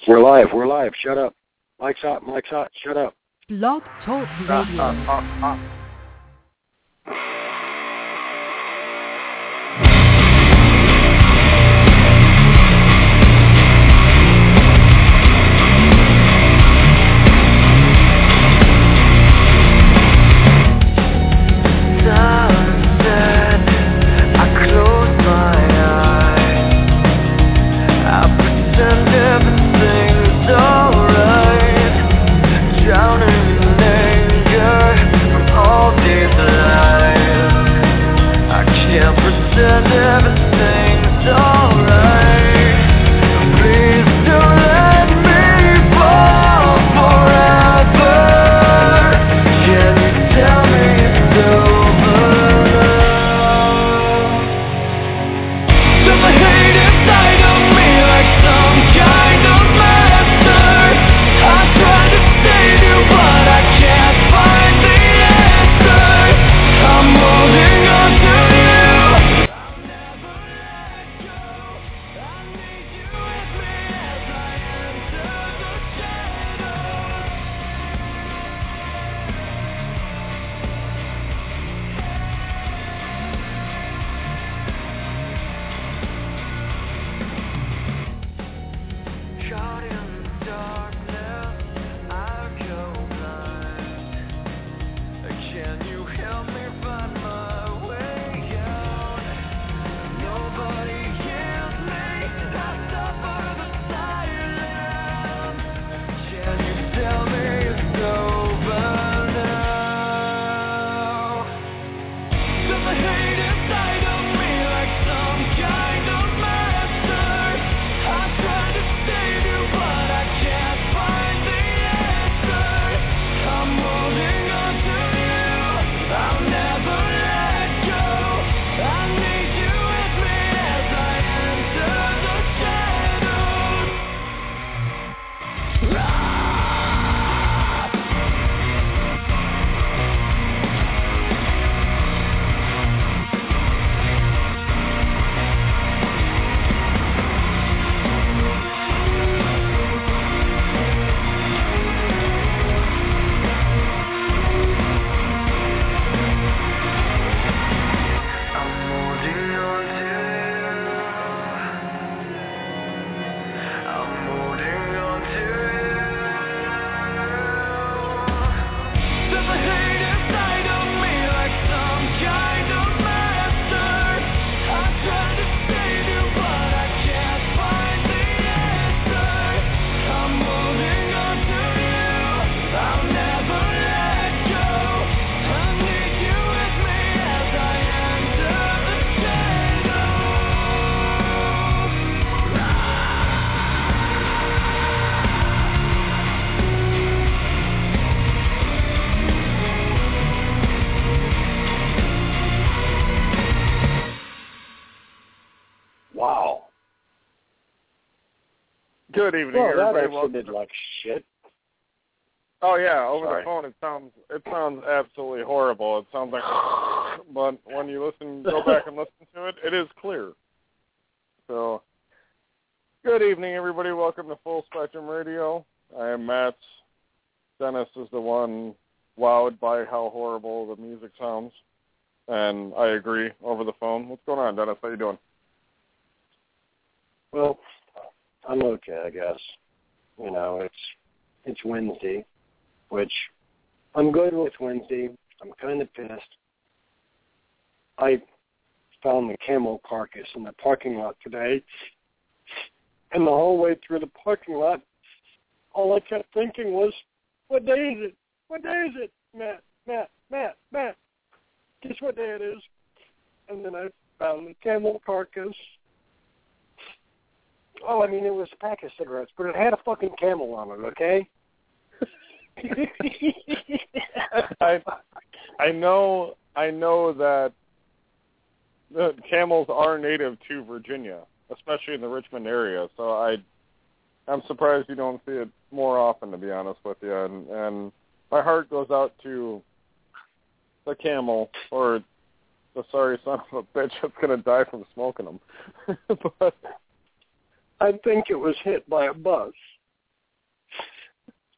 We're live. Shut up. Mike's hot. Shut up. Blog Talk Radio. Good evening, everybody. That sounded like shit. Oh yeah, over the phone it sounds absolutely horrible. It sounds like, but when you go back and listen to it, it is clear. So, good evening, everybody. Welcome to Full Spectrum Radio. I am Matt. Dennis is the one wowed by how horrible the music sounds, and I agree over the phone. What's going on, Dennis? How you doing? Well, I'm okay, I guess. You know, it's Wednesday, which I'm good with Wednesday. I'm kind of pissed. I found the camel carcass in the parking lot today, and the whole way through the parking lot, all I kept thinking was, what day is it? What day is it? Matt. Guess what day it is? And then I found the camel carcass. Oh, I mean, it was a pack of cigarettes, but it had a fucking camel on it, okay? I know that the camels are native to Virginia, especially in the Richmond area, so I'm surprised you don't see it more often, to be honest with you. And my heart goes out to the camel, or the sorry son of a bitch that's going to die from smoking them. But I think it was hit by a bus.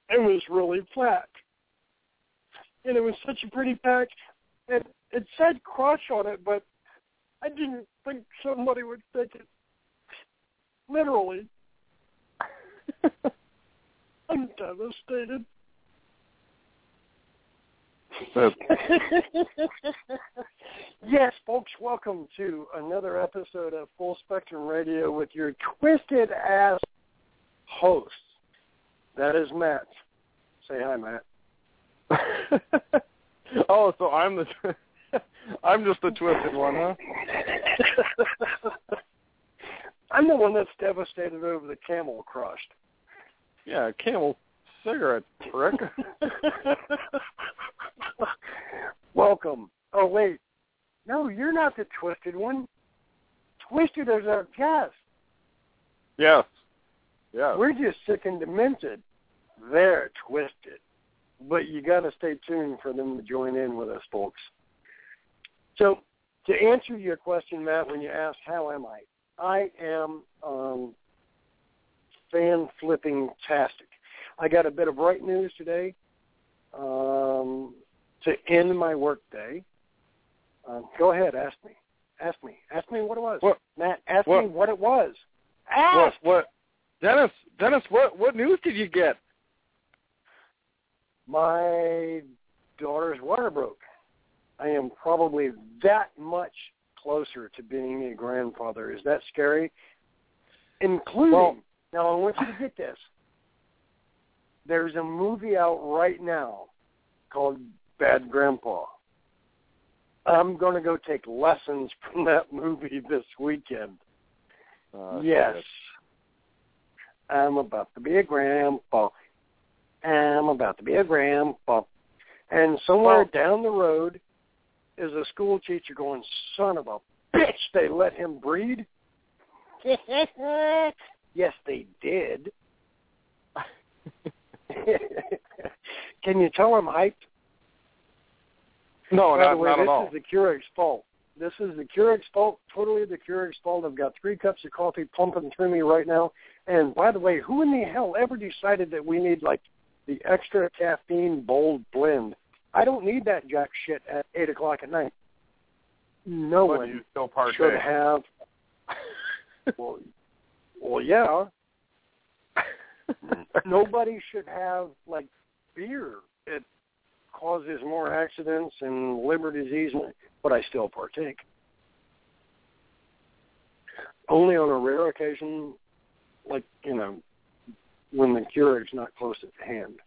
It was really flat. And it was such a pretty pack. And it said crush on it, but I didn't think somebody would take it literally. I'm devastated. Yes, folks, welcome to another episode of Full Spectrum Radio with your twisted-ass host. That is Matt. Say hi, Matt. Oh, so I'm just the twisted one, huh? I'm the one that's devastated over the Camel crushed. Yeah, Camel cigarette prick. Welcome. Oh, wait. No, you're not the twisted one. Twisted is our guest. Yes. Yeah. We're just sick and demented. They're twisted. But you got to stay tuned for them to join in with us, folks. So, to answer your question, Matt, when you ask, how am I am fan-flipping-tastic. I got a bit of bright news today to end my work day. Go ahead, ask me. Ask me what it was. What? Matt, ask me what it was. Ask! What? Dennis, what news did you get? My daughter's water broke. I am probably that much closer to being a grandfather. Is that scary? Including, now I want you to get this. There's a movie out right now called Bad Grandpa. I'm going to go take lessons from that movie this weekend. Yes. I'm about to be a grandpa. I'm about to be a grandpa. And somewhere down the road is a school teacher going, son of a bitch, they let him breed? Yes, they did. Can you tell I'm hyped? No, By the way, not at all. This is the Keurig's fault. This is the Keurig's fault, totally the Keurig's fault. I've got 3 cups of coffee pumping through me right now. And by the way, who in the hell ever decided that we need, like, the extra caffeine bold blend? I don't need that jack shit at 8 o'clock at night. No but one you still partake. should have. Well, yeah. Nobody should have, like, beer. It causes more accidents and liver disease, but I still partake. Only on a rare occasion, like, when the Keurig's not close at hand.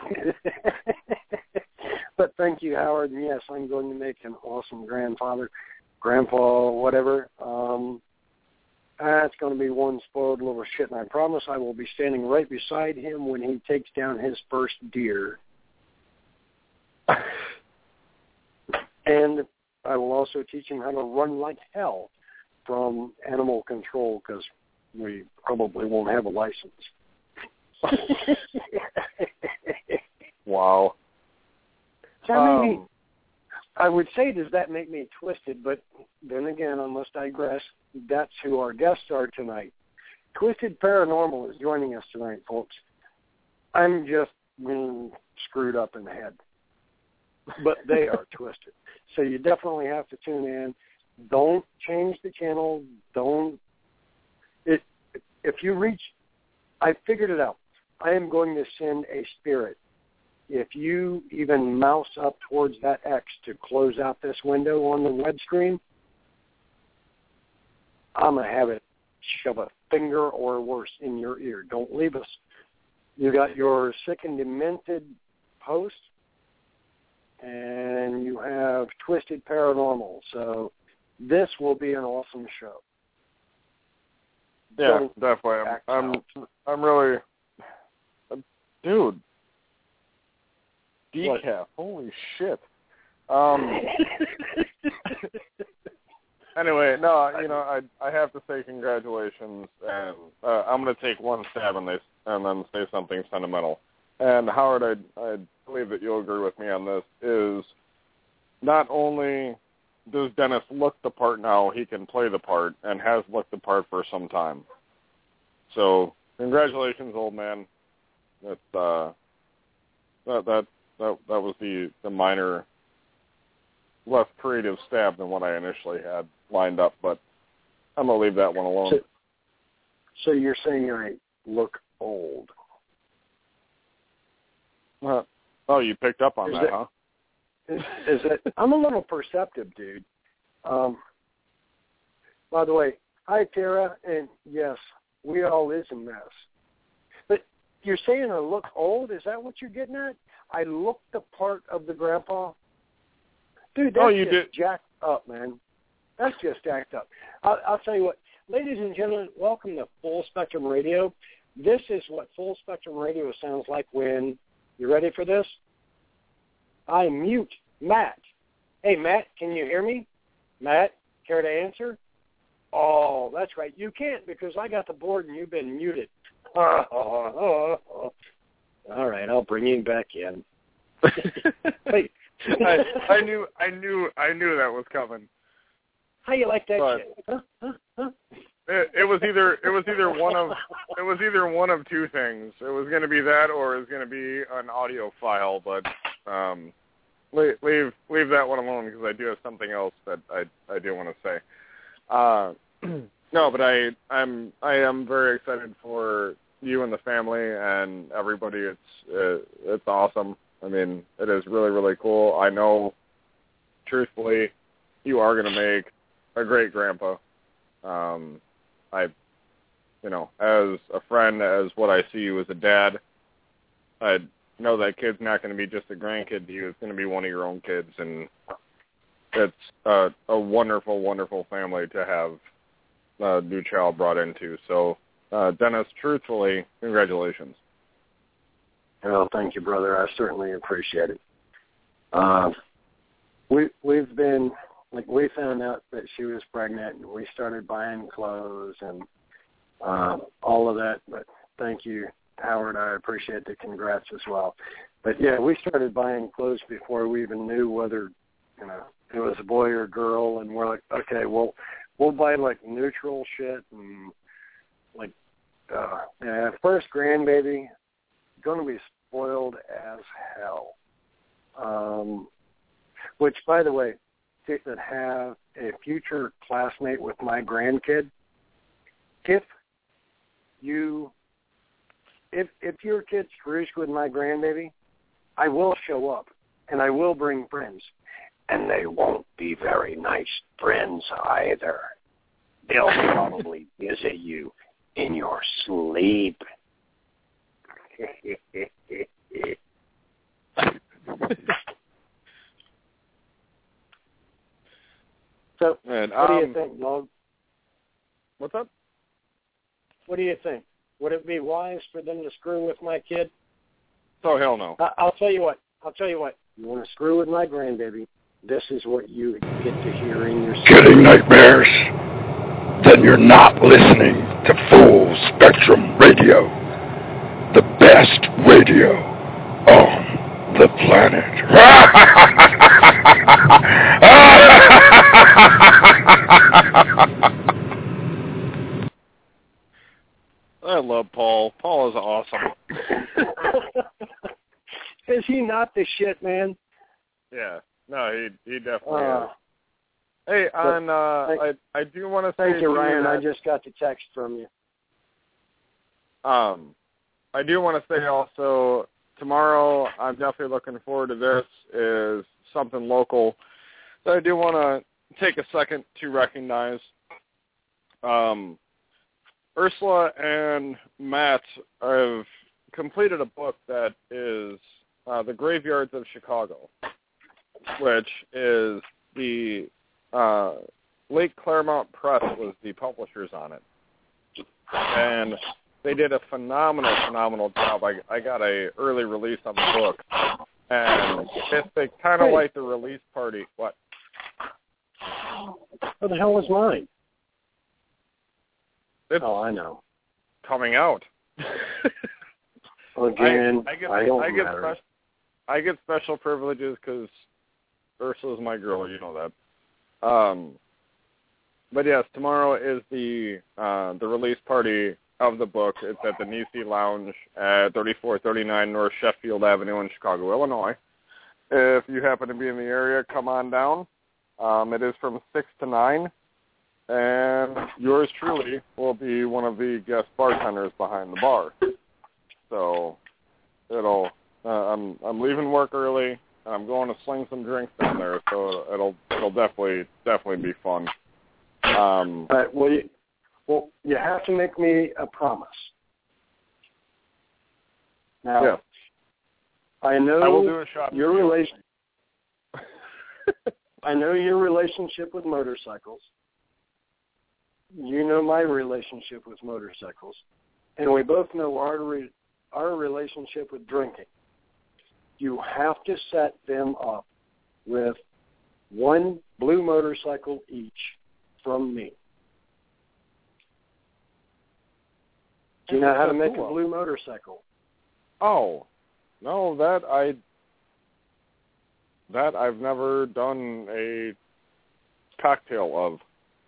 But thank you, Howard. And yes, I'm going to make an awesome grandfather, grandpa, whatever. That's going to be one spoiled little shit, and I promise I will be standing right beside him when he takes down his first deer. And I will also teach him how to run like hell from animal control, because we probably won't have a license. Wow. I would say, does that make me twisted? But then again, I must digress. That's who our guests are tonight. Twisted Paranormal is joining us tonight, folks. I'm just being screwed up in the head. But they are twisted. So you definitely have to tune in. Don't change the channel. If you reach, I figured it out. I am going to send a spirit. If you even mouse up towards that X to close out this window on the web screen, I'm going to have it shove a finger or worse in your ear. Don't leave us. You got your sick and demented host, and you have Twisted Paranormal. So this will be an awesome show. Yeah, definitely. I'm really, dude. Decaf. What? Holy shit. Anyway, no, I have to say congratulations, and I'm going to take one stab in this and then say something sentimental. And Howard, I believe that you'll agree with me on this, is not only does Dennis look the part now, he can play the part and has looked the part for some time. So congratulations, old man. It's That was the minor, less creative stab than what I initially had lined up, but I'm gonna leave that one alone. So you're saying I look old? Oh, you picked up on that, huh? Is it? I'm a little perceptive, dude. By the way, hi, Tara, and yes, we all is a mess. But you're saying I look old? Is that what you're getting at? I look the part of the grandpa? Dude, that's jacked up, man. That's just jacked up. I'll tell you what. Ladies and gentlemen, welcome to Full Spectrum Radio. This is what Full Spectrum Radio sounds like when, you ready for this? I mute Matt. Hey, Matt, can you hear me? Matt, care to answer? Oh, that's right. You can't because I got the board and you've been muted. All right, I'll bring you back in. Wait. I knew that was coming. How you like that but shit? It was either one of two things. It was going to be that, or it was going to be an audio file. But leave that one alone because I do have something else that I do want to say. No, but I am very excited for you and the family and everybody. It's awesome. I mean, it is really, really cool. I know, truthfully, you are going to make a great grandpa. As a friend, as what I see you as a dad, I know that kid's not going to be just a grandkid to you. It's going to be one of your own kids, and it's a wonderful, wonderful family to have a new child brought into. So, Dennis, truthfully, congratulations. Well, thank you, brother. I certainly appreciate it. We've been, we found out that she was pregnant, and we started buying clothes and all of that. But thank you, Howard. I appreciate the congrats as well. But, yeah, we started buying clothes before we even knew whether, it was a boy or a girl, and we're like, okay, well, we'll buy, neutral shit and, first grandbaby, going to be spoiled as hell. Which, by the way, that have a future classmate with my grandkid, if your kid screws with my grandbaby, I will show up, and I will bring friends. And they won't be very nice friends either. They'll probably visit you in your sleep. So, what do you think, Dog? What's up? What do you think? Would it be wise for them to screw with my kid? Oh, hell no. I'll tell you what. You want to screw with my grandbaby, this is what you get to hear in your sleep. Getting nightmares? Then you're not listening to Full Spectrum Radio, the best radio on the planet. I love Paul. Paul is awesome. Is he not the shit, man? Yeah. No, he definitely is. Hey, I do want to say... Thank you, Ryan. I just got the text from you. I do want to say also, tomorrow, I'm definitely looking forward to this, is something local that I do want to take a second to recognize. Ursula and Matt have completed a book that is The Graveyards of Chicago, which is the Lake Claremont Press was the publishers on it. And they did a phenomenal job. I got a early release on the book. And it's kind of like the release party. What? What the hell is mine? It's I know. Coming out. Again, I get special privileges because Ursula's my girl, you know that. But yes, tomorrow is the release party of the book. It's at the Nisi Lounge at 3439 North Sheffield Avenue in Chicago, Illinois. If you happen to be in the area, come on down. It is from 6 to 9, and yours truly will be one of the guest bartenders behind the bar. So I'm leaving work early, and I'm going to sling some drinks down there. So it'll definitely be fun. Right, well, you have to make me a promise. Now, yeah. I know I will do a shot your relation. I know your relationship with motorcycles. You know my relationship with motorcycles, and we both know our relationship with drinking. You have to set them up with one blue motorcycle each from me. Do you know how to make a blue motorcycle? Oh, no, that I've never done a cocktail of.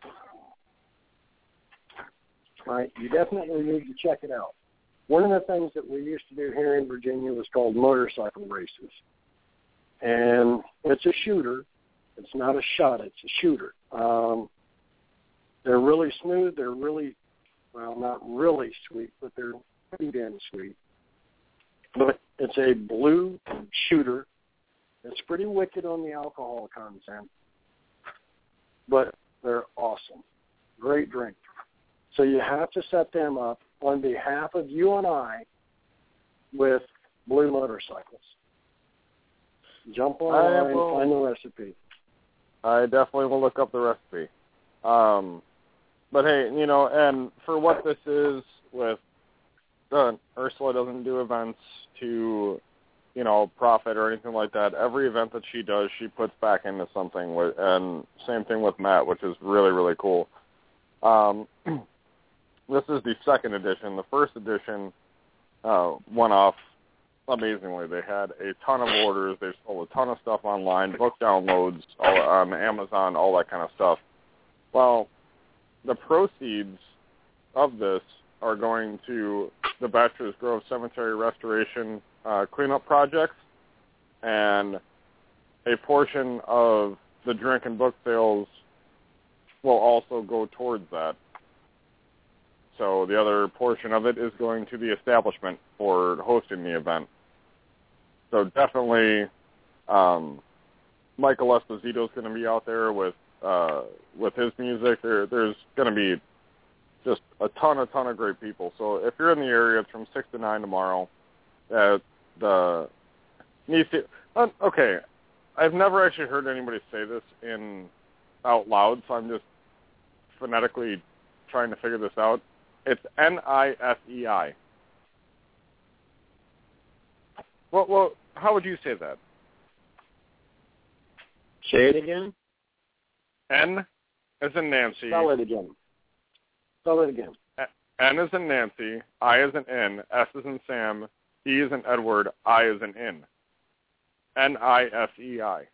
Right, you definitely need to check it out. One of the things that we used to do here in Virginia was called motorcycle races. And it's a shooter. It's not a shot, it's a shooter. They're really smooth. They're really, well, not really sweet, but they're pretty damn sweet. But it's a blue shooter. It's pretty wicked on the alcohol content, but they're awesome. Great drink. So you have to set them up on behalf of you and I with blue motorcycles. Jump online and find the recipe. I definitely will look up the recipe. But hey, and for what this is with Ursula doesn't do events to, profit or anything like that. Every event that she does, she puts back into something. And same thing with Matt, which is really, really cool. This is the second edition. The first edition went off amazingly. They had a ton of orders. They sold a ton of stuff online, book downloads all on Amazon, all that kind of stuff. Well, the proceeds of this are going to the Bachelor's Grove Cemetery Restoration cleanup projects, and a portion of the drink and book sales will also go towards that. So the other portion of it is going to the establishment for hosting the event. So definitely, Michael Esposito is going to be out there with his music. There's going to be just a ton of great people. So if you're in the area, it's from 6 to 9 tomorrow at the Nisi. Okay, I've never actually heard anybody say this out loud, so I'm just phonetically trying to figure this out. It's Nisei. Well, how would you say that? Say it again. N as in Nancy. Spell it again. N as in Nancy, I as in N, S as in Sam, E as in Edward, I as in in. Nisei.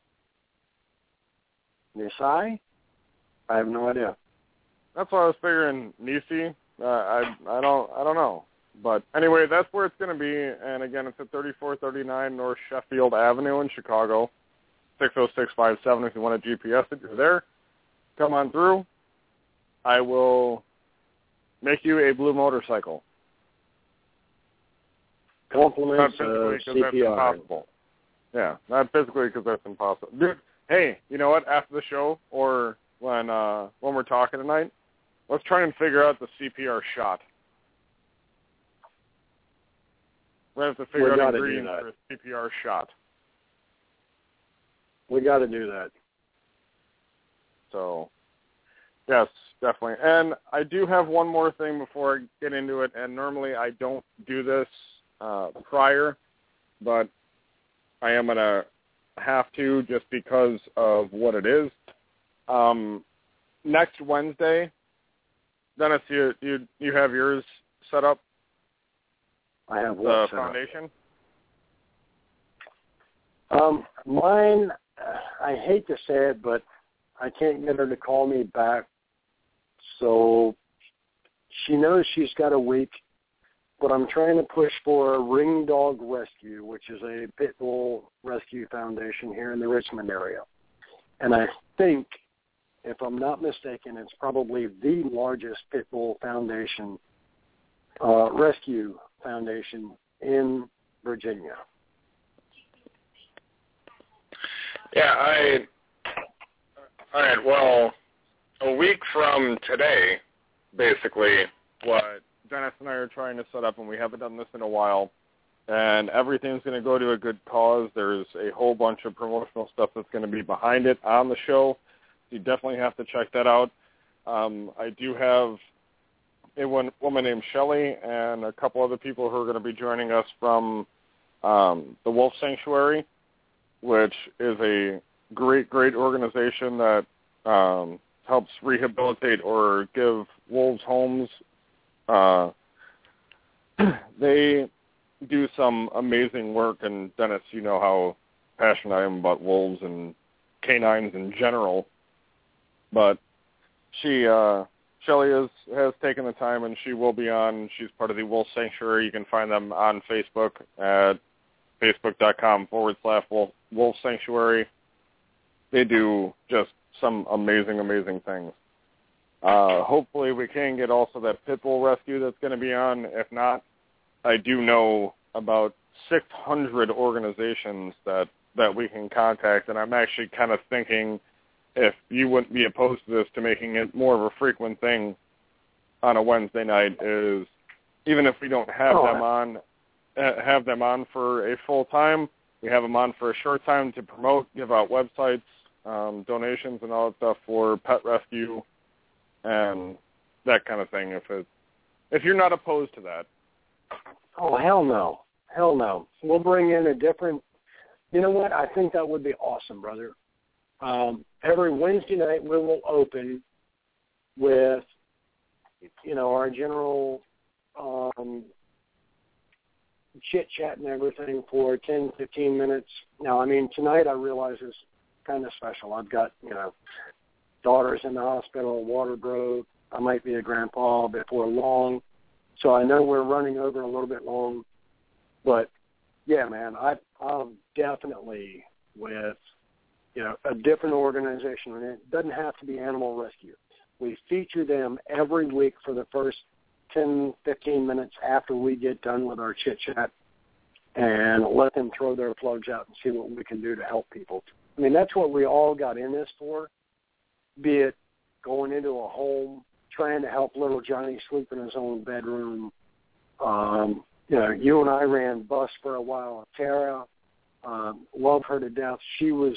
Nisei? I have no idea. That's what I was figuring. Nisi. I don't know. But anyway, that's where it's going to be. And again, it's at 3439 North Sheffield Avenue in Chicago, 60657. If you want to GPS it, you're there. Come on through. I will make you a blue motorcycle. Compliments not physically because CPR. that's impossible. Yeah, not physically because that's impossible. Dude, hey, you know what? After the show or when we're talking tonight, let's try and figure out the CPR shot. We have to figure out ingredients for a CPR shot. We got to do that. So, yes, definitely. And I do have one more thing before I get into it, and normally I don't do this prior, but I am going to have to just because of what it is. Next Wednesday, Dennis, you have yours set up? I have the foundation? Mine, I hate to say it, but I can't get her to call me back. So she knows she's got a week, but I'm trying to push for Ring Dog Rescue, which is a pit bull rescue foundation here in the Richmond area. And I think, if I'm not mistaken, it's probably the largest pit bull foundation, rescue foundation in Virginia. Yeah, all right, well, a week from today, basically, what Dennis and I are trying to set up, and we haven't done this in a while, and everything's going to go to a good cause. There's a whole bunch of promotional stuff that's going to be behind it on the show. You definitely have to check that out. I do have a woman named Shelley and a couple other people who are going to be joining us from the Wolf Sanctuary, which is a great organization that helps rehabilitate or give wolves homes. They do some amazing work, and Dennis, you know how passionate I am about wolves and canines in general. But Shelley has taken the time, and she will be on. She's part of the Wolf Sanctuary. You can find them on Facebook at facebook.com/Wolf Sanctuary. They do just some amazing things. Hopefully we can get also that pit bull rescue that's going to be on. If not, I do know about 600 organizations that we can contact, and I'm actually kind of thinking, if you wouldn't be opposed to this, to making it more of a frequent thing on a Wednesday night, is even if we don't have them on for a full time, we have them on for a short time to promote, give out websites, donations, and all that stuff for pet rescue and that kind of thing. If you're not opposed to that. Oh, hell no. We'll bring in a different. You know what? I think that would be awesome, brother. Every Wednesday night we will open with, our general chit-chat and everything for 10, 15 minutes. Now, tonight I realize is kind of special. I've got, daughters in the hospital, water broke. I might be a grandpa before long. So I know we're running over a little bit long. But, yeah, man, I'm definitely with a different organization. And it doesn't have to be Animal Rescue. We feature them every week for the first 10, 15 minutes after we get done with our chit-chat, and let them throw their plugs out and see what we can do to help people. That's what we all got in this for, be it going into a home, trying to help little Johnny sleep in his own bedroom. You and I ran bus for a while. Tara, love her to death. She was,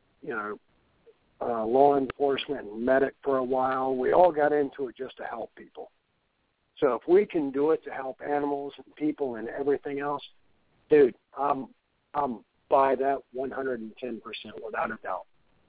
law enforcement and medic for a while. We all got into it just to help people. So if we can do it to help animals and people and everything else, dude, I'm by that 110% without a doubt.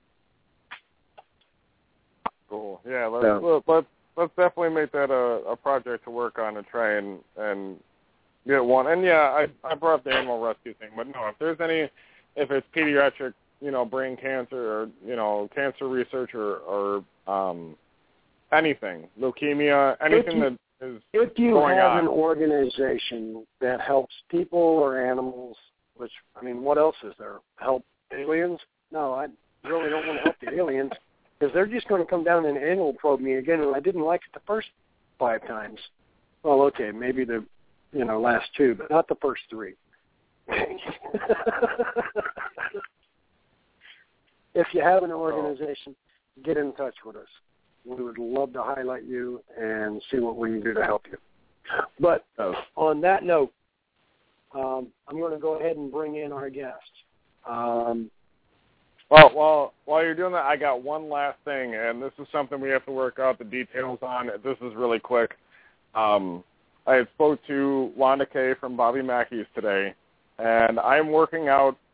Cool. Yeah, let's definitely make that a project to work on and try and get one. And yeah, I brought up the animal rescue thing, but no, if it's pediatric, brain cancer or cancer research or anything, leukemia, anything that is if you going have on. An organization that helps people or animals, which what else is there? Help aliens? No, I really don't want to help the aliens, because they're just going to come down and anal probe me again, and I didn't like it the first 5 times. Well, okay, maybe the last 2, but not the first 3. If you have an organization, get in touch with us. We would love to highlight you and see what we can do to help you. But on that note, I'm going to go ahead and bring in our guest. Well, while you're doing that, I got one last thing, and this is something we have to work out the details on. This is really quick. I had spoke to Wanda Kay from Bobby Mackey's today, and I've worked it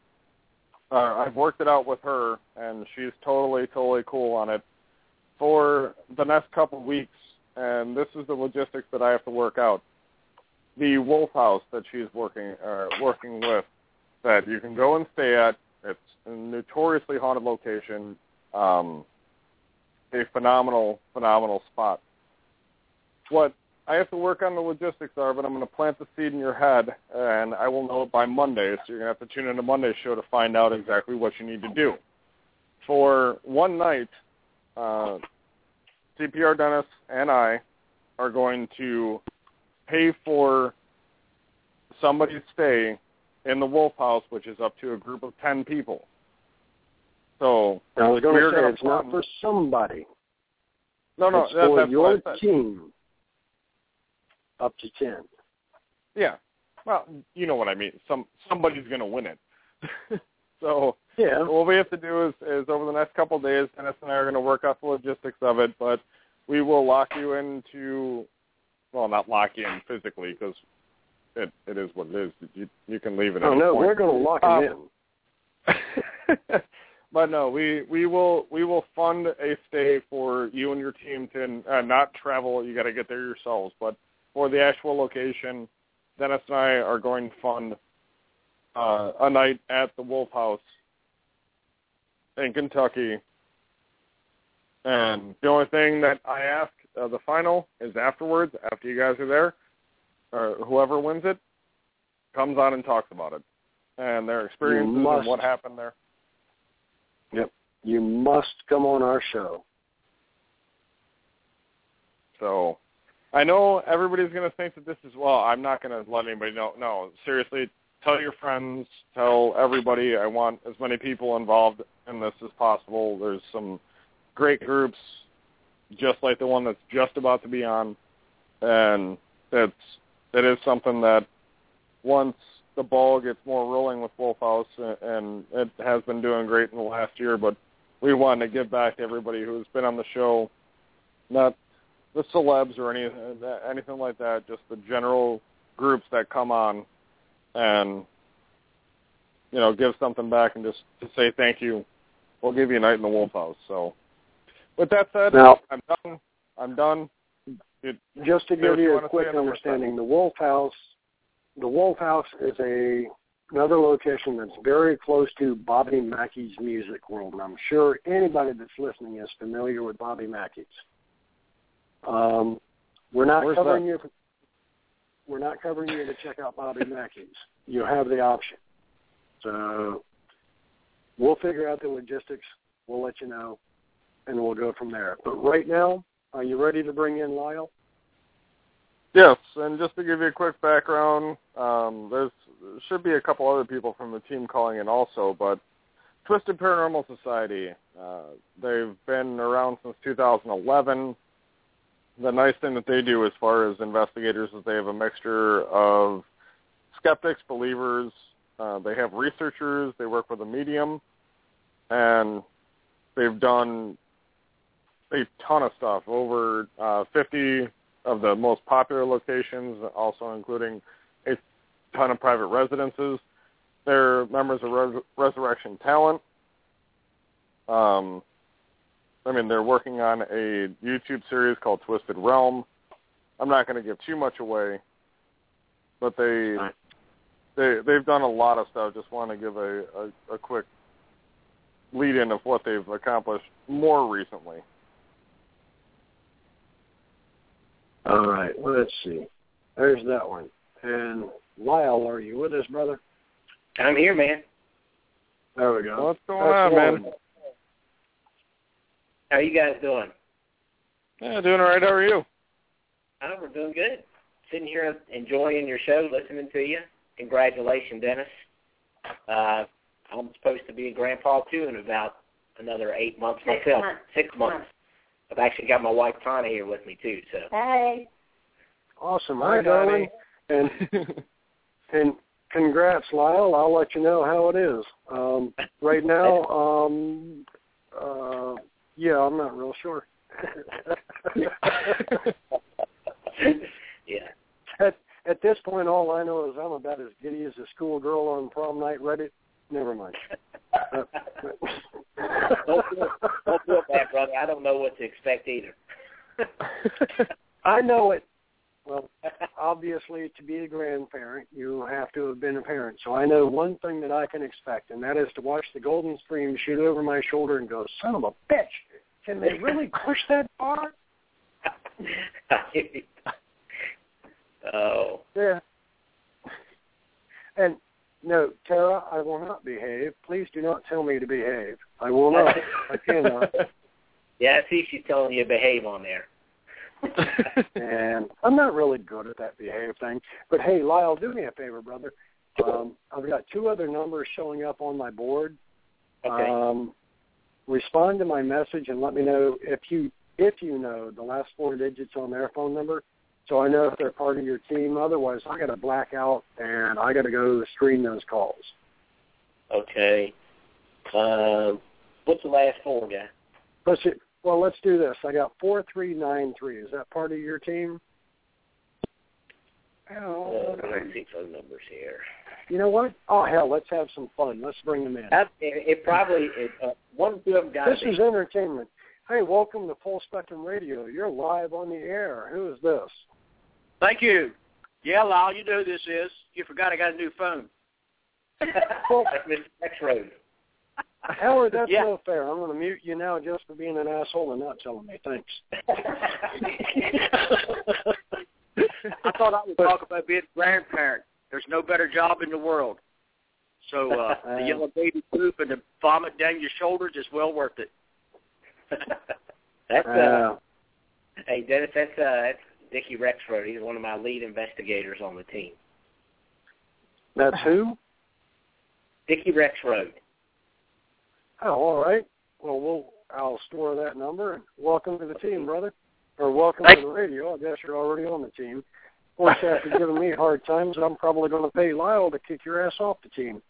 out with her, and she's totally cool on it for the next couple of weeks, and this is the logistics that I have to work out. The Wolf House that she's working with, that you can go and stay at. It's a notoriously haunted location, a phenomenal spot. What I have to work on the logistics of it. I'm going to plant the seed in your head, and I will know it by Monday. So you're going to have to tune in to Monday's show to find out exactly what you need to do. For one night, CPR Dennis and I are going to pay for somebody's stay in the Wolf House, which is up to a group of 10 people. So I was going to say it's not for somebody. No, it's for your team. Up to 10. Yeah. Well, you know what I mean. Somebody's going to win it. So yeah. What we have to do is over the next couple of days, Dennis and I are going to work out the logistics of it, but we will lock you into, well, not lock you in physically because it is what it is. You can leave it. Oh, no, we're going to lock him in. But no, we will fund a stay for you and your team to not travel. You got to get there yourselves, but for the actual location, Dennis and I are going to fund a night at the Wolf House in Kentucky. And the only thing that I ask the final is afterwards, after you guys are there, whoever wins it comes on and talks about it and their experiences and what happened there. Yep. You must come on our show. So I know everybody's going to think that this is, well, I'm not going to let anybody know. No, seriously, tell your friends, tell everybody. I want as many people involved in this as possible. There's some great groups, just like the one that's just about to be on, and it is something that once the ball gets more rolling with Wolf House, and it has been doing great in the last year, but we wanted to give back to everybody who's been on the show, not the celebs or anything like that, just the general groups that come on and, you know, give something back and just to say thank you. We'll give you a night in the Wolf House. So with that said, now, I'm done. Just to give you a quick understanding, the Wolf House is another location that's very close to Bobby Mackey's Music World, and I'm sure anybody that's listening is familiar with Bobby Mackey's. We're not covering you to check out Bobby Mackey's. You have the option. So we'll figure out the logistics. We'll let you know, and we'll go from there. But right now, are you ready to bring in Lyle? Yes, and just to give you a quick background, there should be a couple other people from the team calling in also, but Twisted Paranormal Society, they've been around since 2011. The nice thing that they do as far as investigators is they have a mixture of skeptics, believers, they have researchers, they work with a medium, and they've done a ton of stuff, over 50 of the most popular locations, also including a ton of private residences. They're members of Resurrection Talent. They're working on a YouTube series called Twisted Realm. I'm not going to give too much away, but they've done a lot of stuff. Just want to give a quick lead-in of what they've accomplished more recently. All right, well, let's see. There's that one. And Lyle, are you with us, brother? I'm here, man. There we go. What's going on, man? How you guys doing? Yeah, doing all right. How are you? Oh, we're doing good. Sitting here enjoying your show, listening to you. Congratulations, Dennis. I'm supposed to be a grandpa, too, in about another 8 months myself. 6 months. I've actually got my wife, Tana, here with me, too. So. Hi. Awesome. Hi, darling. And congrats, Lyle. I'll let you know how it is. Right now, yeah, I'm not real sure. Yeah. At this point, all I know is I'm about as giddy as a schoolgirl on prom night Reddit. Never mind. Don't feel bad, brother. I don't know what to expect either. I know it. Well, obviously, to be a grandparent, you have to have been a parent. So I know one thing that I can expect, and that is to watch the Golden Stream shoot over my shoulder and go, son of a bitch, can they really push that far? Oh. Yeah. And no, Tara, I will not behave. Please do not tell me to behave. I will not. I cannot. Yeah, I see she's telling you to behave on there. And I'm not really good at that behave thing. But, hey, Lyle, do me a favor, brother. I've got 2 other numbers showing up on my board. Okay. Respond to my message and let me know if you know the last 4 digits on their phone number, so I know if they're part of your team. Otherwise, I got to black out and I got to go screen those calls. Okay. What's the last 4, guy? Let's do this. I got 4393. Is that part of your team? Let's see phone numbers here. You know what? Oh, hell, let's have some fun. Let's bring them in. It probably, one or 2 of them got This is entertainment. Hey, welcome to Full Spectrum Radio. You're live on the air. Who is this? Thank you. Yeah, Lyle, you know who this is. You forgot I got a new phone. Well, That's Mr. X-Road. Howard, that's no fair. I'm going to mute you now just for being an asshole and not telling me. Thanks. I thought I would talk about being a grandparent. There's no better job in the world. So the yellow baby poop and the vomit down your shoulders is well worth it. That's hey, Dennis, that's Dickie Rexroad. He's one of my lead investigators on the team. That's who? Dickie Rexroad. Oh, all right. Well, I'll store that number. Welcome to the team, brother. Or welcome to the radio. I guess you're already on the team. Of course, after giving me hard times, I'm probably going to pay Lyle to kick your ass off the team.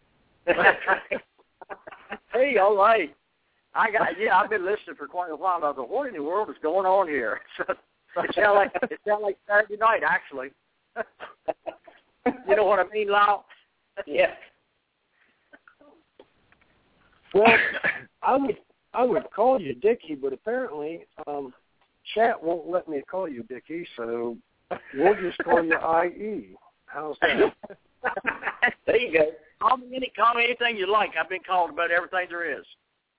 Hey, all right. I've been listening for quite a while now. What in the world is going on here? It sounds like Saturday night, actually. You know what I mean, Lyle? Yeah. Well, I would call you Dickie, but apparently chat won't let me call you Dickie, so we'll just call you IE. How's that? There you go. Call me anything you like. I've been called about everything there is.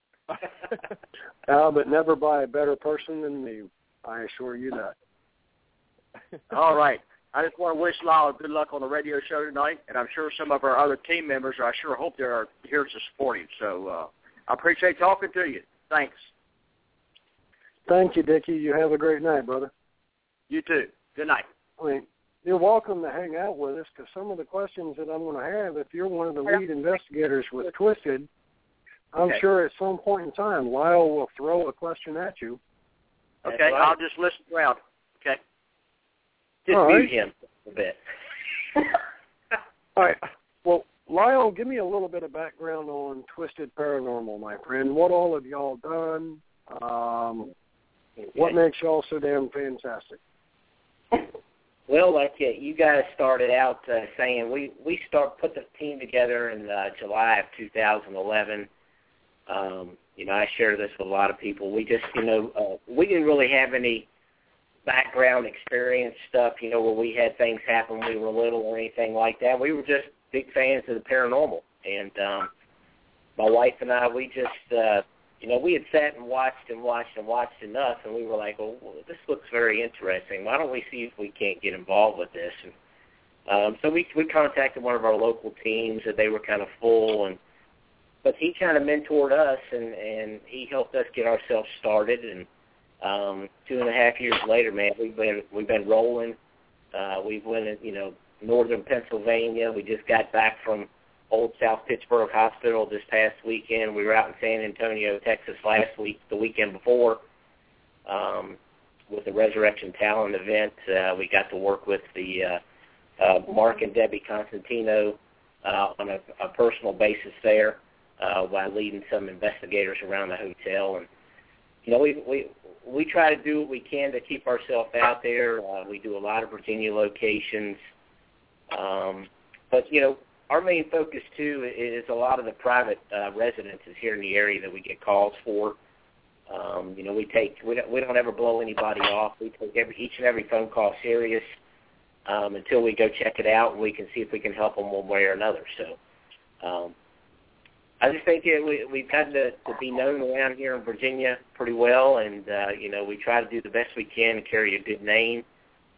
But never by a better person than me. I assure you that. All right. I just want to wish Lyle good luck on the radio show tonight, and I'm sure some of our other team members, I sure hope they're here to support him. So I appreciate talking to you. Thanks. Thank you, Dickie. You have a great night, brother. You too. Good night. I mean, you're welcome to hang out with us because some of the questions that I'm going to have, if you're one of the lead investigators with Twisted, I'm sure at some point in time Lyle will throw a question at you. Okay, right. I'll just listen around. Okay. Just mute him a bit. All right. Well, Lyle, give me a little bit of background on Twisted Paranormal, my friend. What all have y'all done? What makes y'all so damn fantastic? Well, like you guys started out saying, we put the team together in July of 2011. I share this with a lot of people. We just, we didn't really have any background experience stuff, where we had things happen when we were little or anything like that. We were just big fans of the paranormal. And my wife and I, we just, we had sat and watched enough, and we were like, well, this looks very interesting. Why don't we see if we can't get involved with this? And so we contacted one of our local teams, and they were kind of full, but he kind of mentored us, and he helped us get ourselves started. And 2.5 years later, man, we've been rolling. We've went in, northern Pennsylvania. We just got back from Old South Pittsburgh Hospital this past weekend. We were out in San Antonio, Texas last week, the weekend before, with the Resurrection Talent event. We got to work with the Mark and Debbie Constantino on a personal basis there by leading some investigators around the hotel. And, we try to do what we can to keep ourselves out there. We do a lot of Virginia locations. But, our main focus, too, is a lot of the private residences here in the area that we get calls for. We don't ever blow anybody off. We take each and every phone call serious until we go check it out, and we can see if we can help them one way or another. So I just think we've gotten to be known around here in Virginia pretty well, and, we try to do the best we can to carry a good name.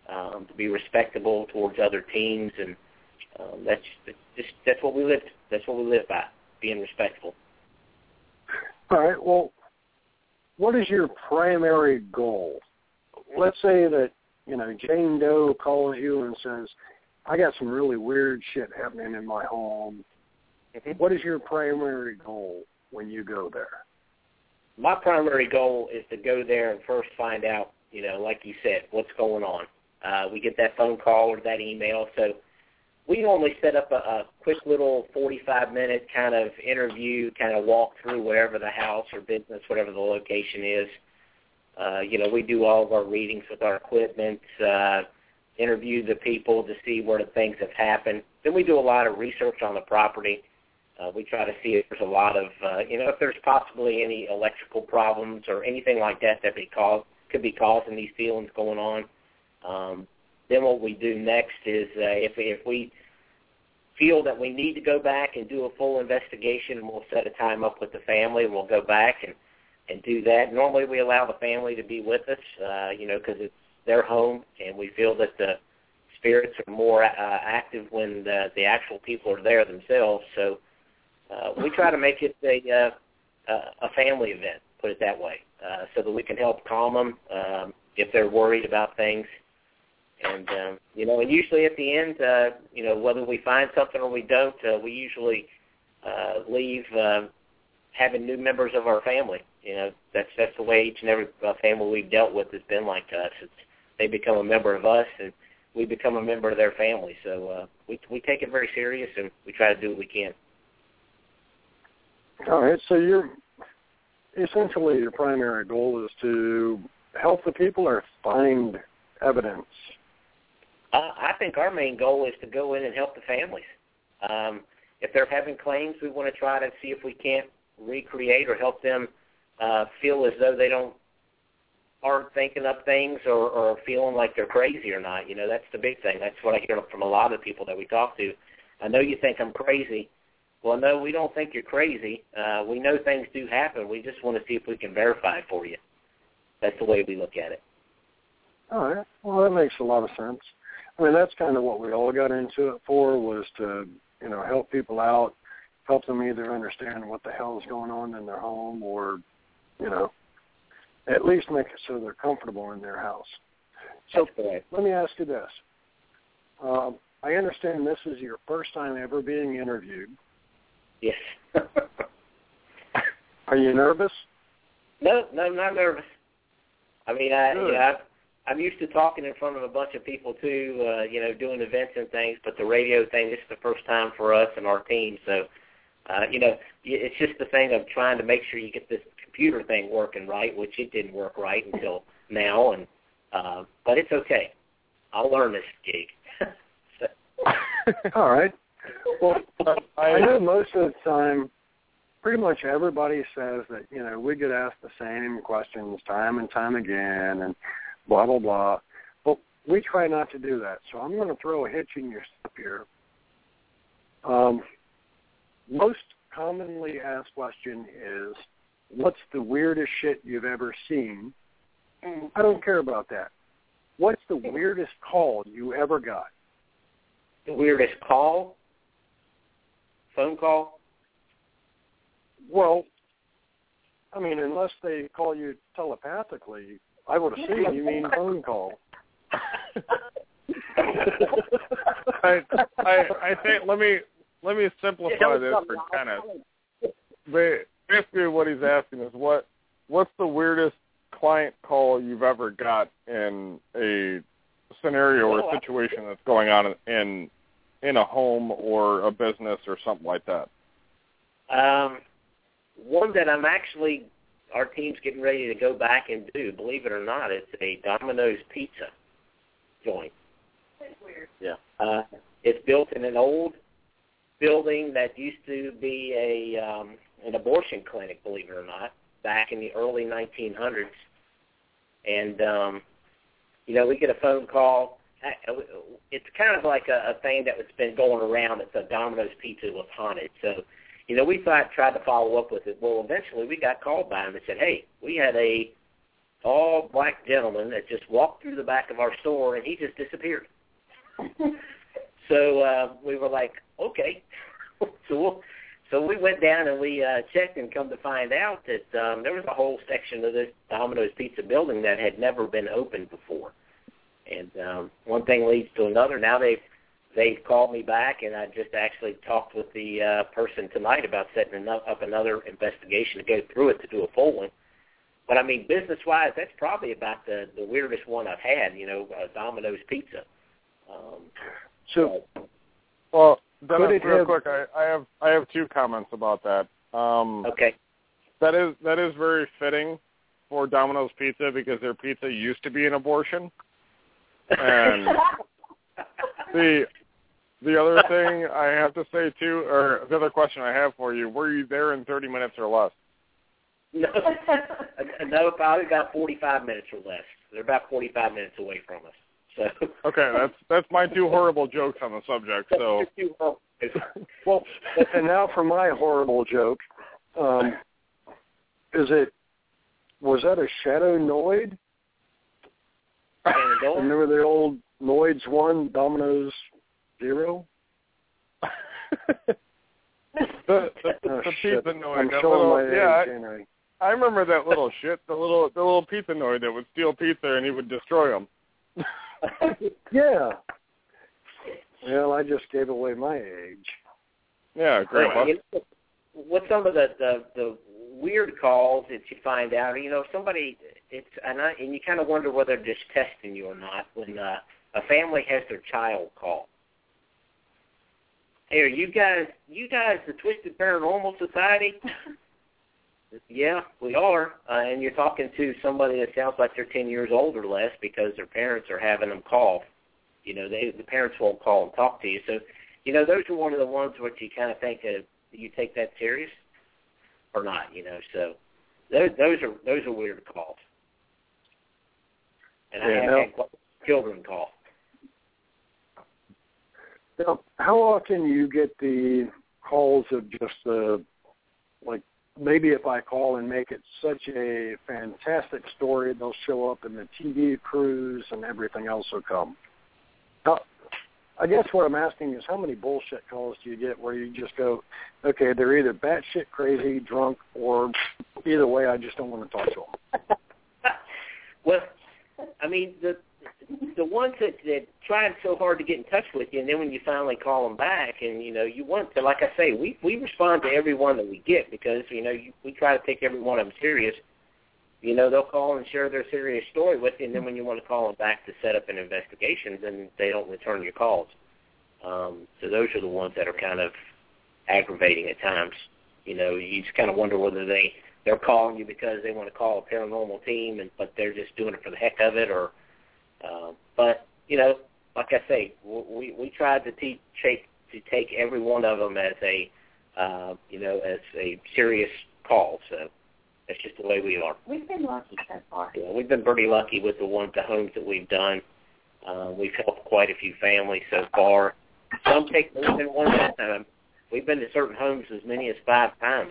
to be respectable towards other teams, and that's what we live. That's what we live by, being respectful. All right. Well, what is your primary goal? Let's say that, Jane Doe calls you and says, I got some really weird shit happening in my home. Mm-hmm. What is your primary goal when you go there? My primary goal is to go there and first find out, like you said, what's going on. We get that phone call or that email. So we normally set up a quick little 45-minute kind of interview, kind of walk through whatever the house or business, whatever the location is. We do all of our readings with our equipment, interview the people to see where the things have happened. Then we do a lot of research on the property. We try to see if there's a lot of, if there's possibly any electrical problems or anything like that could be causing these feelings going on. Then what we do next is if we feel that we need to go back and do a full investigation, we'll set a time up with the family, and we'll go back and do that. Normally we allow the family to be with us, because it's their home, and we feel that the spirits are more active when the actual people are there themselves. So we try to make it a family event, put it that way, so that we can help calm them if they're worried about things. And, and usually at the end, whether we find something or we don't, we usually leave having new members of our family. That's the way each and every family we've dealt with has been like to us. They become a member of us, and we become a member of their family. So we take it very serious, and we try to do what we can. All right. So your primary goal is to help the people or find evidence? I think our main goal is to go in and help the families. If they're having claims, we want to try to see if we can't recreate or help them feel as though they aren't thinking up things or feeling like they're crazy or not. That's the big thing. That's what I hear from a lot of people that we talk to. I know you think I'm crazy. Well, no, we don't think you're crazy. We know things do happen. We just want to see if we can verify it for you. That's the way we look at it. All right. Well, that makes a lot of sense. I mean, that's kind of what we all got into it for, was to, help people out, help them either understand what the hell is going on in their home or, at least make it so they're comfortable in their house. So let me ask you this. I understand this is your first time ever being interviewed. Yes. Are you nervous? No, not nervous. I mean, I'm used to talking in front of a bunch of people too, doing events and things, but the radio thing, this is the first time for us and our team. So, it's just the thing of trying to make sure you get this computer thing working right, which it didn't work right until now. And but it's okay. I'll learn this gig. All right. Well, I know most of the time, pretty much everybody says that, we get asked the same questions time and time again and blah, blah, blah. Well, we try not to do that. So I'm going to throw a hitch in your step here. Most commonly asked question is, what's the weirdest shit you've ever seen? I don't care about that. What's the weirdest call you ever got? The weirdest call? Phone call? Well, I mean, unless they call you telepathically, I would assume you mean phone call. I think let me simplify this for Kenneth. Basically, what he's asking is what's the weirdest client call you've ever got in a scenario or a situation that's going on in a home or a business or something like that? One that our team's getting ready to go back and do, believe it or not, it's a Domino's pizza joint. That's weird. Yeah. It's built in an old building that used to be an abortion clinic, believe it or not, back in the early 1900s. And, we get a phone call. It's kind of like a thing that's been going around. It's a Domino's pizza was haunted. So, we tried to follow up with it. Well, eventually we got called by them and said, hey, we had a all-black gentleman that just walked through the back of our store, and he just disappeared. So we were like, okay. So we went down and we checked, and come to find out that there was a whole section of this Domino's Pizza building that had never been opened before. And one thing leads to another. Now they've called me back, and I just actually talked with the person tonight about setting up another investigation to go through it to do a full one. But, I mean, business-wise, that's probably about the weirdest one I've had, Domino's Pizza. Well, Dennis, real quick, I have 2 comments about that. Okay. That is very fitting for Domino's Pizza because their pizza used to be an abortion. And the other thing I have to say, too, or the other question I have for you, were you there in 30 minutes or less? No, probably about 45 minutes or less. They're about 45 minutes away from us. So. Okay, that's my 2 horrible jokes on the subject. So. Well, and now for my horrible joke. Was that a Shadow Noid? Remember the old Noids 1, Domino's 0? the pizza Noid. I'm showing my age, ain't I? I remember that little shit, the little pizza Noid that would steal pizza and he would destroy them. Yeah. Well, I just gave away my age. Yeah, Grandpa. What some of the weird calls that you find out, somebody, and you kind of wonder whether they're just testing you or not when a family has their child call. Hey, are you guys the Twisted Paranormal Society? Yeah, we are. And you're talking to somebody that sounds like they're 10 years old or less because their parents are having them call. The parents won't call and talk to you. So, those are one of the ones which you kind of think you take that serious or not. So, those are weird calls. And I have had children call. Now, how often you get the calls of just maybe if I call and make it such a fantastic story, they'll show up in the TV crews and everything else will come. Now, I guess what I'm asking is how many bullshit calls do you get where you just go, okay, they're either batshit crazy, drunk, or either way, I just don't want to talk to them. Well, I mean, the ones that tried so hard to get in touch with you, and then when you finally call them back, and you want to, like I say, we respond to every one that we get because we try to take every one of them serious. They'll call and share their serious story with you, and then when you want to call them back to set up an investigation, then they don't return your calls. So those are the ones that are kind of aggravating at times. You just kind of wonder whether they're calling you because they want to call a paranormal team, but they're just doing it for the heck of it, or. But like I say, we tried to take every one of them as a as a serious call. So that's just the way we are. We've been lucky so far. Yeah, we've been pretty lucky with the homes that we've done. We've helped quite a few families so far. Some take more than one at a time. We've been to certain homes as many as 5 times.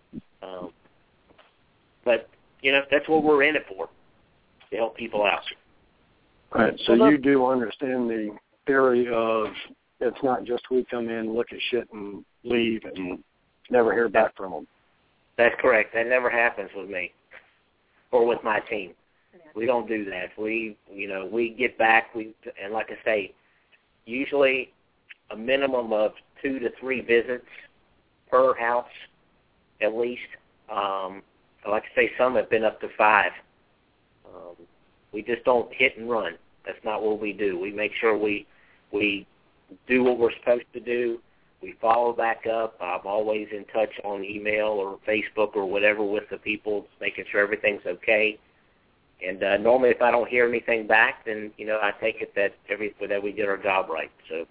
But that's what we're in it for, to help people out. Right, so you do understand the theory of it's not just we come in, look at shit, and leave, and never hear back from them. That's correct. That never happens with me or with my team. We don't do that. We get back. And like I say, usually a minimum of 2 to 3 visits per house, at least. Like I say, some have been up to 5. We just don't hit and run. That's not what we do. We make sure we do what we're supposed to do. We follow back up. I'm always in touch on email or Facebook or whatever with the people, making sure everything's okay. And normally if I don't hear anything back, then, I take it that we did our job right. So.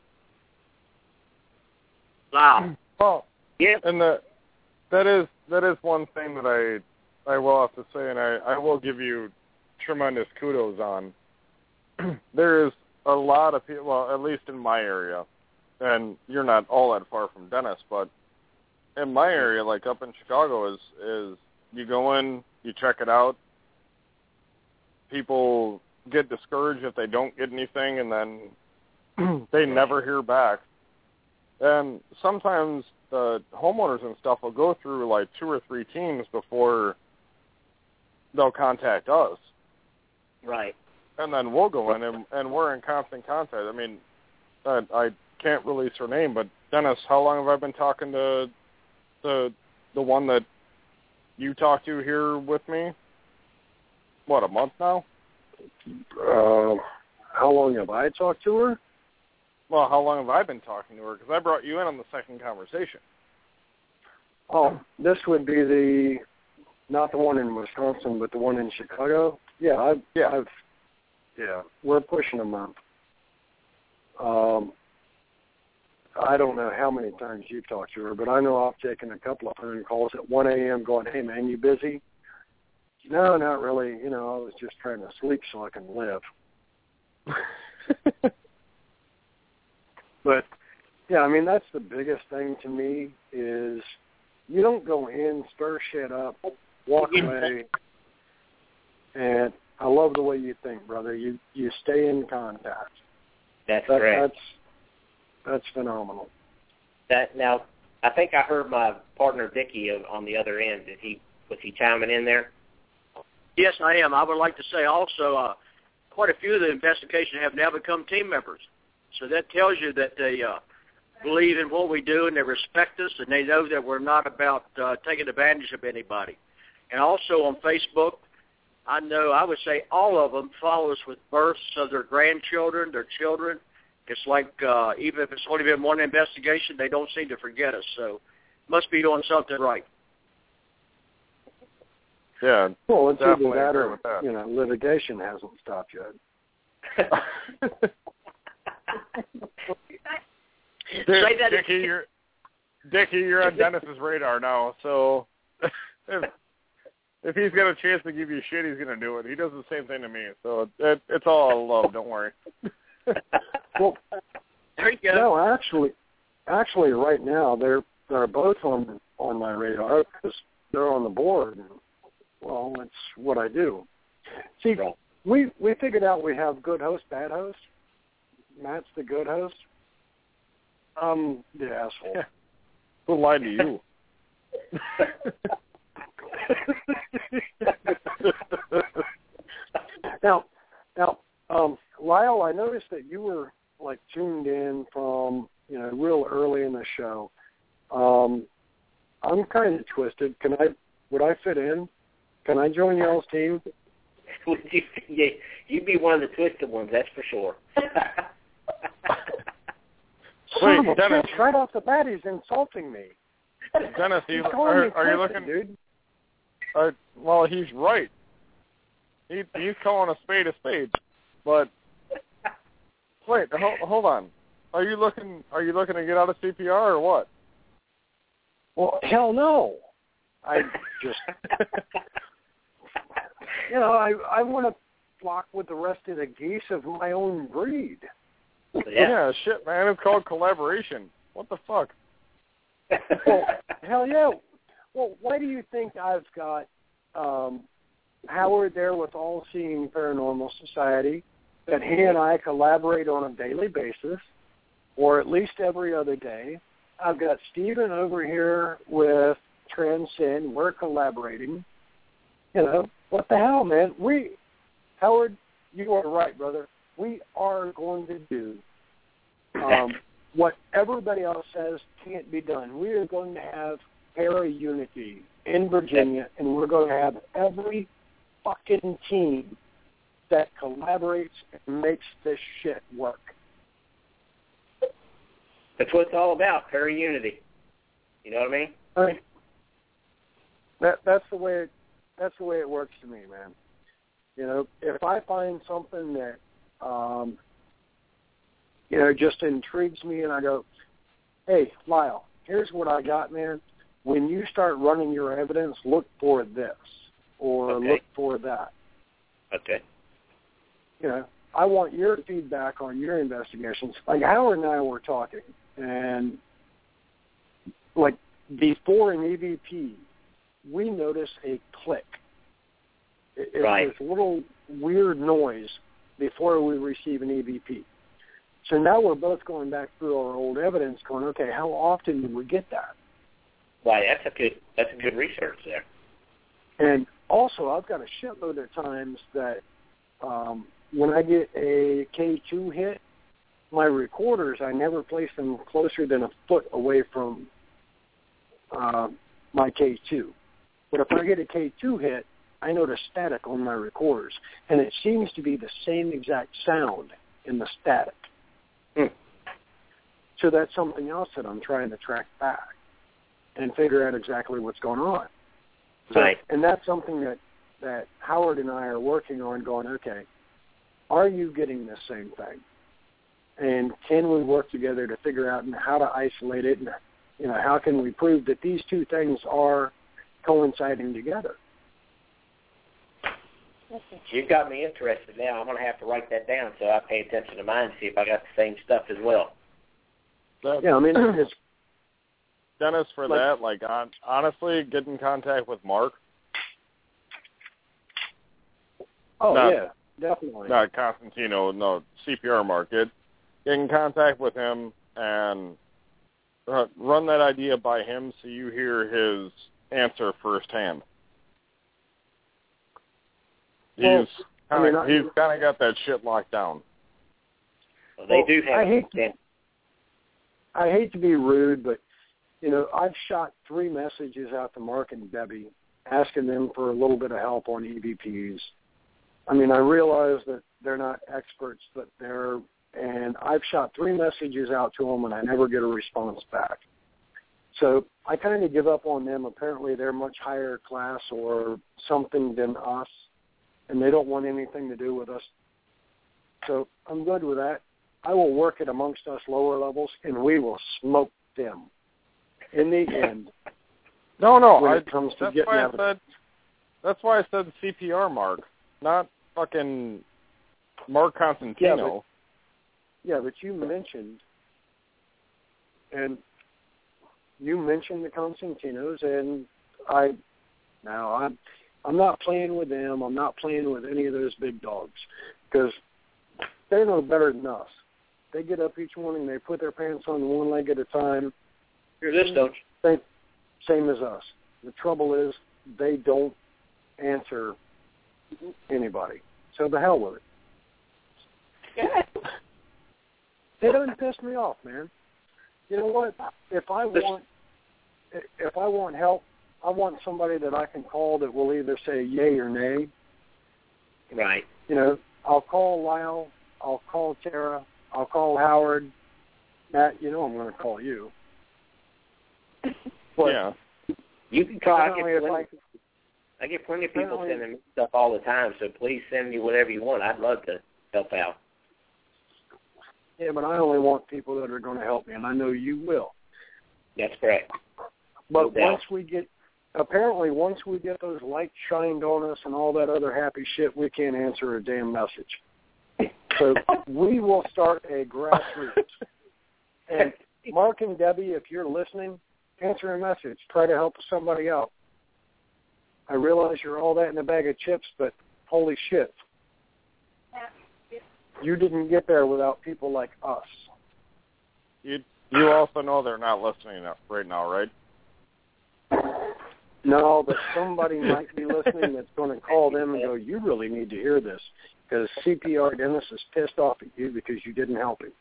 Wow. Well, yeah. And that is one thing that I will have to say, and I will give you tremendous kudos on. There is a lot of people, well, at least in my area, and you're not all that far from Dennis, but in my area, like up in Chicago, is you go in, you check it out, people get discouraged if they don't get anything, and then they never hear back. And sometimes the homeowners and stuff will go through like 2 or 3 teams before they'll contact us. Right. And then we'll go in, and we're in constant contact. I mean, I can't release her name, but Dennis, how long have I been talking to the one that you talked to here with me? What, a month now? How long have I talked to her? Well, how long have I been talking to her? Because I brought you in on the second conversation. Oh, this would be not the one in Wisconsin, but the one in Chicago. Yeah, we're pushing a month. I don't know how many times you've talked to her, but I know I've taken a couple of phone calls at 1 a.m. going, hey, man, you busy? No, not really. I was just trying to sleep so I can live. But, yeah, I mean, that's the biggest thing to me is you don't go in, stir shit up, walk away, and I love the way you think, brother. You stay in contact. That's correct. That's phenomenal. Now, I think I heard my partner Dickie on the other end. Was he chiming in there? Yes, I am. I would like to say also quite a few of the investigations have now become team members. So that tells you that they believe in what we do and they respect us and they know that we're not about taking advantage of anybody. And also on Facebook, I would say all of them follow us with births of their grandchildren, their children. It's like even if it's only been one investigation, they don't seem to forget us. So must be doing something right. Yeah. Well, it's either that or litigation hasn't stopped yet. Dickie, you're on Dennis's radar now. So if he's got a chance to give you shit, he's going to do it. He does the same thing to me. So it's all love. Don't worry. Well, there you go. No, actually, right now they're both on my radar because they're on the board. And, well, it's what I do. See, we figured out we have good host, bad host. Matt's the good host. I'm the asshole. Yeah. Who lied to you? Now, Lyle, I noticed that you were like tuned in from real early in the show. I'm kind of twisted. Would I fit in? Can I join y'all's team? You'd be one of the twisted ones, that's for sure. Wait, Dennis, right off the bat, he's insulting me. Dennis, are you looking, dude? Well, he's right. He's calling a spade, but wait, hold on. Are you looking to get out of CPR or what? Well, hell no. I just, I want to flock with the rest of the geese of my own breed. Yeah, shit, man. It's called collaboration. What the fuck? Well, hell yeah. Well, why do you think I've got Howard there with All Seeing Paranormal Society, that he and I collaborate on a daily basis, or at least every other day? I've got Stephen over here with Transcend. We're collaborating. What the hell, man? Howard, you are right, brother. We are going to do what everybody else says can't be done. We are going to have para-unity in Virginia, and we're going to have every fucking team that collaborates and makes this shit work. That's what it's all about, para-unity. You know what I mean? I mean, that's the way it works to me, man. If I find something that just intrigues me, and I go, hey, Lyle, here's what I got, man. When you start running your evidence, look for this or look for that. Okay. I want your feedback on your investigations. Like Howard and I were talking, and like before an EVP, we noticed a click. It was this weird noise before we receive an EVP. So now we're both going back through our old evidence going, okay, how often do we get that? Right, that's a good research there. And also, I've got a shitload of times that when I get a K2 hit, my recorders, I never place them closer than a foot away from my K2. But if I get a K2 hit, I notice static on my recorders, and it seems to be the same exact sound in the static. So that's something else that I'm trying to track back and figure out exactly what's going on. So, right. And that's something that Howard and I are working on going, okay, are you getting this same thing? And can we work together to figure out how to isolate it, and how can we prove that these two things are coinciding together? You've got me interested now. I'm going to have to write that down so I pay attention to mine and see if I got the same stuff as well. Yeah, I mean, it's, Dennis, for that, honestly, get in contact with Mark. Yeah, definitely. Not Constantino, no, CPR Mark. Get in contact with him and run that idea by him so you hear his answer firsthand. He's kind of got that shit locked down. Well, they do have. I hate to be rude, but I've shot 3 messages out to Mark and Debbie, asking them for a little bit of help on EVPs. I mean, I realize that they're not experts, but and I've shot 3 messages out to them, and I never get a response back. So I kind of give up on them. Apparently, they're much higher class or something than us, and they don't want anything to do with us. So I'm good with that. I will work it amongst us lower levels, and we will smoke them. In the end, when it comes to getting evidence. That's why I said CPR Mark, not fucking Mark Constantino. But you mentioned, the Constantinos, and I'm not playing with them. I'm not playing with any of those big dogs because they know better than us. They get up each morning, they put their pants on one leg at a time. Hear this, don't you? Same as us. The trouble is they don't answer anybody. So the hell with it. It doesn't piss me off, man. You know what? If I want help, I want somebody that I can call that will either say yay or nay. Right. I'll call Lyle. I'll call Tara. I'll call Howard. Matt, I'm going to call you. But yeah. You can call. I get plenty of people sending me stuff all the time, so please send me whatever you want. I'd love to help out. Yeah, but I only want people that are going to help me, and I know you will. That's correct. But once we get those lights shined on us and all that other happy shit, we can't answer a damn message. So we will start a grassroots. And Mark and Debbie, if you're listening, answer a message. Try to help somebody out. I realize you're all that in a bag of chips, but holy shit. You didn't get there without people like us. You also know they're not listening right now, right? No, but somebody might be listening that's going to call them and go, you really need to hear this, because CPR Dennis is pissed off at you because you didn't help him.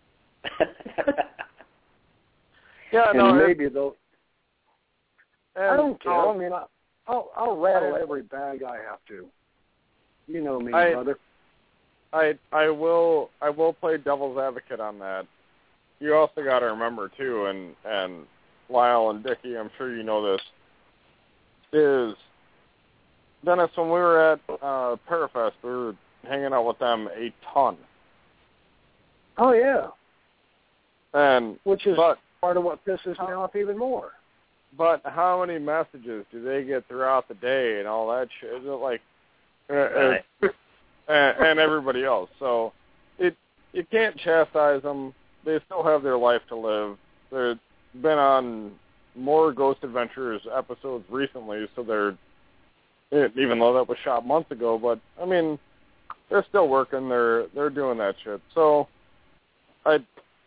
Maybe they'll... I don't care. I mean, I'll rattle every bag I have to. You know me, brother. I will play devil's advocate on that. You also got to remember too, and Lyle and Dickie, I'm sure you know this, is Dennis, when we were at Parafest, we were hanging out with them a ton. Oh yeah. And which is part of what pisses me off even more. But how many messages do they get throughout the day and all that shit? Is it like and everybody else? So you can't chastise them. They still have their life to live. They've been on more Ghost Adventures episodes recently, so they're, even though that was shot months ago, but I mean, they're still working. They're doing that shit. So, we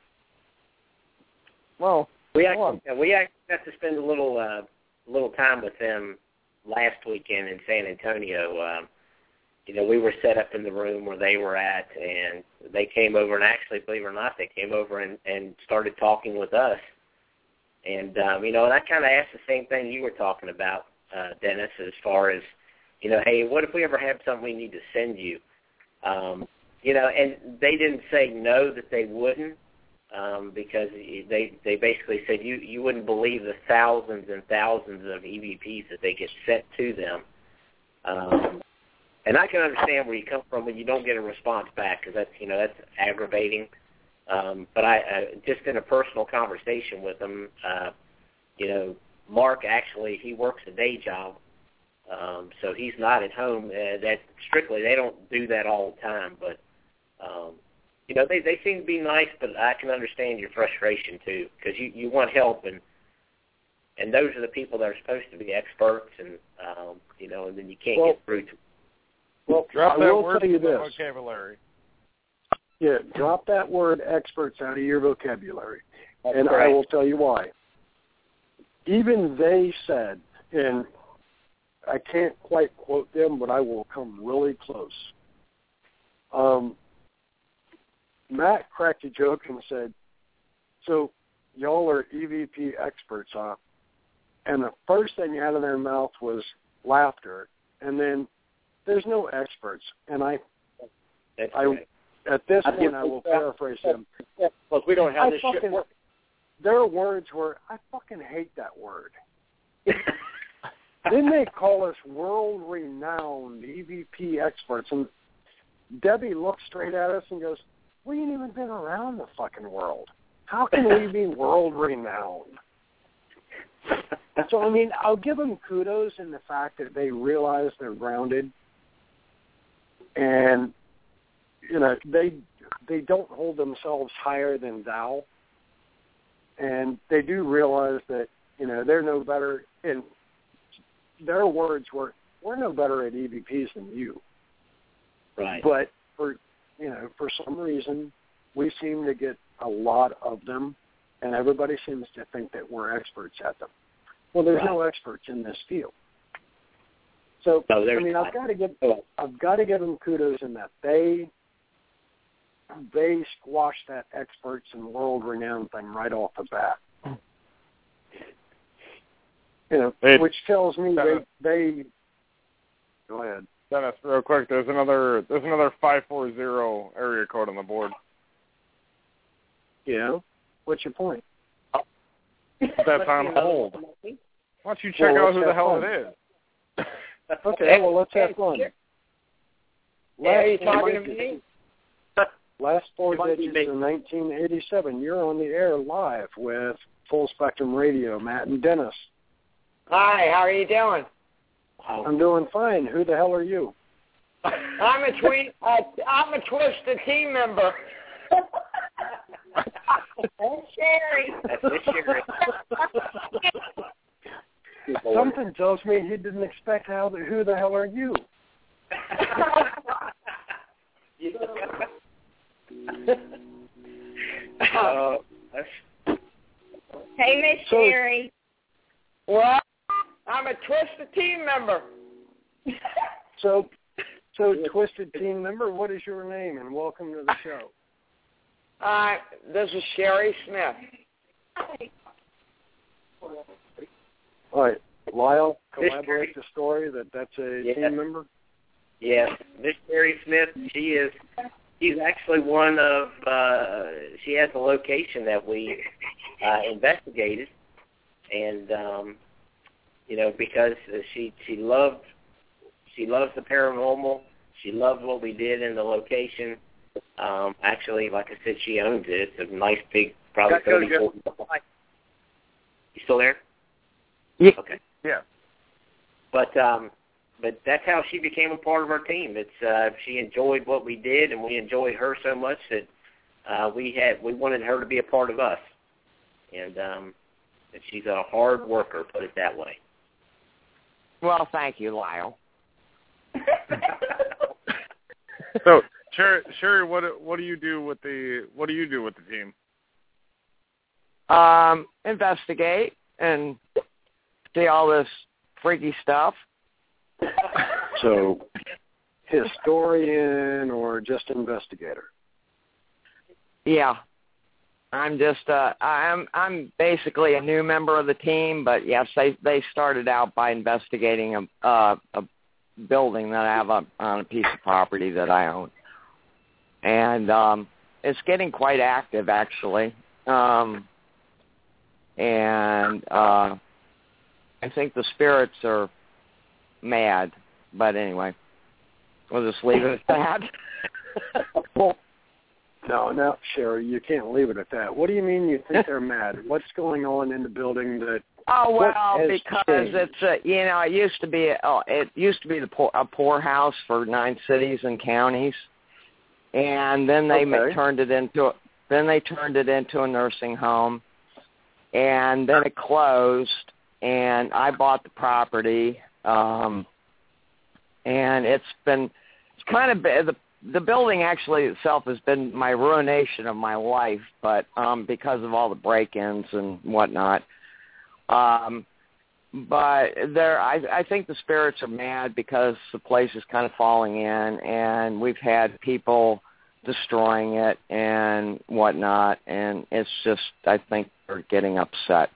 actually got to spend a little time with them last weekend in San Antonio. We were set up in the room where they were at, and they came over, and actually, believe it or not, they came over and started talking with us. And, and I kind of asked the same thing you were talking about, Dennis, as far as, hey, what if we ever have something we need to send you? And they didn't say no that they wouldn't, because they basically said you wouldn't believe the thousands and thousands of EVPs that they get sent to them. And I can understand where you come from when you don't get a response back, because that's aggravating. But I just in a personal conversation with them, Mark actually, he works a day job, so he's not at home. That strictly, they don't do that all the time. But they seem to be nice, but I can understand your frustration too, because you want help, and those are the people that are supposed to be experts, and and then you can't get through to them. Well, drop I that will word tell you from the this. vocabulary. Yeah, drop that word experts out of your vocabulary. That's and correct. I will tell you why. Even they said, and I can't quite quote them, but I will come really close. Matt cracked a joke and said, so y'all are EVP experts, huh? And the first thing out of their mouth was laughter. And then, there's no experts. And That's at this point, I will paraphrase them. Look, we don't have this shit work. Their words were, I fucking hate that word. Then they call us world-renowned EVP experts. And Debbie looks straight at us and goes, we ain't even been around the fucking world. How can we be world-renowned? So, I'll give them kudos in the fact that they realize they're grounded. And, they don't hold themselves higher than thou. And they do realize that, they're no better. And their words were, we're no better at EVPs than you. Right. But for some reason, we seem to get a lot of them, and everybody seems to think that we're experts at them. Well, there's no experts in this field. So, I've got to give them kudos in that they squashed that experts and world-renowned thing right off the bat. Which tells me they go ahead. Dennis, real quick, there's another 540 area code on the board. Yeah? What's your point? That's on hold. Why don't you check out who the hell it is? Okay, well, let's have fun. Are you talking to me? Last four digits in 1987. You're on the air live with Full Spectrum Radio, Matt and Dennis. Hi, how are you doing? I'm doing fine. Who the hell are you? I'm a Twisted team member. That's Sherry. Something tells me he didn't expect who the hell are you? Hey, Miss Sherry. Well, I'm a Twisted team member. So Twisted team member, what is your name? And welcome to the show. This is Sherry Smith. All right. Lyle, collaborate the story that's a team member? Yes. Miss Sherry Smith, she's actually one of, she has a location that we investigated. And, because she loves the paranormal. She loved what we did in the location. Actually, like I said, she owns it. It's a nice big, probably 30, 40. You still there? Yeah. Okay. Yeah. But that's how she became a part of our team. It's she enjoyed what we did, and we enjoyed her so much that we wanted her to be a part of us. And she's a hard worker, put it that way. Well, thank you, Lyle. So, Sherry, what do you do with the team? Investigate and see all this freaky stuff. So, historian or just investigator? Yeah. I'm just I'm basically a new member of the team, but yes, they started out by investigating a building that I have on a piece of property that I own, and it's getting quite active actually, and I think the spirits are mad, but anyway, we'll just leave it at that. Well, no, Sherry, you can't leave it at that. What do you mean you think they're mad? What's going on in the building that? Oh well, because it's it used to be a poorhouse for 9 cities and counties, and then they turned it into a nursing home, and then it closed, and I bought the property, and it's kind of the building actually itself has been my ruination of my life, but because of all the break-ins and whatnot. But I think the spirits are mad because the place is kind of falling in, and we've had people destroying it and whatnot, and it's just, I think they're getting upset.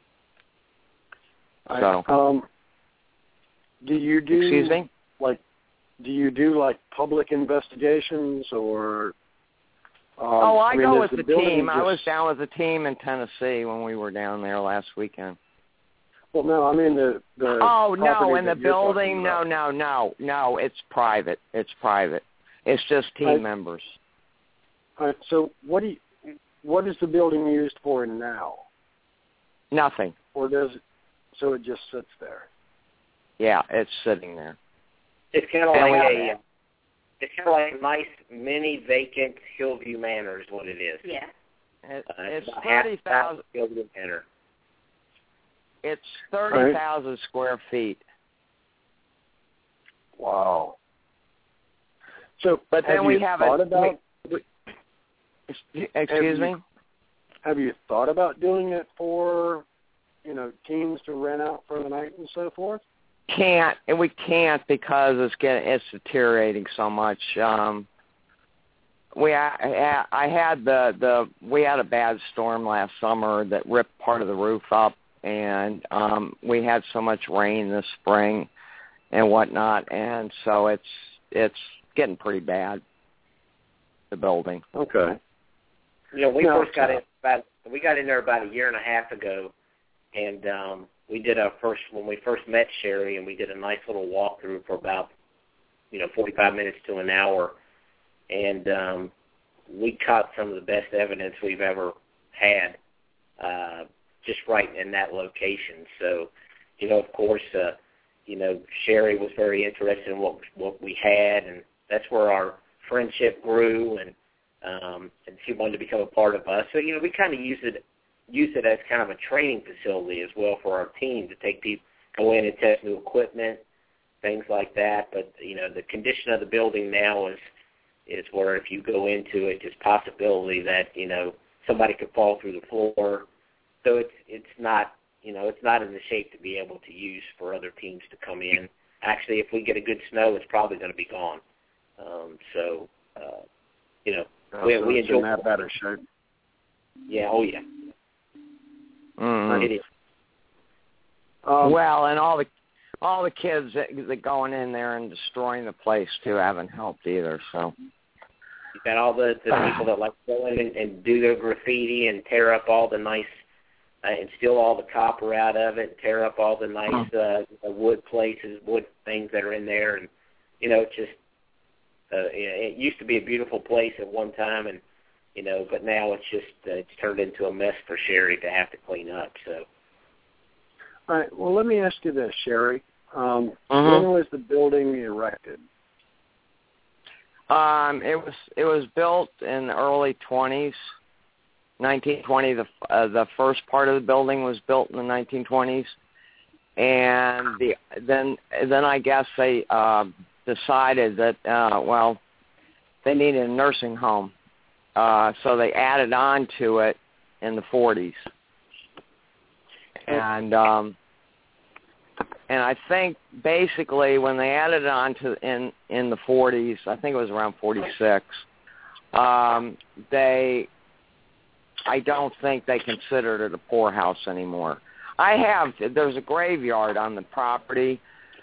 So, do you do? Excuse me? Do you do public investigations or? I go with the team. I was down with the team in Tennessee when we were down there last weekend. Well, no, I mean the. Oh no, in the building, no, it's private. It's private. It's just team members. All right. So what is the building used for now? Nothing. So it just sits there? Yeah, it's sitting there. It's kind of like a nice mini vacant Hillview Manor is what it is. Yeah. It's 30,000. Hillview Manor. It's 30,000 square feet. Wow. So, but then we have thought about. Excuse me. Have you thought about doing it for, teams to rent out for the night and so forth? We can't because it's deteriorating so much. We had a bad storm last summer that ripped part of the roof up, and we had so much rain this spring and whatnot, and so it's getting pretty bad. The building. Okay. We first got in there about a year and a half ago, and we did when we first met Sherry, and we did a nice little walkthrough for about 45 minutes to an hour, and we caught some of the best evidence we've ever had just right in that location. So, of course, Sherry was very interested in what we had, and that's where our friendship grew, and she wanted to become a part of us. So, we kind of use it as kind of a training facility as well for our team to take people, go in and test new equipment, things like that. But, the condition of the building now is where if you go into it, there's possibility that, somebody could fall through the floor. So it's not in the shape to be able to use for other teams to come in. Actually, if we get a good snow, it's probably going to be gone. We enjoy in that better shape. Yeah, oh yeah. Mm-hmm. It is. Well, and all the kids that going in there and destroying the place too haven't helped either. So you got all the people that like to go in and do their graffiti and tear up all the nice and steal all the copper out of it, tear up all the nice wood places, wood things that are in there, and it's just it used to be a beautiful place at one time, and but now it's turned into a mess for Sherry to have to clean up. So. All right. Well, let me ask you this, Sherry. When was the building erected? It was built in the early 1920s. The first part of the building was built in the 1920s, and then I guess they decided that they needed a nursing home. So they added on to it in the 40s. And I think basically when they added it on to in the 40s, I think it was around 46, I don't think they considered it a poorhouse anymore. There's a graveyard on the property,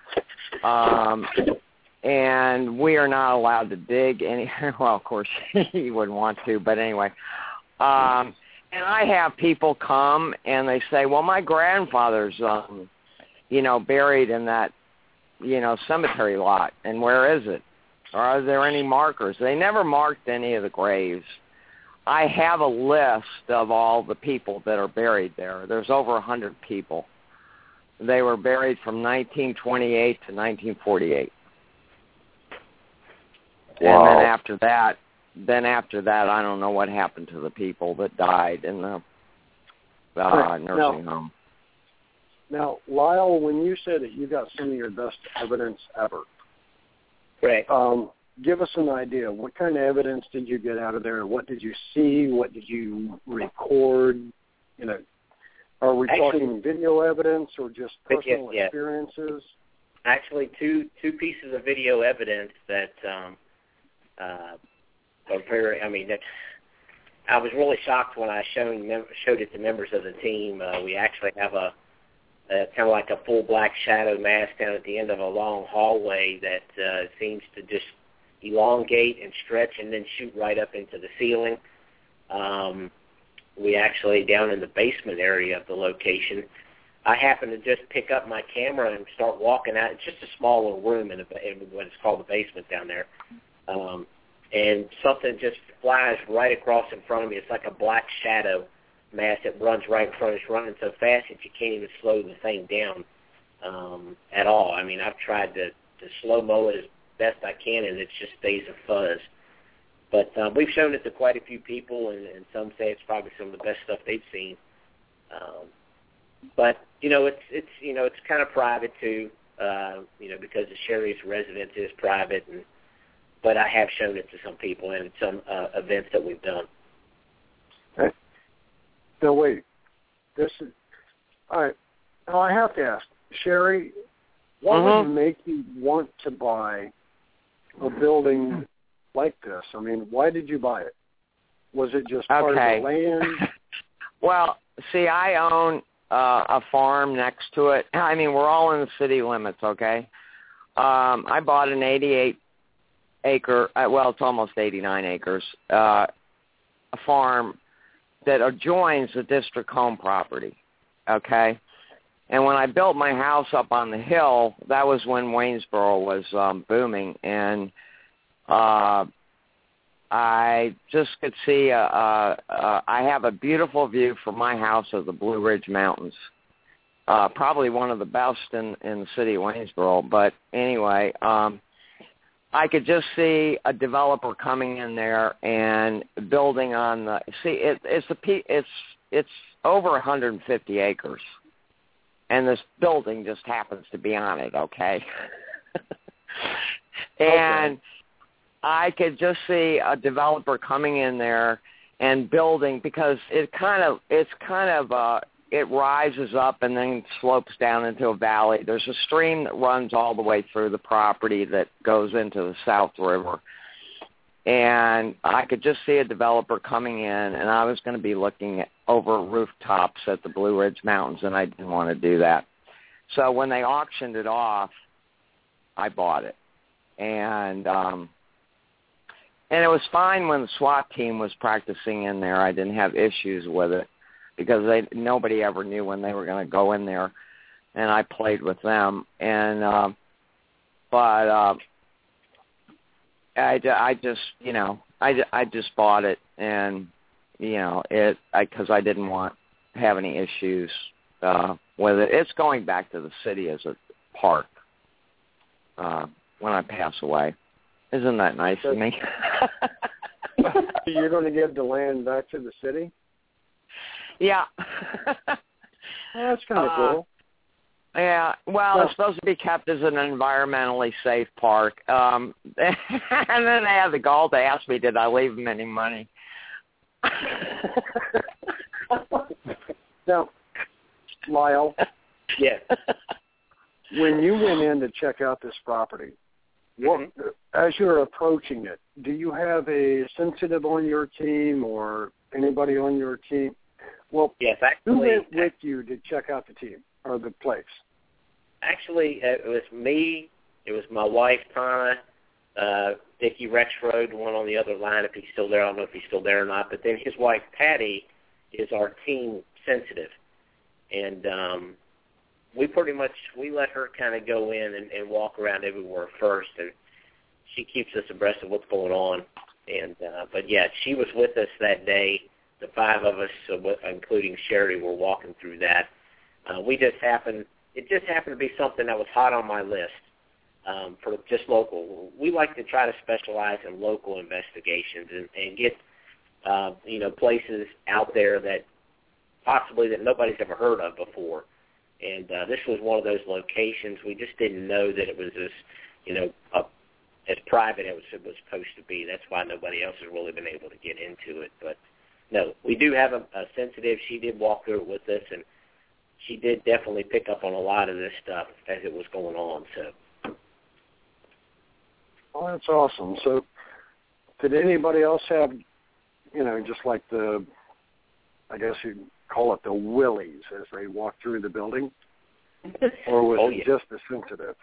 and we are not allowed to dig any. Well, of course, you wouldn't want to, but anyway. And I have people come and they say, well, my grandfather's, buried in that, cemetery lot, and where is it? Or are there any markers? They never marked any of the graves. I have a list of all the people that are buried there. There's over 100 people. They were buried from 1928 to 1948. Wow. And then after that, I don't know what happened to the people that died in the nursing home. Now, Lyle, when you said that you got some of your best evidence ever, right? Give us an idea. What kind of evidence did you get out of there? What did you see? What did you record? Are we talking video evidence or just personal experiences? Actually, two pieces of video evidence that are very. I mean, I was really shocked when I showed it to members of the team. We actually have a kind of like a full black shadow mask down at the end of a long hallway that seems to just elongate and stretch and then shoot right up into the ceiling. We actually, down in the basement area of the location, I happened to just pick up my camera and start walking out. It's just a small little room in what is called the basement down there. And something just flies right across in front of me. It's like a black shadow mass that runs right in front of us, running so fast that you can't even slow the thing down at all. I mean, I've tried to slow-mo it as best I can, and it just stays a fuzz. But we've shown it to quite a few people, and some say it's probably some of the best stuff they've seen. But it's kind of private too, because the Sherry's residence is private. But I have shown it to some people and some events that we've done. Okay. Now wait, this is all right. Now I have to ask, Sherry, what would make you want to buy a building like this? I mean, why did you buy it? Was it just part of the land? Well, see, I own a farm next to it. I mean, we're all in the city limits, okay? I bought an 88-acre, well, it's almost 89 acres, a farm that adjoins the district home property, okay? And when I built my house up on the hill, that was when Waynesboro was booming, and I just could see I have a beautiful view from my house of the Blue Ridge Mountains, probably one of the best in the city of Waynesboro. But anyway, I could just see a developer coming in there and building on the. See, it's over 150 acres, and this building just happens to be on it. Okay, and I could just see a developer coming in there and building, because it rises up and then slopes down into a valley. There's a stream that runs all the way through the property that goes into the South River. And I could just see a developer coming in, and I was going to be looking over rooftops at the Blue Ridge Mountains, and I didn't want to do that. So when they auctioned it off, I bought it. And it was fine when the SWAT team was practicing in there. I didn't have issues with it, because nobody ever knew when they were going to go in there, and I played with them. And I just bought it, and because I didn't have any issues with it. It's going back to the city as a park when I pass away. Isn't that nice of me? You're going to give the land back to the city? Yeah. Well, that's kind of cool. Yeah, well, it's supposed to be kept as an environmentally safe park. And then they had the gall to ask me, did I leave them any money? Now, Lyle. Yes. When you went in to check out this property, as you're approaching it, do you have a sensitive on your team or anybody on your team? Well, yes, actually, who went with you to check out the team or the place? Actually, it was me. It was my wife, Tana, Dickie Rexroad, the one on the other line, if he's still there. I don't know if he's still there or not. But then his wife, Patty, is our team sensitive. And we let her kind of go in and walk around everywhere first. And she keeps us abreast of what's going on. And but, yeah, she was with us that day. The five of us, including Sherry, were walking through that. It just happened to be something that was hot on my list for just local. We like to try to specialize in local investigations and get, places out there that possibly that nobody's ever heard of before. And this was one of those locations. We just didn't know that it was as private as it was supposed to be. That's why nobody else has really been able to get into it. But, no, we do have a sensitive. She did walk through it with us, and she did definitely pick up on a lot of this stuff as it was going on. So, well, that's awesome. So, did anybody else have, just like I guess you'd call it the willies as they walked through the building, or was it just the sensitive?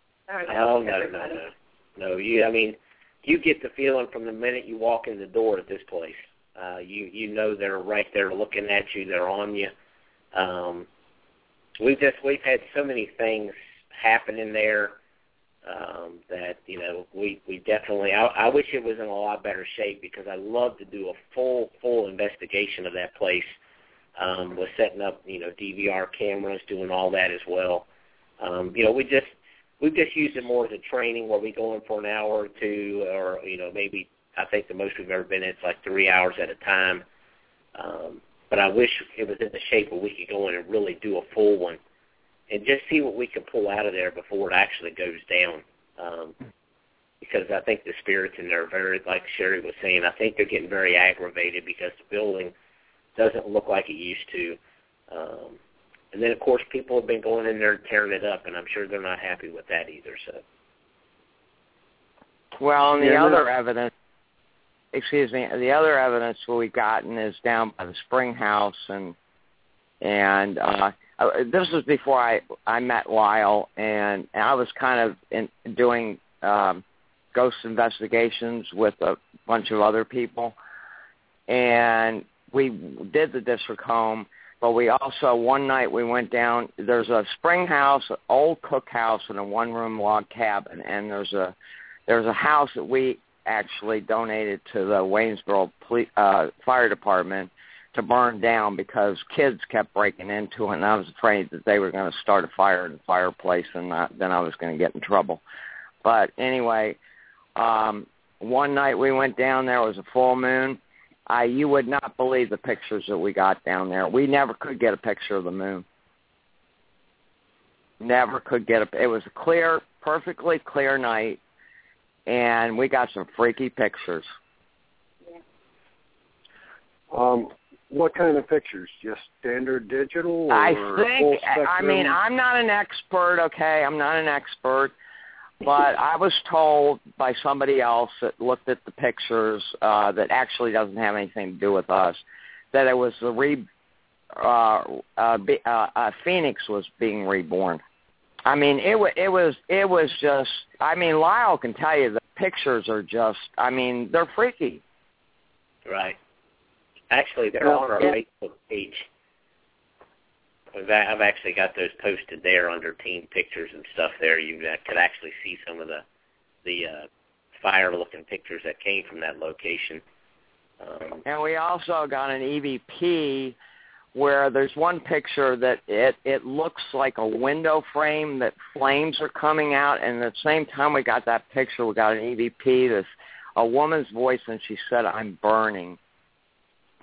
No. You get the feeling from the minute you walk in the door at this place. You know they're right there looking at you. They're on you. We've had so many things happen in there that we definitely. I wish it was in a lot better shape because I love to do a full investigation of that place. With setting up DVR cameras, doing all that as well. We've just used it more as a training where we go in for an hour or two, or maybe I think the most we've ever been in is like 3 hours at a time. But I wish it was in the shape where we could go in and really do a full one and just see what we can pull out of there before it actually goes down. Because I think the spirits in there are very, like Sherry was saying, I think they're getting very aggravated because the building doesn't look like it used to. And then, of course, people have been going in there and tearing it up, and I'm sure they're not happy with that either. So. Well, and the other evidence we've gotten is down by the Spring House, and this was before I met Lyle, and I was kind of doing ghost investigations with a bunch of other people, and we did the district home, but we also, one night we went down, there's a Spring House, an old cookhouse, and a one-room log cabin, and there's a house that we actually donated to the Waynesboro Fire Department to burn down because kids kept breaking into it, and I was afraid that they were going to start a fire in the fireplace, and then I was going to get in trouble. But anyway, one night we went down there, it was a full moon. You would not believe the pictures that we got down there. We never could get a picture of the moon. Never could get it was a clear, perfectly clear night, and we got some freaky pictures. What kind of pictures? Just standard digital? Or I full spectrum? I mean, I'm not an expert, okay? I'm not an expert. But I was told by somebody else that looked at the pictures that actually doesn't have anything to do with us, that it was Phoenix was being reborn. I mean, it was just. I mean, Lyle can tell you the pictures are just. I mean, they're freaky. Right. Actually, they're on our Facebook page. I've actually got those posted there under team pictures and stuff there. You could actually see some of the fire-looking pictures that came from that location. And we also got an EVP where there's one picture that it looks like a window frame that flames are coming out, and at the same time we got that picture, we got an EVP that's a woman's voice, and she said, "I'm burning."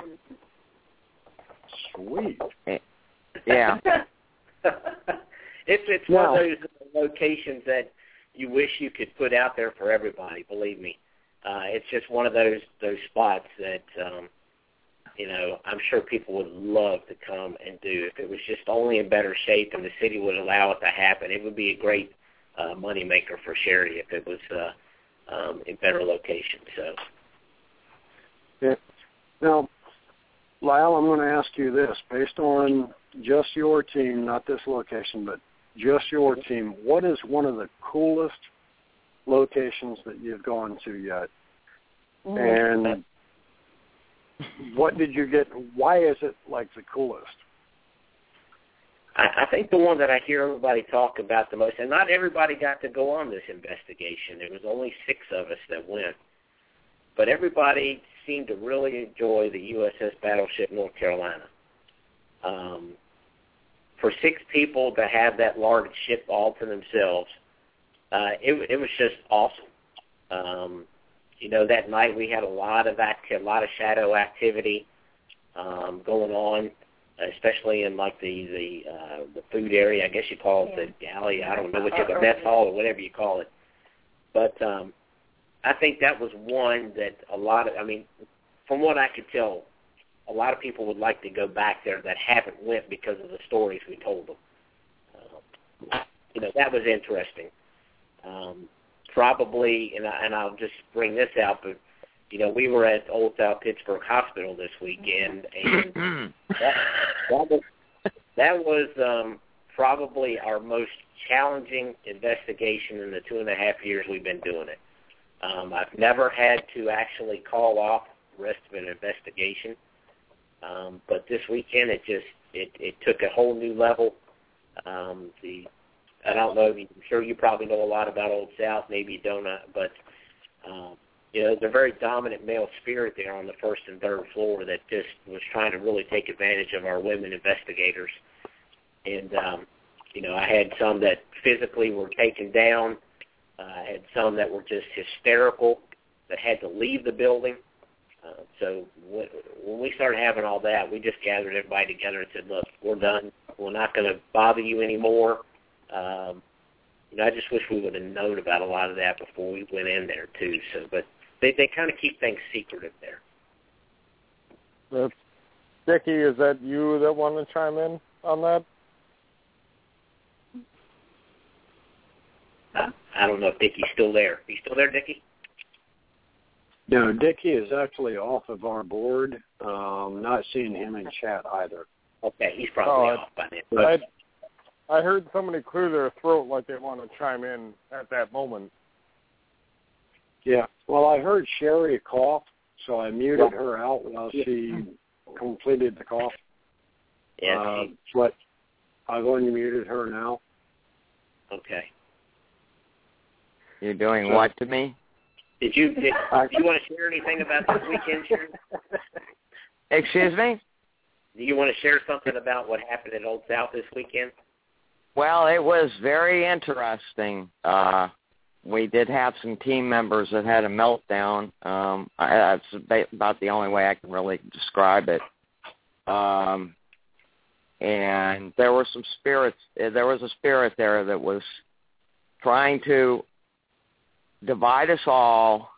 Sweet. Yeah. It's one of those locations that you wish you could put out there for everybody. Believe me, it's just one of those spots that I'm sure people would love to come and do. If it was just only in better shape and the city would allow it to happen, it would be a great money maker for Sherry if it was in better location. So, yeah. Now, Lyle, I'm going to ask you this: based on just your team, not this location, but just your team, what is one of the coolest locations that you've gone to yet? And what did you get? Why is it like the coolest? I think the one that I hear everybody talk about the most, and not everybody got to go on this investigation. There was only 6 of us that went. But everybody seemed to really enjoy the USS Battleship North Carolina. For 6 people to have that large ship all to themselves, it was just awesome. That night we had a lot of shadow activity going on, especially in like the food area. I guess you call it the galley. I don't know what the mess hall or whatever you call it. But I think that was one that from what I could tell, a lot of people would like to go back there that haven't went because of the stories we told them. That was interesting. Probably, and I'll just bring this out, but we were at Old South Pittsburgh Hospital this weekend, and that was probably our most challenging investigation in the 2.5 years we've been doing it. I've never had to actually call off the rest of an investigation, but this weekend it took a whole new level. I don't know. I'm sure you probably know a lot about Old South. Maybe you don't, but there's a very dominant male spirit there on the first and third floor that just was trying to really take advantage of our women investigators. And I had some that physically were taken down. I had some that were just hysterical that had to leave the building. So when we started having all that, we just gathered everybody together and said, "Look, we're done. We're not going to bother you anymore." I just wish we would have known about a lot of that before we went in there too. So, but they kind of keep things secretive there. Dickie, is that you that want to chime in on that? I don't know if Dickie's still there. Are you still there, Dickie? No, Dickie is actually off of our board. Not seeing him in chat either. Okay, he's probably off by then. I heard somebody clear their throat like they want to chime in at that moment. Yeah, well, I heard Sherry cough, so I muted her out while she completed the cough. Yeah. But I've unmuted her now. Okay. You're doing what to me? Did you want to share anything about this weekend, Sherry? Excuse me? Do you want to share something about what happened at Old South this weekend? Well, it was very interesting. We did have some team members that had a meltdown. That's about the only way I can really describe it. And there were some spirits. There was a spirit there that was trying to divide us all,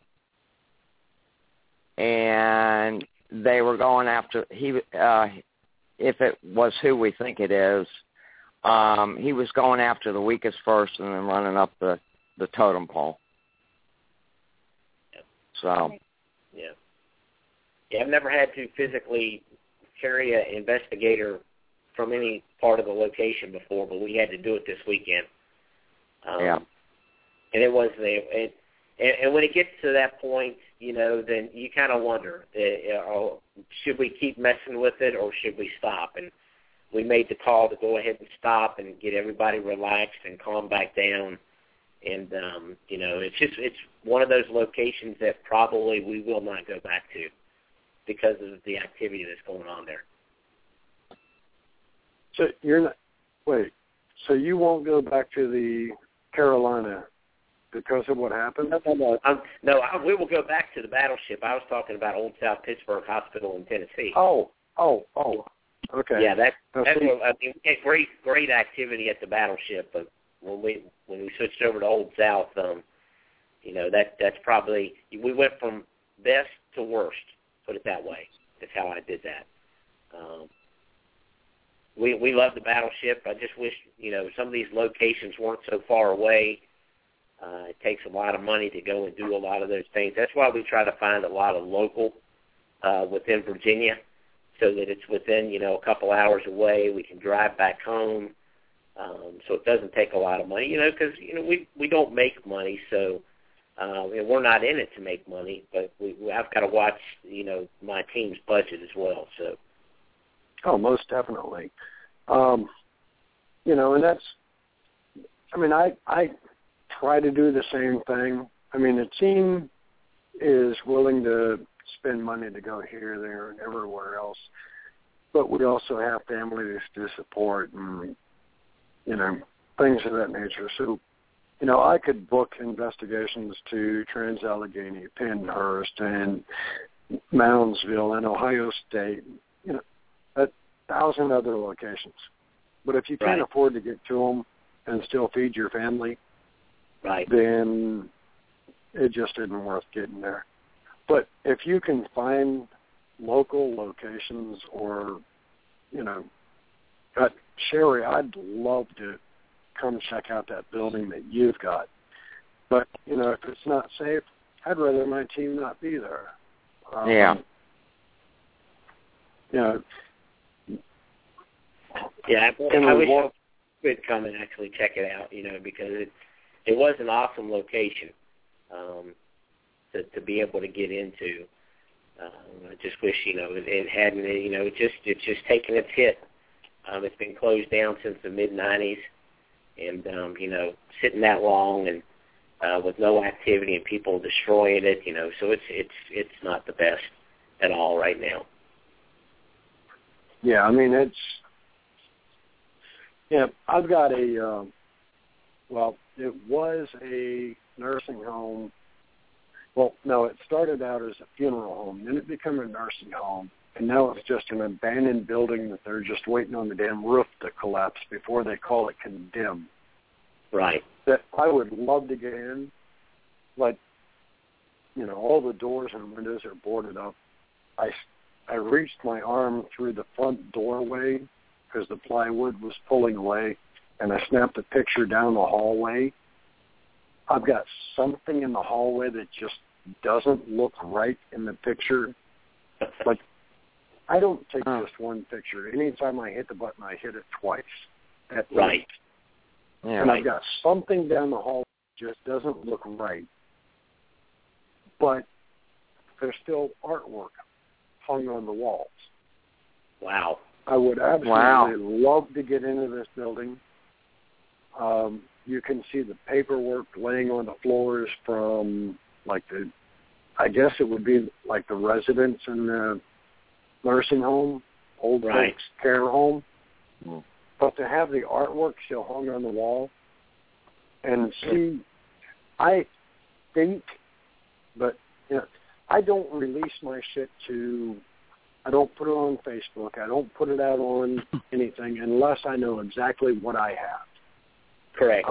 and they were going after if it was who we think it is. He was going after the weakest first and then running up the totem pole. Yep. So. Yeah, I've never had to physically carry an investigator from any part of the location before, but we had to do it this weekend. Yeah. And it was and when it gets to that point, then you kind of wonder, should we keep messing with it or should we stop? And we made the call to go ahead and stop and get everybody relaxed and calm back down. And, it's one of those locations that probably we will not go back to because of the activity that's going on there. So so you won't go back to the Carolina because of what happened? No, we will go back to the Battleship. I was talking about Old South Pittsburgh Hospital in Tennessee. Oh. Okay. Yeah, that's what, I mean, we had great activity at the Battleship, but when we switched over to Old South, that's probably, we went from best to worst, put it that way. That's how I did that. We love the Battleship. I just wish, some of these locations weren't so far away. It takes a lot of money to go and do a lot of those things. That's why we try to find a lot of local within Virginia, so that it's within, a couple hours away. We can drive back home, so it doesn't take a lot of money, because, we don't make money, so we're not in it to make money, but I've got to watch, my team's budget as well, so. Oh, most definitely. And that's, I try to do the same thing. The team is willing to spend money to go here, there, and everywhere else, but we also have families to support and, things of that nature. So, I could book investigations to Trans-Allegheny, Pennhurst, and Moundsville, and Ohio State, 1,000 other locations. But if you can't afford to get to them and still feed your family, then it just isn't worth getting there. But if you can find local locations or, Sherry, I'd love to come check out that building that you've got. But, if it's not safe, I'd rather my team not be there. Yeah. Yeah, I wish I could come and actually check it out, because it was an awesome location to be able to get into. I just wish, it hadn't, it's just taken its hit. It's been closed down since the mid-'90s, and, sitting that long and with no activity and people destroying it, so it's not the best at all right now. Yeah, I've got it was a nursing home. Well, no, it started out as a funeral home, then it became a nursing home, and now it's just an abandoned building that they're just waiting on the damn roof to collapse before they call it condemned. Right. That I would love to get in, but, all the doors and windows are boarded up. I reached my arm through the front doorway because the plywood was pulling away, and I snapped a picture down the hallway. I've got something in the hallway that just doesn't look right in the picture. Like, I don't take just one picture. Anytime I hit the button, I hit it twice. At least. Yeah, and I've got something down the hallway that just doesn't look right. But there's still artwork hung on the walls. Wow. I would absolutely love to get into this building. You can see the paperwork laying on the floors from, I guess it would be like the residents in the nursing home, old folks care home. Mm. But to have the artwork still hung on the wall and see, I think, but, I don't release my shit I don't put it on Facebook. I don't put it out on anything unless I know exactly what I have. Correct.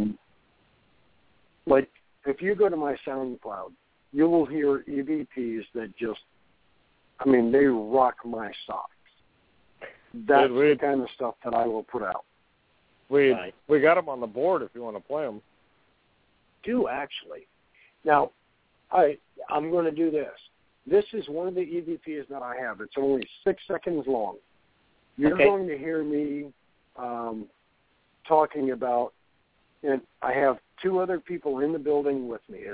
If you go to my SoundCloud, you will hear EVPs that just, they rock my socks. That's the kind of stuff that I will put out. We got them on the board if you want to play them. Do actually. Now, I'm going to do this. This is one of the EVPs that I have. It's only 6 seconds long. You're going to hear me talking about, and I have 2 other people in the building with me.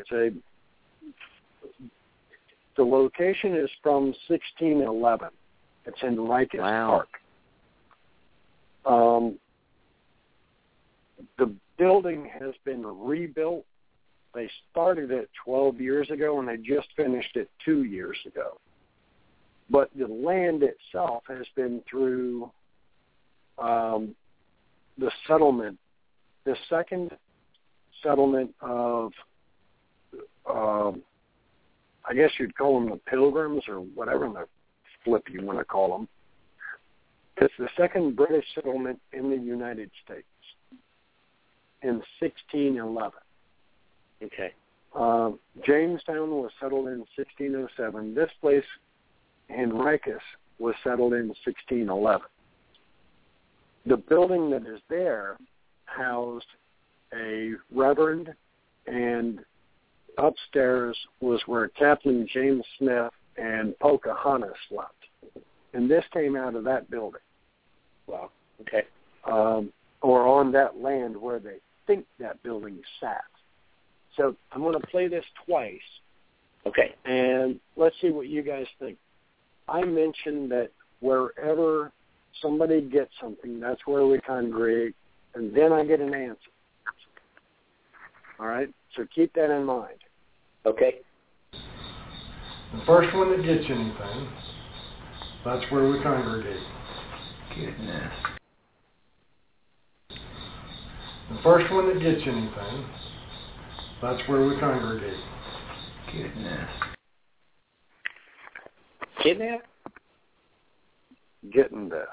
The location is from 1611. It's in Rikers Park. The building has been rebuilt. They started it 12 years ago, and they just finished it 2 years ago. But the land itself has been through the settlement, the second settlement of, I guess you'd call them the Pilgrims or whatever the flip you want to call them. It's the second British settlement in the United States in 1611. Okay. Jamestown was settled in 1607. This place, Henricus, was settled in 1611. The building that is there housed a reverend, and upstairs was where Captain James Smith and Pocahontas slept. And this came out of that building. Wow. Okay. Or on that land where they think that building sat. So I'm going to play this twice. Okay. And let's see what you guys think. I mentioned that wherever somebody gets something, that's where we congregate, and then I get an answer. All right? So keep that in mind. Okay. The first one that gets anything, that's where we congregate. Goodness. The first one that gets anything, that's where we congregate. Goodness. Kidnap? Getting this.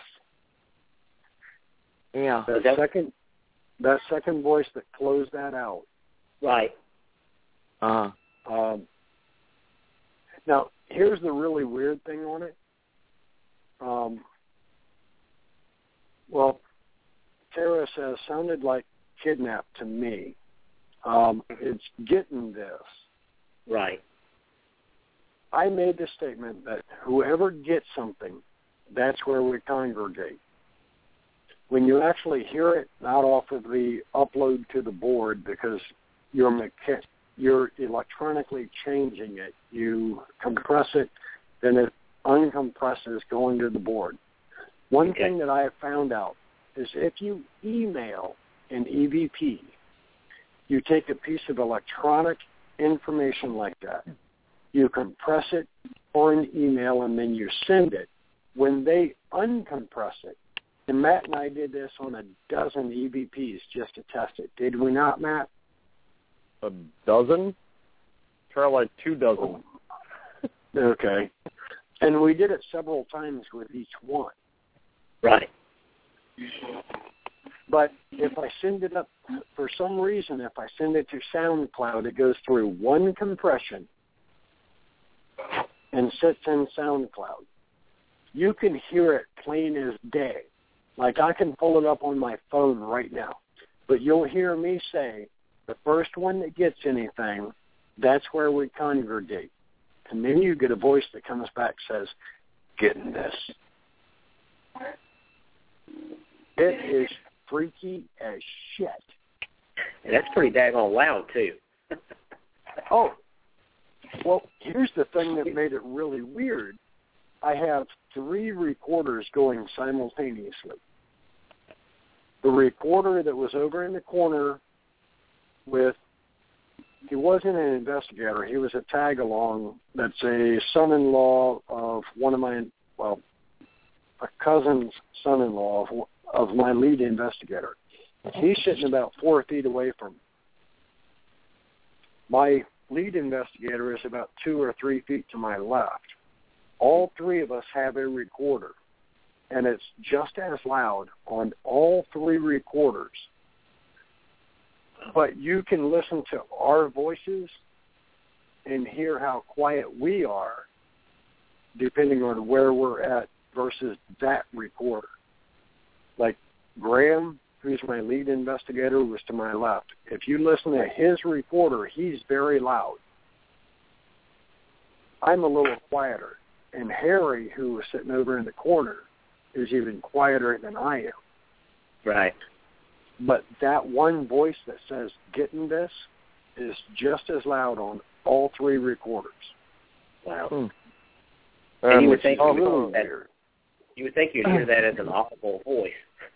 Yeah. That second voice that closed that out. Right. Uh-huh. Now, here's the really weird thing on it. Well, Tara says, sounded like kidnap to me. It's getting this. Right. I made the statement that whoever gets something, that's where we congregate. When you actually hear it, not off of the upload to the board, because you're electronically changing it. You compress it, then it uncompresses going to the board. One thing that I have found out is if you email an EVP, you take a piece of electronic information like that, you compress it for an email, and then you send it. When they uncompress it, and Matt and I did this on a dozen EVPs just to test it. Did we not, Matt? A dozen? Try like 2 dozen. Okay. And we did it several times with each one. Right. But if I send it up, for some reason, if I send it to SoundCloud, it goes through one compression and sits in SoundCloud. You can hear it plain as day. Like I can pull it up on my phone right now. But you'll hear me say, the first one that gets anything, that's where we congregate. And then you get a voice that comes back and says, getting this. It is freaky as shit. And that's pretty daggone loud, too. Oh, well, here's the thing that made it really weird. I have 3 recorders going simultaneously. The recorder that was over in the corner with, he wasn't an investigator, he was a tag-along that's a son-in-law of one of my, well, a cousin's son-in-law of my lead investigator. He's sitting about 4 feet away from me. My lead investigator is about 2 or 3 feet to my left. All 3 of us have a recorder, and it's just as loud on all 3 recorders. But you can listen to our voices and hear how quiet we are depending on where we're at versus that recorder. Like Graham, who's my lead investigator, was to my left. If you listen to his recorder, he's very loud. I'm a little quieter. And Harry, who was sitting over in the corner, is even quieter than I am. Right. But that one voice that says, getting this, is just as loud on all 3 recorders. Wow. And you would think you would think you'd hear that as an audible voice.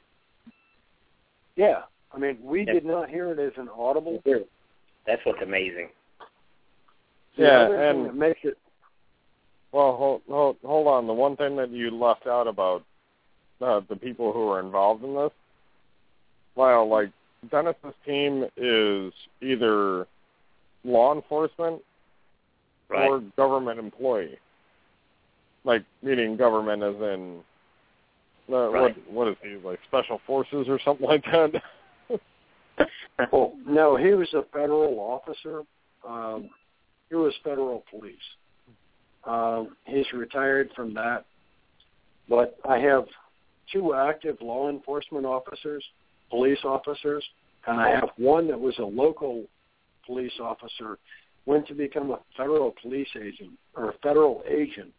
Yeah. I mean, we did not hear it as an audible. That's what's amazing. Yeah, and that makes it. Well, hold on. The one thing that you left out about the people who are involved in this, well, like Dennis's team is either law enforcement or government employee. Like, meaning government as in Right. What is he, like special forces or something like that? Well, no, he was a federal officer. He was federal police. He's retired from that. But I have 2 active law enforcement officers, police officers, and I have one that was a local police officer, went to become a federal police agent, or a federal agent,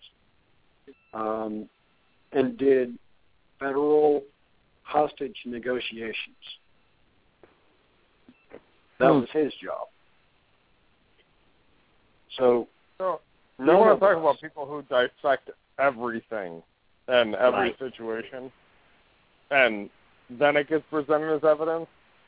and did federal hostage negotiations. That was his job. So you want to talk about people who dissect everything and every situation, and then it gets presented as evidence?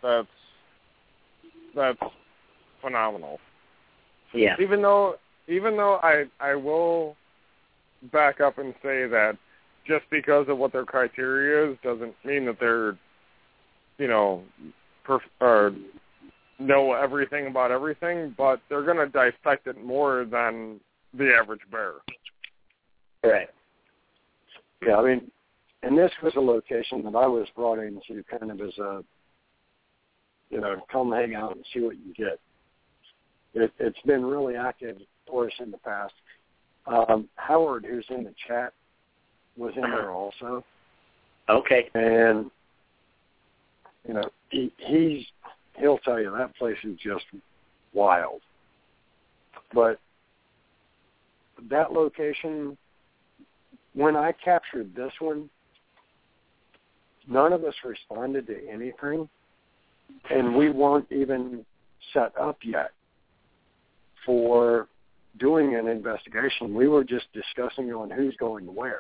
That's phenomenal. Yeah. Even though I will back up and say that just because of what their criteria is doesn't mean that they're, know everything about everything, but they're going to dissect it more than the average bear. Correct. Yeah, I mean, and this was a location that I was brought into kind of as a, come hang out and see what you get. It's been really active for us in the past. Howard, who's in the chat, was in there also. Okay. And, he'll tell you that place is just wild. But that location, when I captured this one, none of us responded to anything, and we weren't even set up yet for doing an investigation. We were just discussing on who's going where.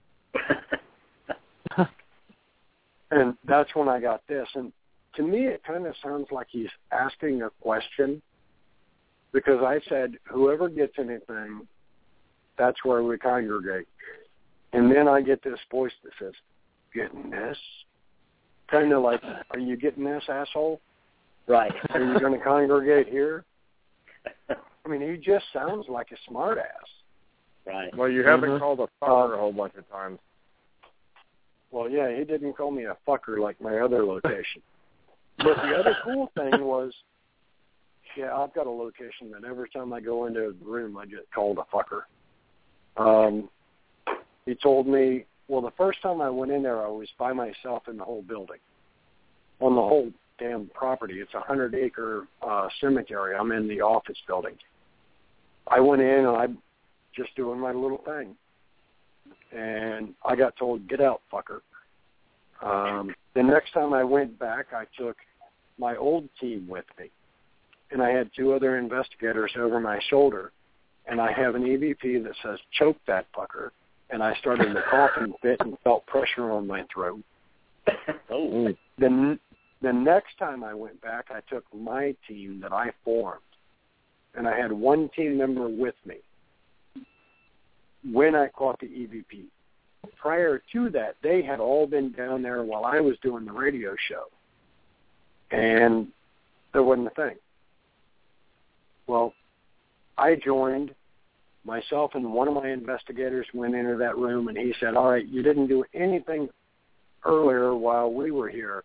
And that's when I got this. And to me, it kind of sounds like he's asking a question, because I said, whoever gets anything, that's where we congregate. And then I get this voice that says, getting this? Kind of like, are you getting this, asshole? Right. Are you going to congregate here? I mean, he just sounds like a smart ass. Right. Well, you have been called a fucker a whole bunch of times. Well, yeah, he didn't call me a fucker like my other location. But the other cool thing was, yeah, I've got a location that every time I go into a room, I get called a fucker. He told me, well, the first time I went in there, I was by myself in the whole building, on the whole damn property. It's a 100-acre cemetery. I'm in the office building. I went in, and I'm just doing my little thing. And I got told, get out, fucker. The next time I went back, I took my old team with me. And I had 2 other investigators over my shoulder. And I have an EVP that says, choke that fucker. And I started to cough and fit and felt pressure on my throat. Oh. The next time I went back, I took my team that I formed. And I had 1 team member with me when I caught the EVP. Prior to that, they had all been down there while I was doing the radio show. And there wasn't a thing. Well, I joined. Myself and one of my investigators went into that room, and he said, all right, you didn't do anything earlier while we were here.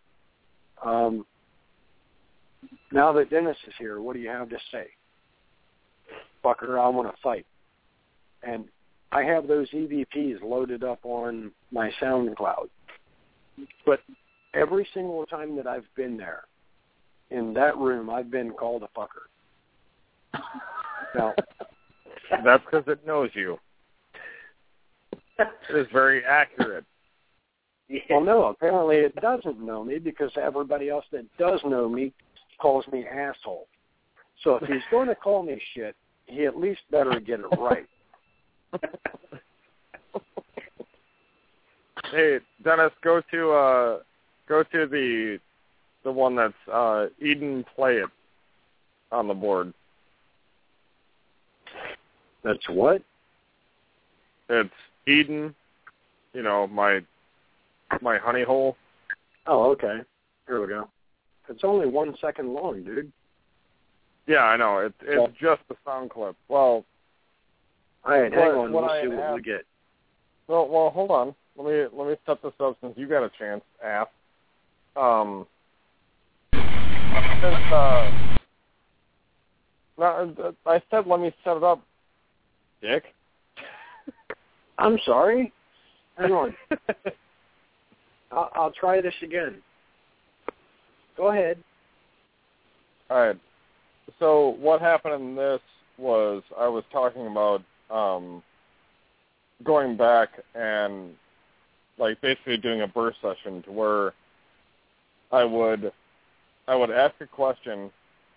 Now that Dennis is here, what do you have to say? Fucker, I want to fight. And I have those EVPs loaded up on my SoundCloud. But every single time that I've been there, in that room, I've been called a fucker. Now, that's because it knows you. It is very accurate. Well, no, apparently it doesn't know me, because everybody else that does know me calls me asshole. So if he's going to call me shit, he at least better get it right. Hey, Dennis, go to the one that's Eden Play It on the board. That's what? It's Eden, my honey hole. Oh, okay. Here we go. It's only 1 second long, dude. Yeah, I know. It's just the sound clip. Well, all right, hang on. We'll see what we get. Well, hold on. let me set this up since you got a chance, ass. I said let me set it up, dick. I'm sorry. Hang on. I'll try this again. Go ahead. All right. So what happened in this was I was talking about going back and like basically doing a burst session to where I would ask a question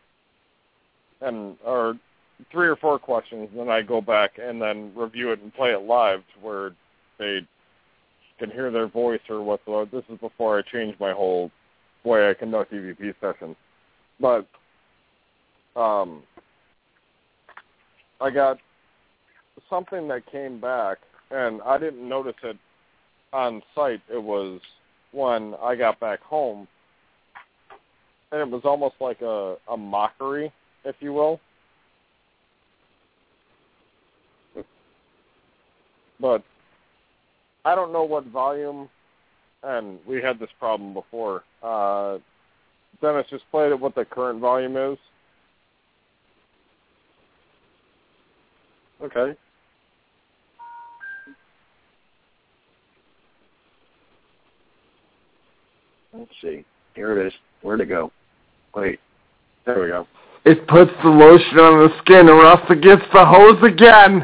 or 3 or 4 questions, and then I go back and then review it and play it live to where they can hear their voice or whatsoever. This is before I change my whole way I conduct EVP sessions. But I got something that came back, and I didn't notice it on site. It was when I got back home, and it was almost like a mockery, if you will. But I don't know what volume, and we had this problem before. Dennis just played it what the current volume is. Okay. Let's see. Here it is. Where'd it go? Wait. There we go. It puts the lotion on the skin or else it gets the hose again.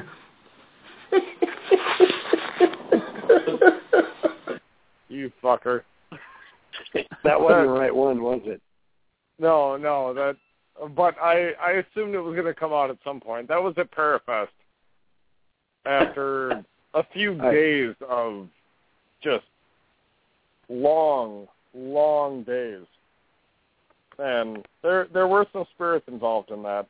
You fucker. That wasn't the right one, was it? No, but I assumed it was going to come out at some point. That was at Parafest. After a few days of just long days. And there were some spirits involved in that.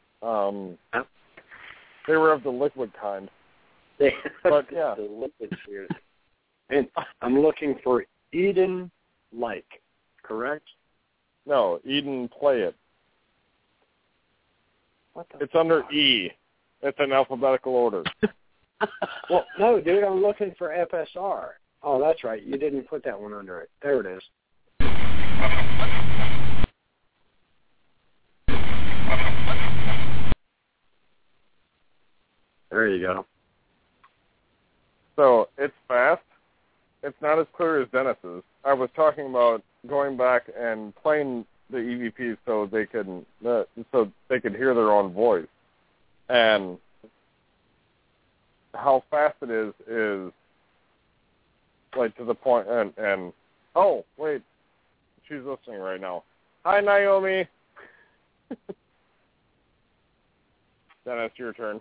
They were of the liquid kind. But yeah. The liquid spirits. And I'm looking for Eden Like, correct? No, Eden Play It. It's under E. It's in alphabetical order. Well, no, dude, I'm looking for FSR. Oh, that's right. You didn't put that one under it. There it is. There you go. So, it's fast. It's not as clear as Dennis's. I was talking about going back and playing the EVPs so they could hear their own voice. And how fast it is like to the point and oh, wait. She's listening right now. Hi, Naomi. Dennis, your turn.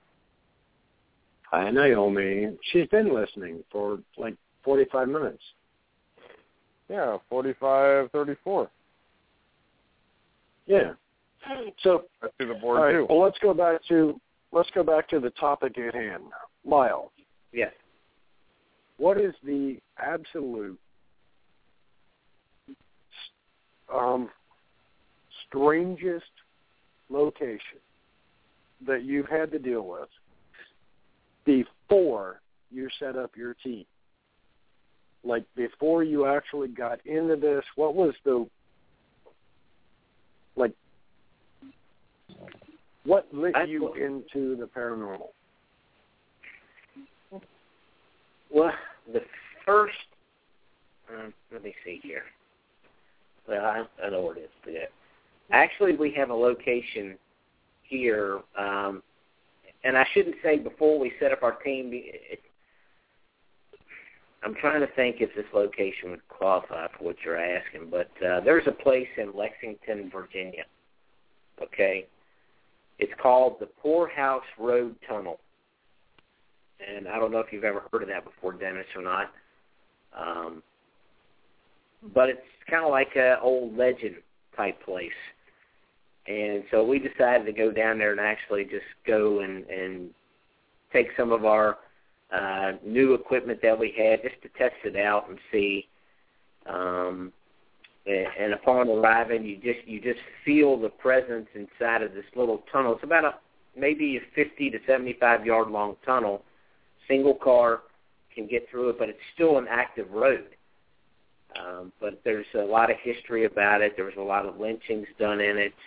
Hi, Naomi. She's been listening for like 45 minutes. Yeah, 45, 34. Yeah. So I see the board too. Well, let's go back to the topic at hand. Lyle. Yes. What is the absolute strangest location that you've had to deal with before you set up your team? Like, before you actually got into this, what was what lit you into the paranormal? Well, the first, let me see here. Well, I know where it is. Yeah. Actually, we have a location here, and I shouldn't say before we set up our team. I'm trying to think if this location would qualify for what you're asking, but there's a place in Lexington, Virginia. Okay, it's called the Poorhouse Road Tunnel, and I don't know if you've ever heard of that before, Dennis, or not. But it's kind of like an old legend type place, and so we decided to go down there and actually just go and take some of our new equipment that we had just to test it out and see. And upon arriving, you just feel the presence inside of this little tunnel. It's about maybe a 50 to 75 yard long tunnel, single car can get through it, but it's still an active road. But there's a lot of history about it. There was a lot of lynchings done in it,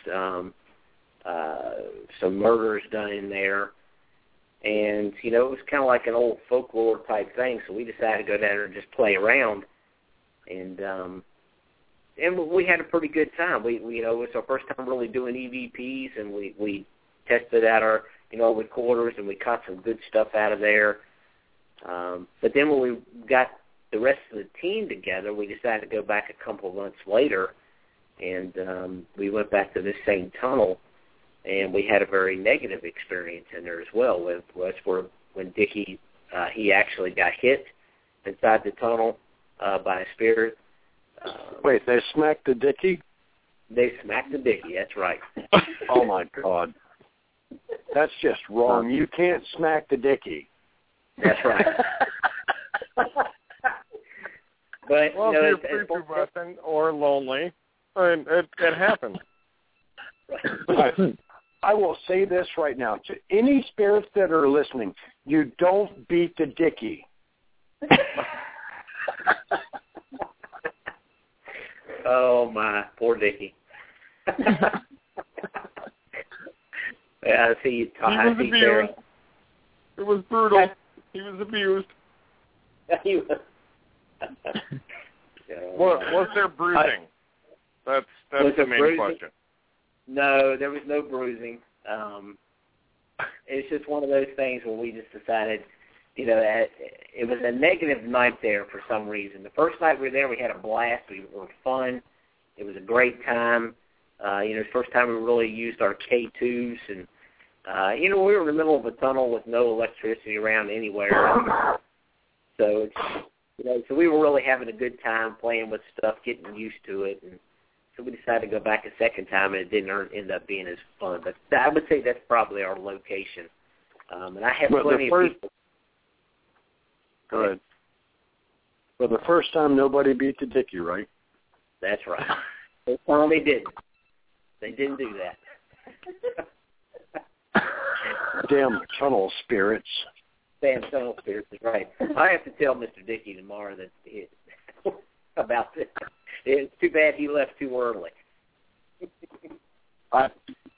some murders done in there. And, it was kind of like an old folklore type thing, so we decided to go down there and just play around. And we had a pretty good time. We it was our first time really doing EVPs, and we tested out our, recorders, and we caught some good stuff out of there. But then when we got the rest of the team together, we decided to go back a couple of months later, and we went back to this same tunnel, and we had a very negative experience in there as well. Was where when Dickie, he actually got hit inside the tunnel by a spirit. Wait, they smacked the Dickie? They smacked the Dickie, that's right. Oh, my God. That's just wrong. You can't smack the Dickie. That's right. But, well, if you're prepubescent or lonely, it happens. I will say this right now. To any spirits that are listening, you don't beat the Dickie. Oh, my. Poor Dickie. I see you talking. He was abused. It was brutal. He was abused. Was there bruising? That's the main question. No, there was no bruising. It's just one of those things where we just decided, it was a negative night there for some reason. The first night we were there, we had a blast. We were fun. It was a great time. The first time we really used our K2s, and we were in the middle of a tunnel with no electricity around anywhere. So it's, so we were really having a good time playing with stuff, getting used to it, and so we decided to go back a second time, and it didn't end up being as fun. But I would say that's probably our location. And I have plenty of people. Go ahead. Well, the first time nobody beat the Dickie, right? That's right. This time they didn't. They didn't do that. Damn tunnel spirits. Damn tunnel spirits is right. I have to tell Mr. Dickie tomorrow about this. It's too bad he left too early. That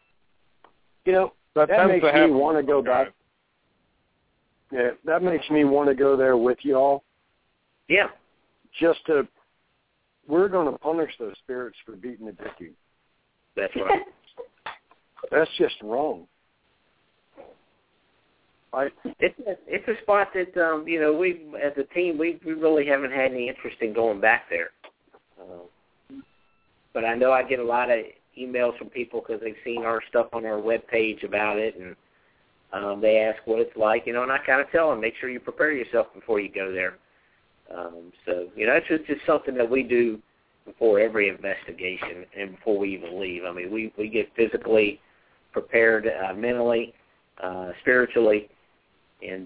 makes me want to go back. Yeah, that makes me want to go there with y'all. Yeah. We're going to punish those spirits for beating the Dickie. That's right. That's just wrong. It's a spot that we as a team we really haven't had any interest in going back there. But I know I get a lot of emails from people because they've seen our stuff on our webpage about it, and they ask what it's like, and I kind of tell them, make sure you prepare yourself before you go there. So it's just something that we do before every investigation and before we even leave. I mean, we get physically prepared, mentally, spiritually, and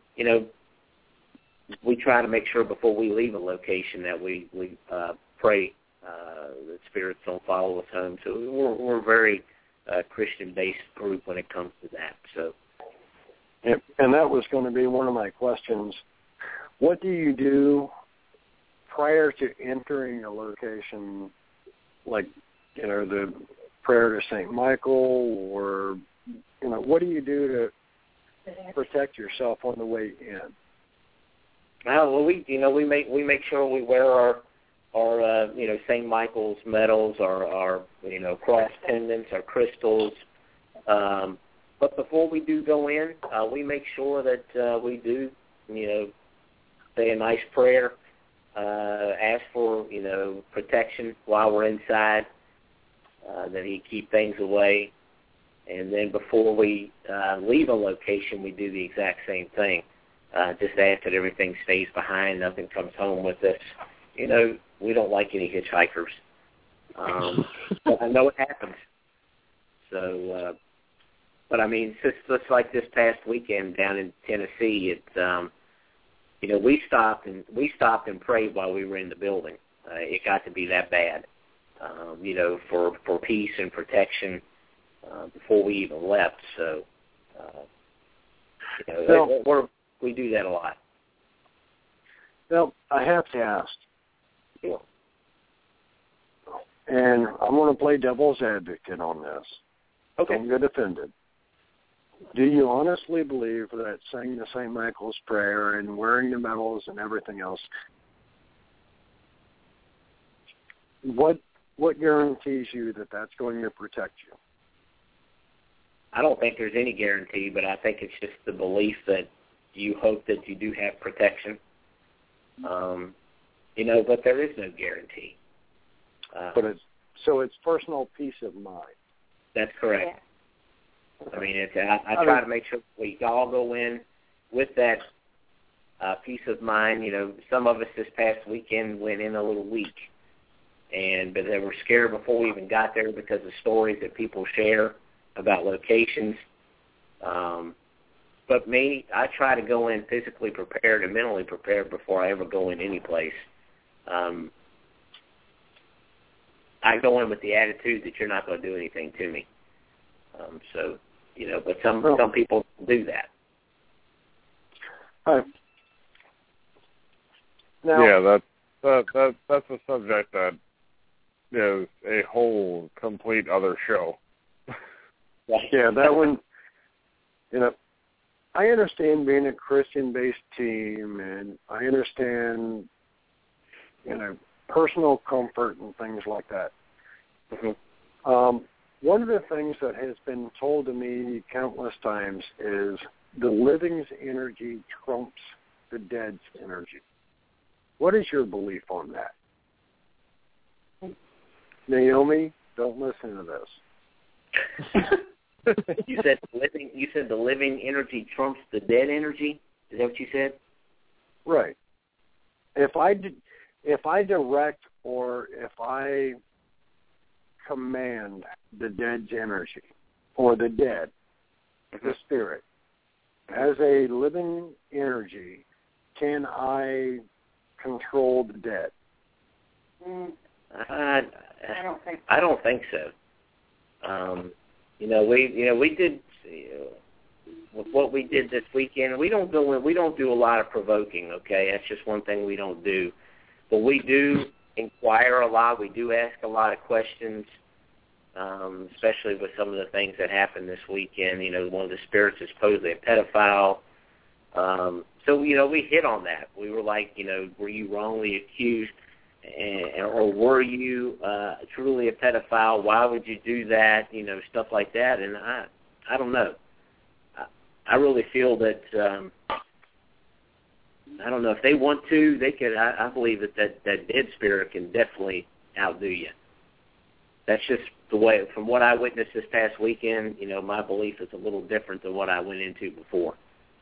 we try to make sure before we leave a location that we pray that spirits don't follow us home. So we're a very Christian-based group when it comes to that. So, and that was going to be one of my questions. What do you do prior to entering a location, like the prayer to St. Michael, or what do you do to protect yourself on the way in? Well, we make sure we wear our St. Michael's medals, our cross pendants, our crystals. But before we do go in, we make sure that we do say a nice prayer, ask for protection while we're inside, that He keep things away, and then before we leave a location, we do the exact same thing. Just ask that everything stays behind, nothing comes home with us. We don't like any hitchhikers. But I know it happens. So, but I mean, just like this past weekend down in Tennessee, we stopped and prayed while we were in the building. It got to be that bad, for peace and protection before we even left. So, we do that a lot. Well, I have to ask. And I'm going to play devil's advocate on this. Okay. Don't get offended. Do you honestly believe that saying the St. Michael's prayer and wearing the medals and everything else, what guarantees you that that's going to protect you? I don't think there's any guarantee, but I think it's just the belief that you hope that you do have protection. But there is no guarantee. But it's personal peace of mind. That's correct. Yeah. I mean, I try to make sure we all go in with that peace of mind. Some of us this past weekend went in a little weak, but they were scared before we even got there because of stories that people share about locations. But me, I try to go in physically prepared and mentally prepared before I ever go in any place. I go in with the attitude that you're not going to do anything to me. But some people do that. Now, that's a subject that is a whole complete other show. Yeah, that one. I understand being a Christian-based team, and I understand, personal comfort and things like that. Mm-hmm. One of the things that has been told to me countless times is the living's energy trumps the dead's energy. What is your belief on that? Naomi, don't listen to this. You said the living energy trumps the dead energy? Is that what you said? Right. If I direct or if I command the dead's energy or the dead, the spirit, as a living energy, can I control the dead? I don't think so. I don't think so. We did with what we did this weekend. We don't do a lot of provoking. Okay, that's just one thing we don't do. But we do inquire a lot. We do ask a lot of questions, especially with some of the things that happened this weekend. One of the spirits is supposedly a pedophile. So we hit on that. We were like, were you wrongly accused? Or were you truly a pedophile? Why would you do that? Stuff like that. And I don't know. I really feel that, I don't know, if they want to, they could. I believe that dead spirit can definitely outdo you. That's just the way, from what I witnessed this past weekend, my belief is a little different than what I went into before.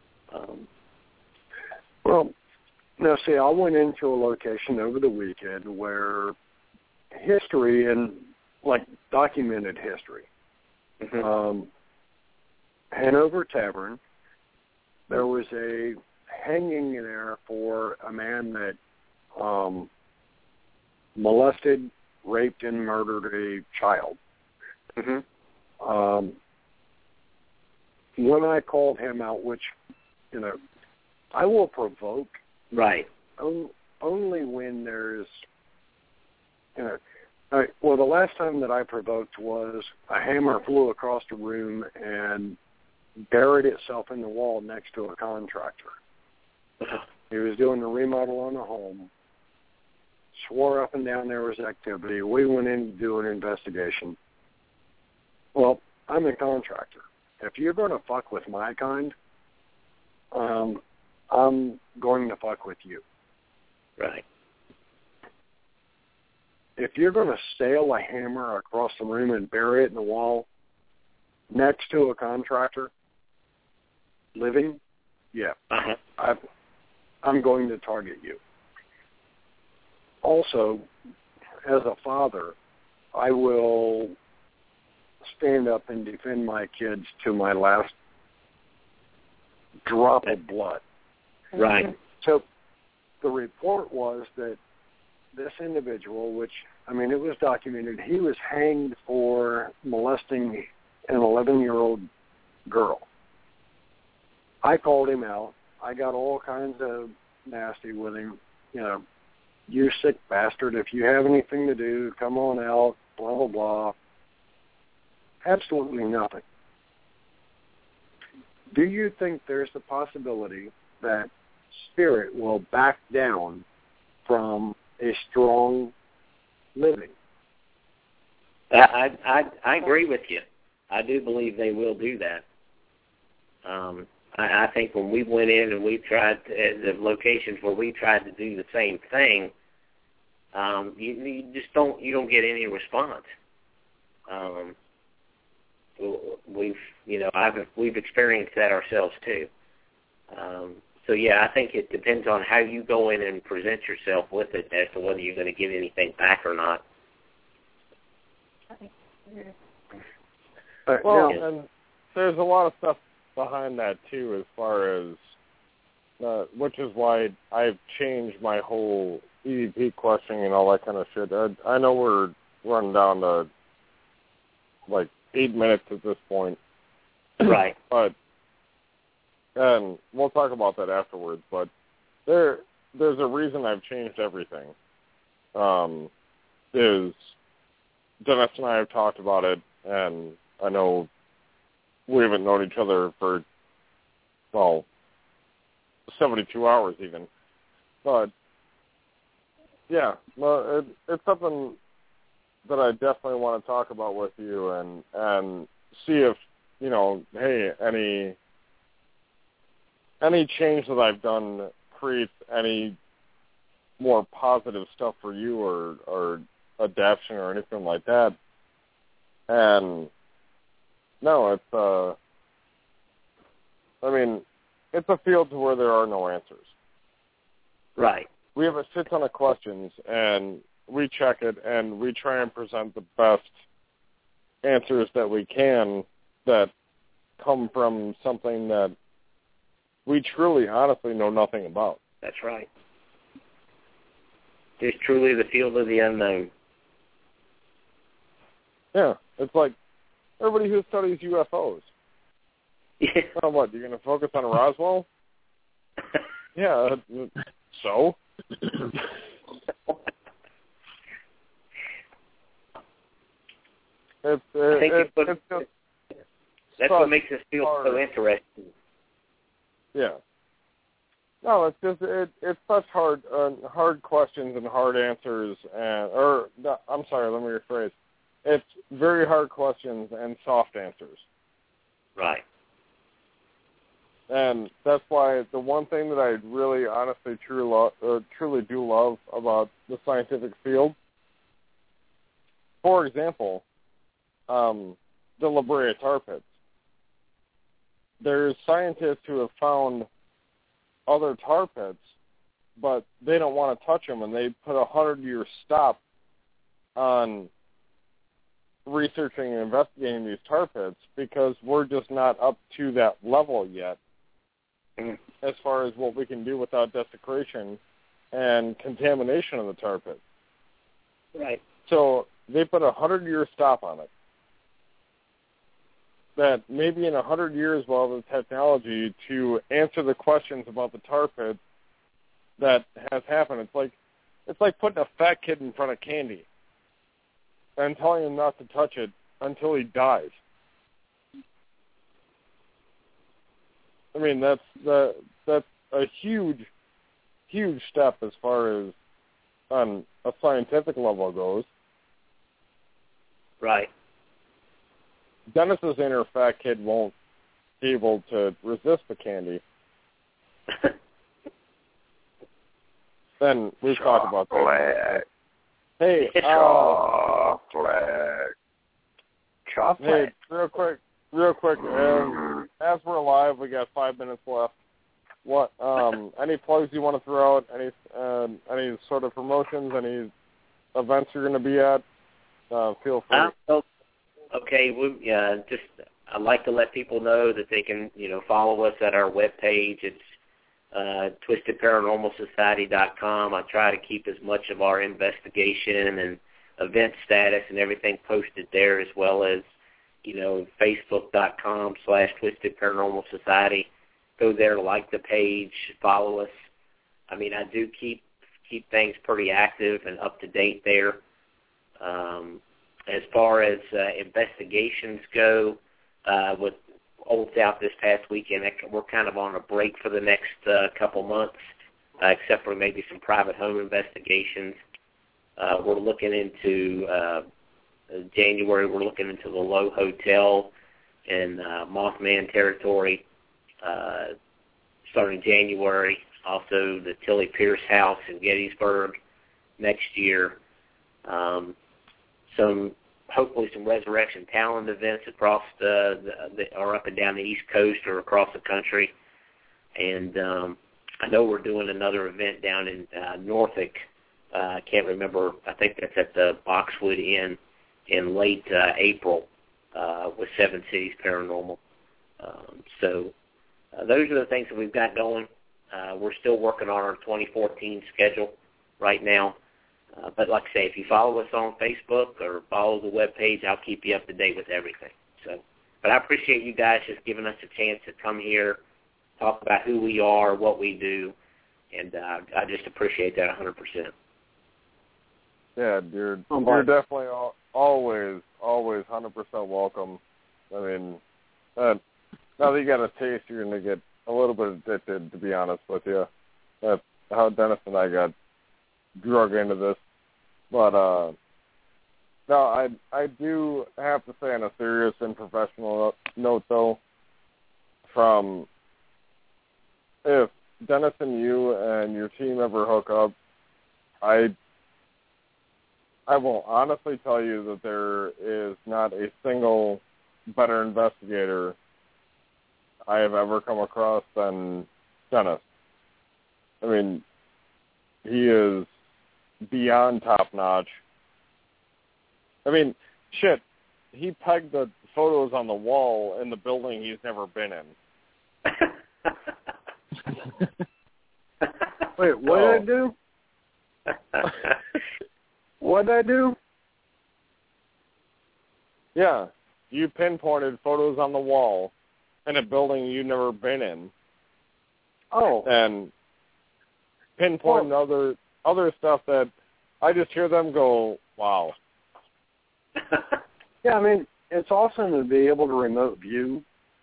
Well, now, see, I went into a location over the weekend where history and, documented history. Mm-hmm. Hanover Tavern, there was a hanging there for a man that molested, raped, and murdered a child. Mm-hmm. When I called him out, which, I will provoke. Right. Only when there's, well, the last time that I provoked was a hammer flew across the room and buried itself in the wall next to a contractor. He was doing a remodel on a home, swore up and down there was activity. We went in to do an investigation. Well, I'm a contractor. If you're going to fuck with my kind, I'm going to fuck with you. Right. If you're going to sail a hammer across the room and bury it in the wall next to a contractor, living, yeah, I'm going to target you. Also, as a father, I will stand up and defend my kids to my last drop of blood. Right. So the report was that this individual, which, it was documented, he was hanged for molesting an 11-year-old girl. I called him out. I got all kinds of nasty with him. you sick bastard, if you have anything to do, come on out, blah, blah, blah. Absolutely nothing. Do you think there's a possibility that spirit will back down from a strong living? I agree with you. I do believe they will do that. I think when we went in and we tried the locations where we tried to do the same thing, you just don't get any response. We've experienced that ourselves too. So yeah, I think it depends on how you go in and present yourself with it as to whether you're going to get anything back or not. Well, and there's a lot of stuff behind that too, as far as which is why I've changed my whole EVP questioning and all that kind of shit. I know we're running down to like 8 minutes at this point, right? But and we'll talk about that afterwards. But there's a reason I've changed everything. Is Dennis and I have talked about it, and I know we haven't known each other for, 72 hours even. But, yeah, well, it's something that I definitely want to talk about with you and see if, hey, any change that I've done creates any more positive stuff for you or adaptation or anything like that. And no, it's it's a field to where there are no answers. Right. We have a shit ton of questions, and we check it, and we try and present the best answers that we can that come from something that we truly, honestly know nothing about. That's right. It's truly the field of the unknown. Yeah, it's like everybody who studies UFOs. Yeah. Oh, what, you're going to focus on Roswell? Yeah, so? That's what makes us feel so interesting. Yeah. No, it's just it's such hard questions and hard answers, I'm sorry, let me rephrase. It's very hard questions and soft answers. Right. And that's why the one thing that I really, honestly, truly do love about the scientific field, for example, the La Brea tar pits. There's scientists who have found other tar pits, but they don't want to touch them, and they put a 100-year stop on researching and investigating these tar pits because we're just not up to that level yet as far as what we can do without desecration and contamination of the tar pits. Right. So they put a 100-year stop on it. That maybe in 100 years we'll have the technology to answer the questions about the tar pits that has happened. It's like putting a fat kid in front of candy and telling him not to touch it until he dies. I mean, that's a huge step as far as on a scientific level goes. Right. Dennis's inner fat kid won't be able to resist the candy. Then we've talked about that. Hey, chocolate. Hey, real quick. As we're alive, we got 5 minutes left. What? Any plugs you want to throw out? Any sort of promotions? Any events you're going to be at? Feel free. Okay, I'd like to let people know that they can, follow us at our webpage. It's twistedparanormalsociety.com. I try to keep as much of our investigation and event status and everything posted there, as well as, Facebook.com/twistedparanormalsociety. Go there, like the page, follow us. I mean, I do keep keep things pretty active and up to date there. As far as investigations go, with Old South this past weekend, we're kind of on a break for the next couple months, except for maybe some private home investigations. We're looking into January. We're looking into the Lowe Hotel in Mothman territory starting January. Also, the Tilly Pierce House in Gettysburg next year. Hopefully some Resurrection Talent events across or up and down the East Coast or across the country. And I know we're doing another event down in Norfolk. I can't remember. I think that's at the Boxwood Inn in late April with Seven Cities Paranormal. So those are the things that we've got going. We're still working on our 2014 schedule right now. But like I say, if you follow us on Facebook or follow the webpage, I'll keep you up to date with everything. So, but I appreciate you guys just giving us a chance to come here, talk about who we are, what we do, and I just appreciate that 100%. Yeah, you're definitely always 100% welcome. I mean, now that you got a taste, you're going to get a little bit addicted, to be honest with you. That's how Dennis and I got drug into this. But, no, I do have to say on a serious and professional note, though, if Dennis and you and your team ever hook up, I will honestly tell you that there is not a single better investigator I have ever come across than Dennis. I mean, he is beyond top-notch. I mean, shit, he pegged the photos on the wall in the building he's never been in. Wait, what did I do? What did I do? Yeah, you pinpointed photos on the wall in a building you've never been in. Oh. And pinpointing other stuff that I just hear them go, wow. Yeah, I mean, it's awesome to be able to remote view.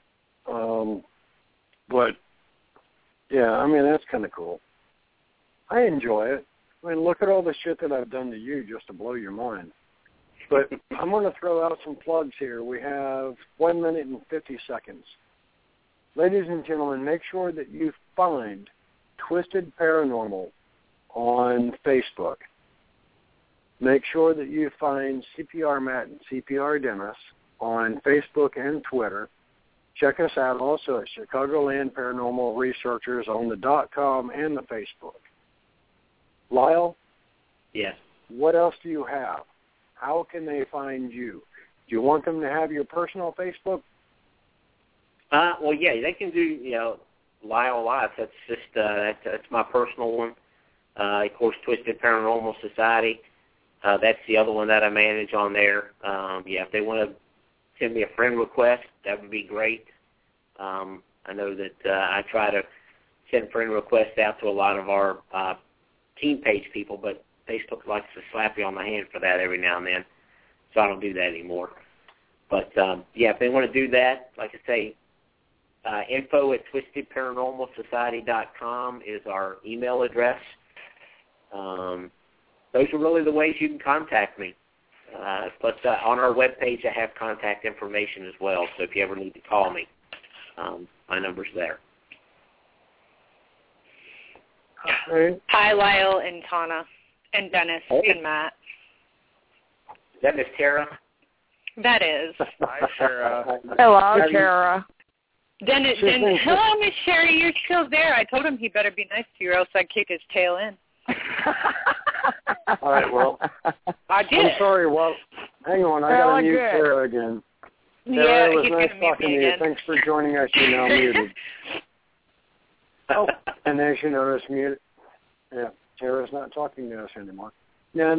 But, yeah, I mean, that's kind of cool. I enjoy it. I mean, look at all the shit that I've done to you just to blow your mind. But I'm going to throw out some plugs here. We have 1 minute and 50 seconds. Ladies and gentlemen, make sure that you find Twisted Paranormal on Facebook. Make sure that you find CPR Matt and CPR Dennis on Facebook and Twitter. Check us out also at Chicagoland Paranormal Researchers on the .com and the Facebook. Lyle? Yes. What else do you have? How can they find you? Do you want them to have your personal Facebook? Well, yeah, they can do, Lyle Live. That's just that's my personal one. Of course, Twisted Paranormal Society. That's the other one that I manage on there. If they want to send me a friend request, that would be great. I know that I try to send friend requests out to a lot of our team page people, but Facebook likes to slap you on the hand for that every now and then, so I don't do that anymore. But, if they want to do that, like I say, info at twistedparanormalsociety.com is our email address. Those are really the ways you can contact me. But on our webpage, I have contact information as well, so if you ever need to call me, my number's there. Okay. Hi, Lyle and Tana and Dennis and Matt. Is that Miss Tara? That is. Hi, Tara. Hello, Tara. Dennis, hello, Miss Sherry. You're still there. I told him he better be nice to you, or else I'd kick his tail in. All right, well, I did. I'm sorry. Well, hang on. I got to mute Tara again. Tara, it was nice talking to you. Thanks for joining us. You're now muted. Oh, and as you notice, muted. Yeah, Tara's not talking to us anymore. No.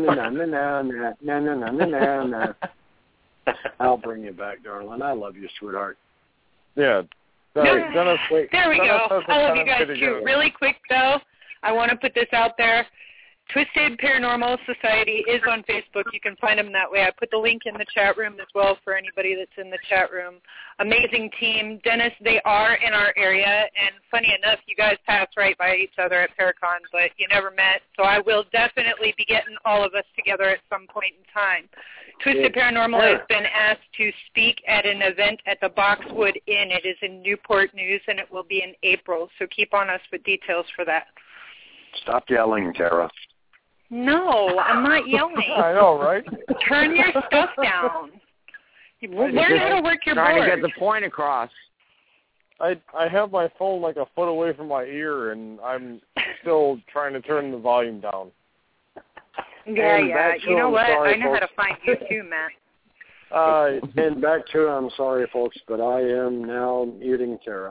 I'll bring you back, darling. I love you, sweetheart. Yeah. Dennis, there we go. I love you guys, too. Really quick, though, I want to put this out there. Twisted Paranormal Society is on Facebook. You can find them that way. I put the link in the chat room as well for anybody that's in the chat room. Amazing team. Dennis, they are in our area, and funny enough, you guys pass right by each other at Paracon, but you never met, so I will definitely be getting all of us together at some point in time. Twisted Paranormal has been asked to speak at an event at the Boxwood Inn. It is in Newport News, and it will be in April, so keep on us with details for that. Stop yelling, Tara. No, I'm not yelling. I know, right? Turn your stuff down. Learn how to work your board. Trying to get the point across. I have my phone like a foot away from my ear, and I'm still trying to turn the volume down. Yeah. You know what? I know how to find you too, Matt. And back to, I'm sorry, folks, but I am now muting Tara.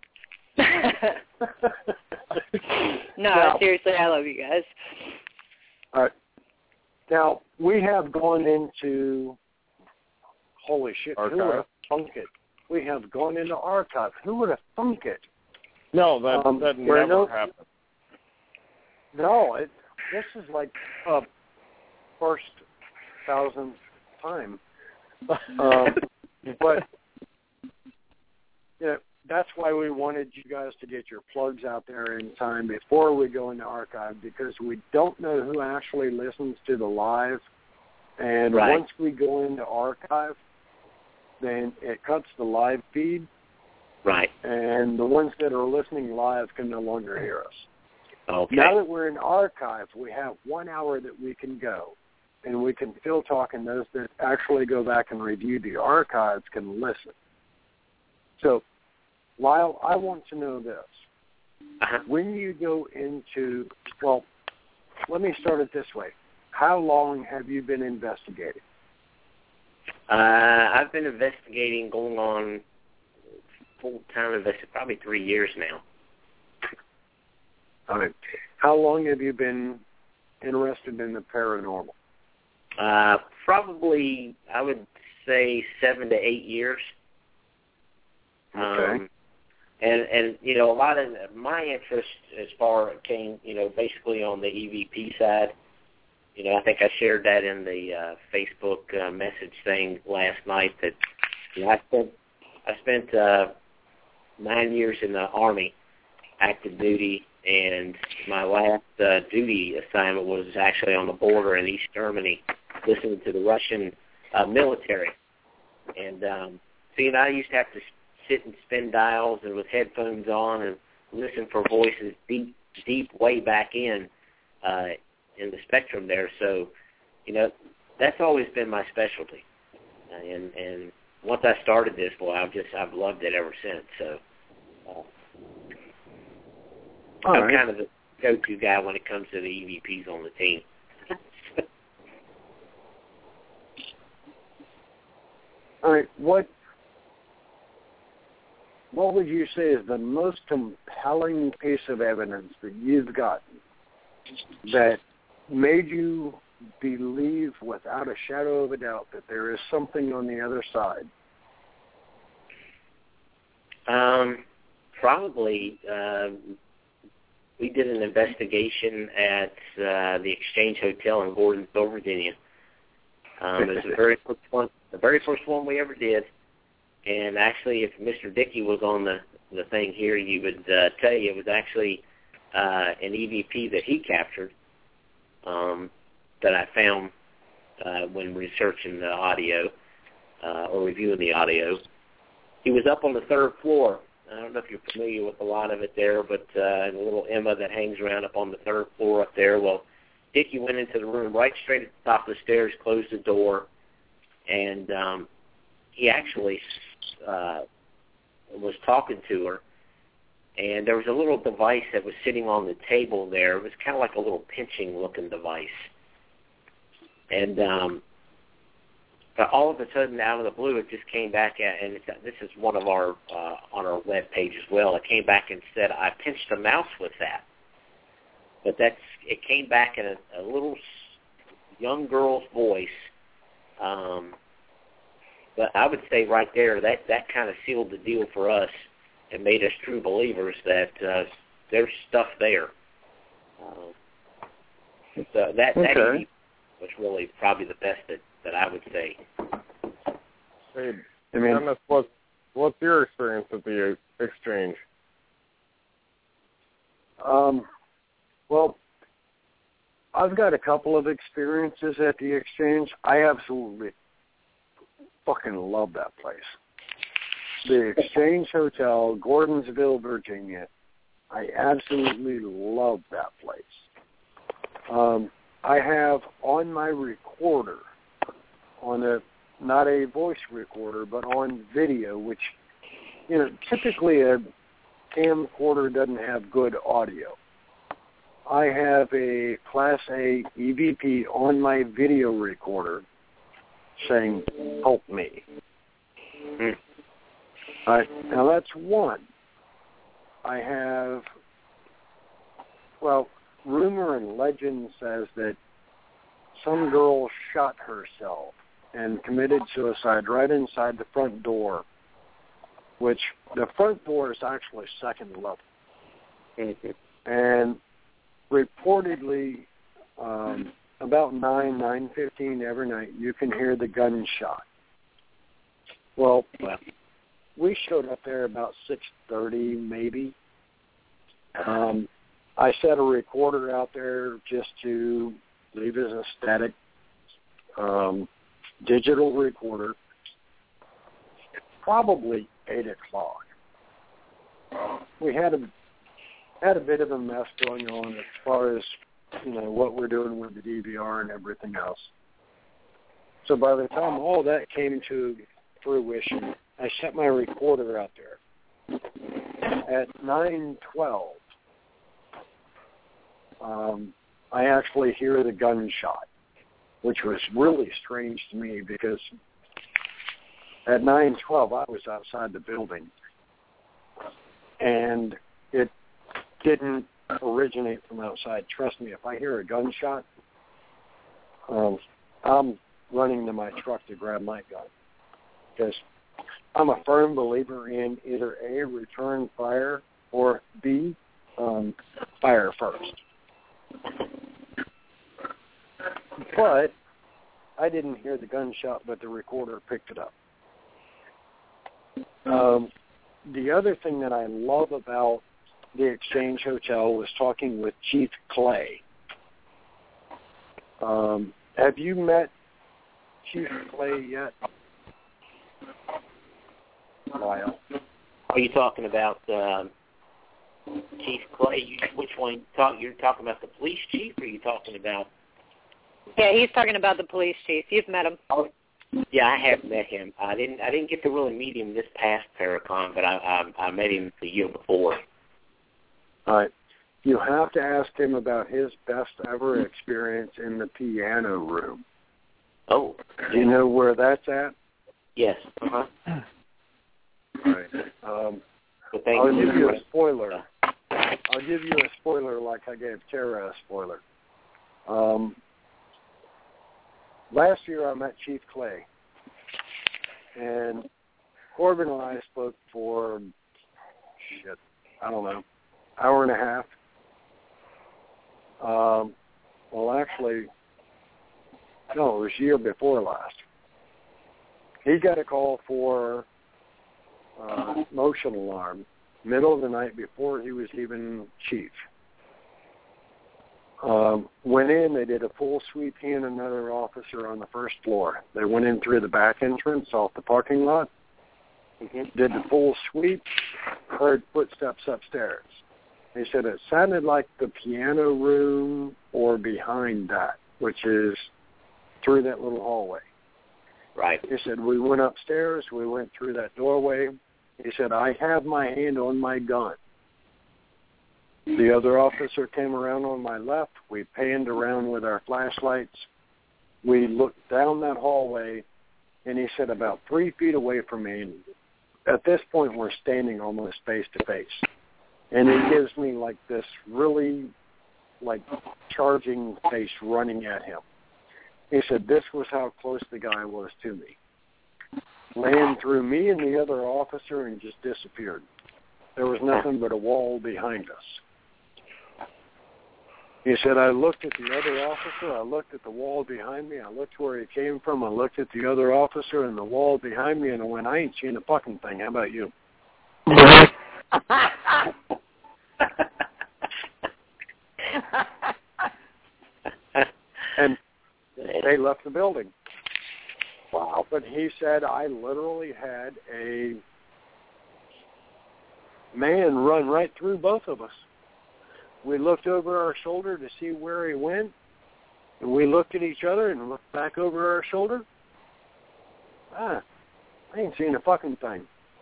No, seriously, I love you guys. All right. Now, we have gone into, holy shit, archive. Who would have thunk it? We have gone into archive. Who would have thunk it? No, that never happened. No, this is like first 1,000th time. But, you know, that's why we wanted you guys to get your plugs out there in time before we go into archive, because we don't know who actually listens to the live. And once we go into archive, then it cuts the live feed. Right. And the ones that are listening live can no longer hear us. Okay. Now that we're in archive, we have 1 hour that we can go. And we can still talk, and those that actually go back and review the archives can listen. So, Lyle, I want to know this. When you go into, well, let me start it this way. How long have you been investigating? I've been investigating, going on full-time investigation, probably 3 years now. All right. How long have you been interested in the paranormal? Probably, I would say 7 to 8 years. Okay. And you know, a lot of my interest as far as came, you know, basically on the EVP side. You know, I think I shared that in the Facebook message thing last night that, you know, I spent 9 years in the Army, active duty, and my last duty assignment was actually on the border in East Germany, listening to the Russian military. And so, you know, I used to have to sit and spin dials and with headphones on and listen for voices deep way back in the spectrum there. So, you know, that's always been my specialty. And once I started this, boy, I've loved it ever since. So I'm kind of the go-to guy when it comes to the EVPs on the team. All right, what would you say is the most compelling piece of evidence that you've gotten that made you believe without a shadow of a doubt that there is something on the other side? Probably we did an investigation at the Exchange Hotel in Gordonsville, Virginia. It was the very first one we ever did. And actually, if Mr. Dickey was on the thing here, you would tell you it was actually an EVP that he captured that I found when researching the audio or reviewing the audio. He was up on the third floor. I don't know if you're familiar with a lot of it there, but the little Emma that hangs around up on the third floor up there. Well, Dickey went into the room right straight at the top of the stairs, closed the door, and he actually was talking to her, and there was a little device that was sitting on the table there. It was kind of like a little pinching-looking device. And but all of a sudden, out of the blue, it just came back at, and this is one of our on our web page as well. It came back and said, "I pinched a mouse with that." But it came back in a little young girl's voice. But I would say right there, that kind of sealed the deal for us and made us true believers that there's stuff there. So that was really probably the best that I would say. Hey, Dennis, what's your experience at the exchange? Well, I've got a couple of experiences at the exchange. I absolutely fucking love that place. The Exchange Hotel, Gordonsville, Virginia. I absolutely love that place. I have on my recorder, not a voice recorder, but on video, which, typically a camcorder doesn't have good audio. I have a Class A EVP on my video recorder saying, "Help me." All right, now that's one. I have, rumor and legend says that some girl shot herself and committed suicide right inside the front door, which the front door is actually second level. And reportedly, about 9:15 every night, you can hear the gunshot. Well, we showed up there about 6:30 maybe. I set a recorder out there just to leave as a static digital recorder. Probably 8 o'clock. We had a bit of a mess going on as far as what we're doing with the DVR and everything else. So by the time all that came to fruition, I set my recorder out there. At 9:12, I actually hear the gunshot, which was really strange to me because at 9:12 I was outside the building, and it didn't originate from outside. Trust me, if I hear a gunshot, I'm running to my truck to grab my gun, because I'm a firm believer in either A, return fire, or B, fire first. But I didn't hear the gunshot, but the recorder picked it up. The other thing that I love about the Exchange Hotel was talking with Chief Clay. Have you met Chief Clay yet, Lyle? Are you talking about Chief Clay? Which one? You're talking about the police chief, or are you talking about? Yeah, he's talking about the police chief. You've met him. Oh, yeah, I have met him. I didn't get to really meet him this past Paracon, but I met him the year before. All right. You have to ask him about his best ever experience in the piano room. Oh. Do you know where that's at? Yes. All right. I'll give you a spoiler. I'll give you a spoiler like I gave Tara a spoiler. Last year I met Chief Clay, and Corbin and I spoke for, hour and a half. Actually, no, it was year before last. He got a call for motion alarm middle of the night before he was even chief. Went in, they did a full sweep, he and another officer on the first floor. They went in through the back entrance off the parking lot, did the full sweep, heard footsteps upstairs. He said it sounded like the piano room or behind that, which is through that little hallway. Right. He said, we went upstairs, we went through that doorway. He said, I have my hand on my gun. The other officer came around on my left. We panned around with our flashlights. We looked down that hallway, and he said about 3 feet away from me, and at this point we're standing almost face to face. And he gives me like this really charging face running at him. He said this was how close the guy was to me. Ran through me and the other officer and just disappeared. There was nothing but a wall behind us. He said, I looked at the other officer, I looked at the wall behind me, I looked where he came from, I looked at the other officer and the wall behind me, and I went, I ain't seen a fucking thing. How about you? And they left the building. Wow. But he said, I literally had a man run right through both of us. We looked over our shoulder to see where he went, and we looked at each other and looked back over our shoulder. I ain't seen a fucking thing.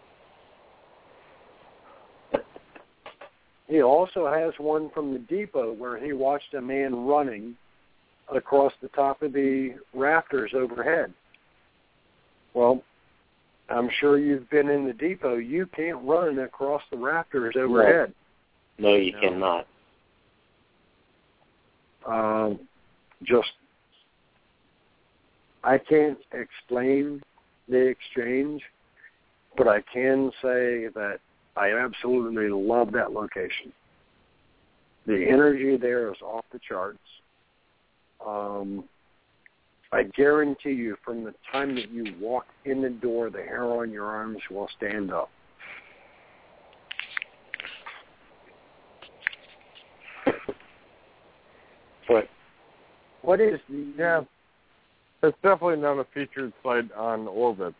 He also has one from the depot where he watched a man running across the top of the rafters overhead. Well, I'm sure you've been in the depot. You can't run across the rafters overhead. No, you cannot. I can't explain the exchange, but I can say that I absolutely love that location. The energy there is off the charts. I guarantee you from the time that you walk in the door, the hair on your arms will stand up. But what is the... Yeah, it's definitely not a featured site on Orbit.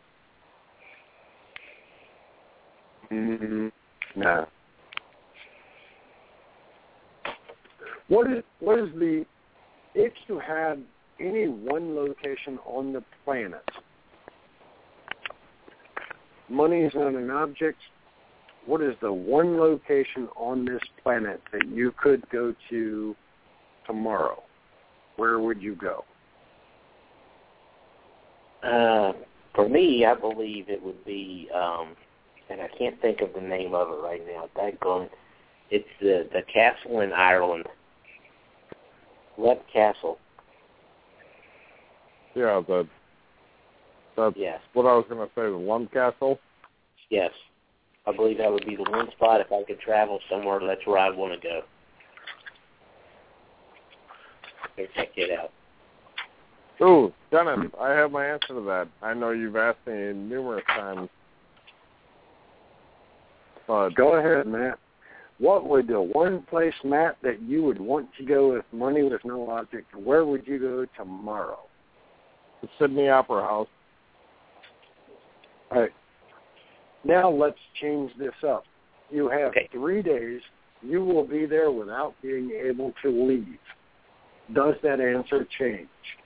Mm-hmm. No. What is the... If you had any one location on the planet, money is not an object, what is the one location on this planet that you could go to tomorrow? Where would you go? For me, I believe it would be, and I can't think of the name of it right now. It's the castle in Ireland. What castle? Yeah, that's yes. What I was going to say, the Lund Castle? Yes. I believe that would be the one spot if I could travel somewhere, that's where I'd want to go. Go check it out. Ooh, Dennis, I have my answer to that. I know you've asked me numerous times. Go ahead, Matt. What would the one place, Matt, that you would want to go if money was no object? Where would you go tomorrow? The Sydney Opera House. All right. Now let's change this up. You have 3 days. You will be there without being able to leave. Does that answer change?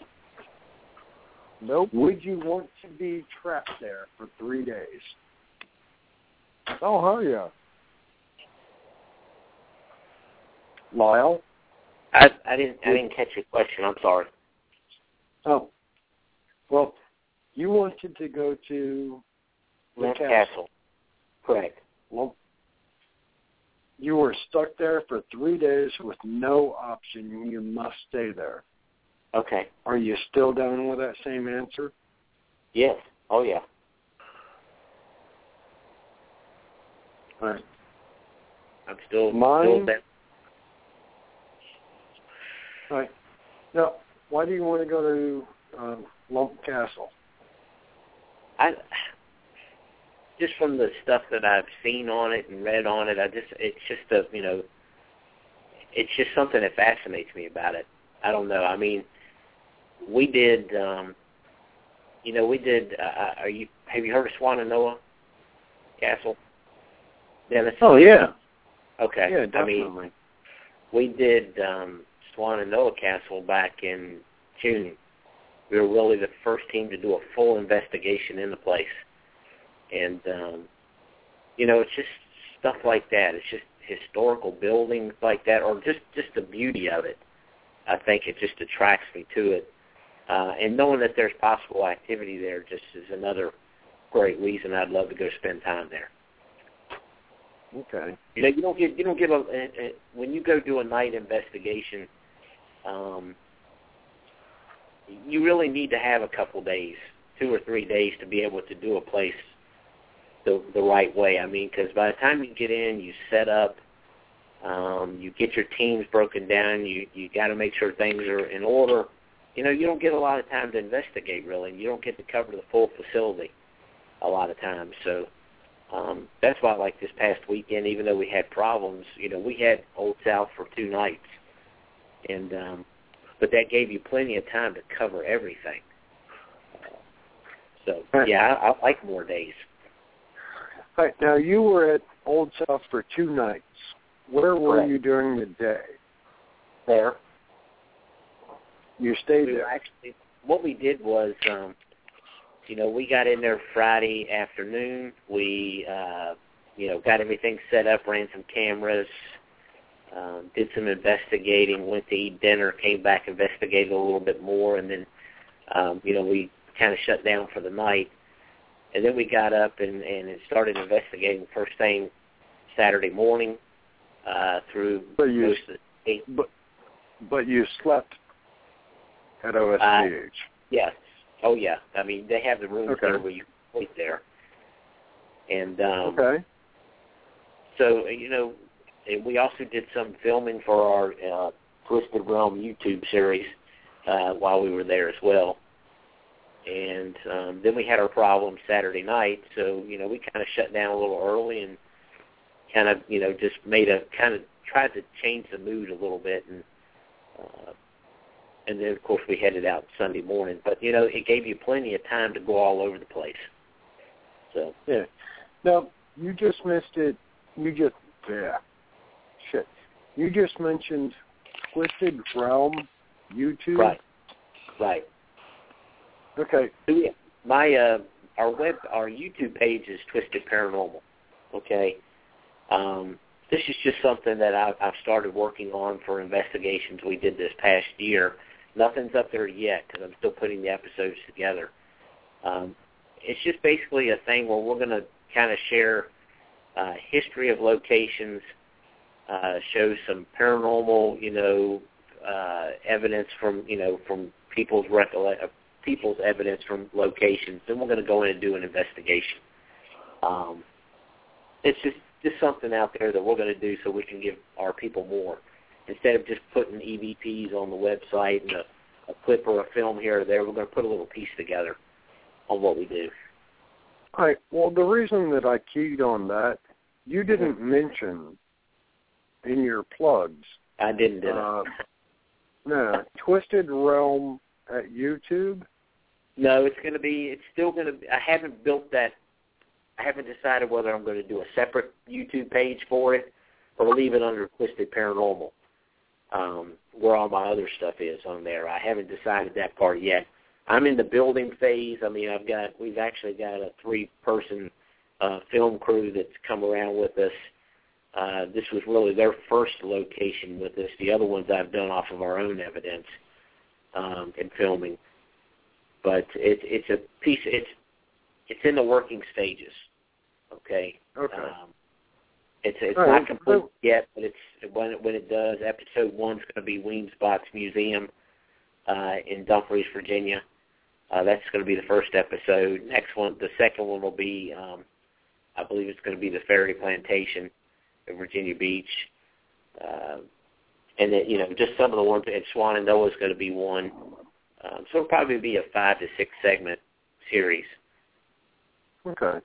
Nope. Would you want to be trapped there for 3 days? Oh, hell yeah. Lyle? I didn't catch your question. I'm sorry. Oh. Well, you wanted to go to the castle. Correct. Well, you were stuck there for 3 days with no option. You must stay there. Okay. Are you still down with that same answer? Yes. Oh, yeah. All right. I'm still there. All right. Now, why do you want to go to Lump Castle? Just from the stuff that I've seen on it and read on it, it's just something that fascinates me about it. I don't know. I mean, we did, have you heard of Swannanoa Castle, Dennis? Oh, yeah. Okay. Yeah, definitely. I mean, we did Swannanoa Castle back in June. We were really the first team to do a full investigation in the place. And, it's just stuff like that. It's just historical buildings like that, or just the beauty of it. I think it just attracts me to it. And knowing that there's possible activity there just is another great reason I'd love to go spend time there. Okay. You don't get when you go do a night investigation, you really need to have a couple days, 2 or 3 days, to be able to do a place the right way. I mean, because by the time you get in, you set up, You get your teams broken down. You got to make sure things are in order. You know, you don't get a lot of time to investigate, really. You don't get to cover the full facility a lot of times. So that's why, like this past weekend, even though we had problems, you know, we had Old South for 2 nights. And but that gave you plenty of time to cover everything. So, yeah, I like more days. All right, now, you were at Old South for 2 nights. Where were you during the day? There. You stayed there? Actually, what we did was, you know, we got in there Friday afternoon. We, you know, got everything set up, ran some cameras, did some investigating, went to eat dinner, came back, investigated a little bit more, and then, you know, we kind of shut down for the night. And then we got up and started investigating first thing Saturday morning through most of the day. But you slept at OSCH? Yes. Oh, yeah. I mean, they have the rooms there where you sleep there. And so, you know, we also did some filming for our Twisted Realm YouTube series while we were there as well. And then we had our problem Saturday night, so, you know, we kind of shut down a little early and kind of, you know, just tried to change the mood a little bit. And then, of course, we headed out Sunday morning. But, you know, it gave you plenty of time to go all over the place. So. Yeah. Now, you just missed it. You just mentioned Twisted Realm YouTube? Right. Okay. So, yeah, our YouTube page is Twisted Paranormal. Okay. This is just something that I've started working on for investigations we did this past year. Nothing's up there yet because I'm still putting the episodes together. It's just basically a thing where we're going to kind of share history of locations, show some paranormal, you know, evidence from people's evidence from locations. Then we're going to go in and do an investigation. It's just something out there that we're going to do so we can give our people more. Instead of just putting EVPs on the website and a clip or a film here or there, we're going to put a little piece together on what we do. All right. Well, the reason that I keyed on that, you didn't mention in your plugs. I didn't, did I? No. Twisted Realm at YouTube? No, it's still going to be, I haven't built that. I haven't decided whether I'm going to do a separate YouTube page for it or leave it under Twisted Paranormal, where all my other stuff is on there. I haven't decided that part yet. I'm in the building phase. I mean, we've actually got a 3-person film crew that's come around with us. This was really their first location with us. The other ones I've done off of our own evidence and filming. But it's a piece. It's in the working stages. Okay. It's right, not complete yet, but it's when it does. Episode 1's going to be Weemsbot's Museum in Dumfries, Virginia. That's going to be the first episode. The second one will be, I believe it's going to be the Fairy Plantation in Virginia Beach. And then, you know, just some of the ones at Shenandoah is going to be one. So it'll probably be a 5 to 6 segment series. Okay.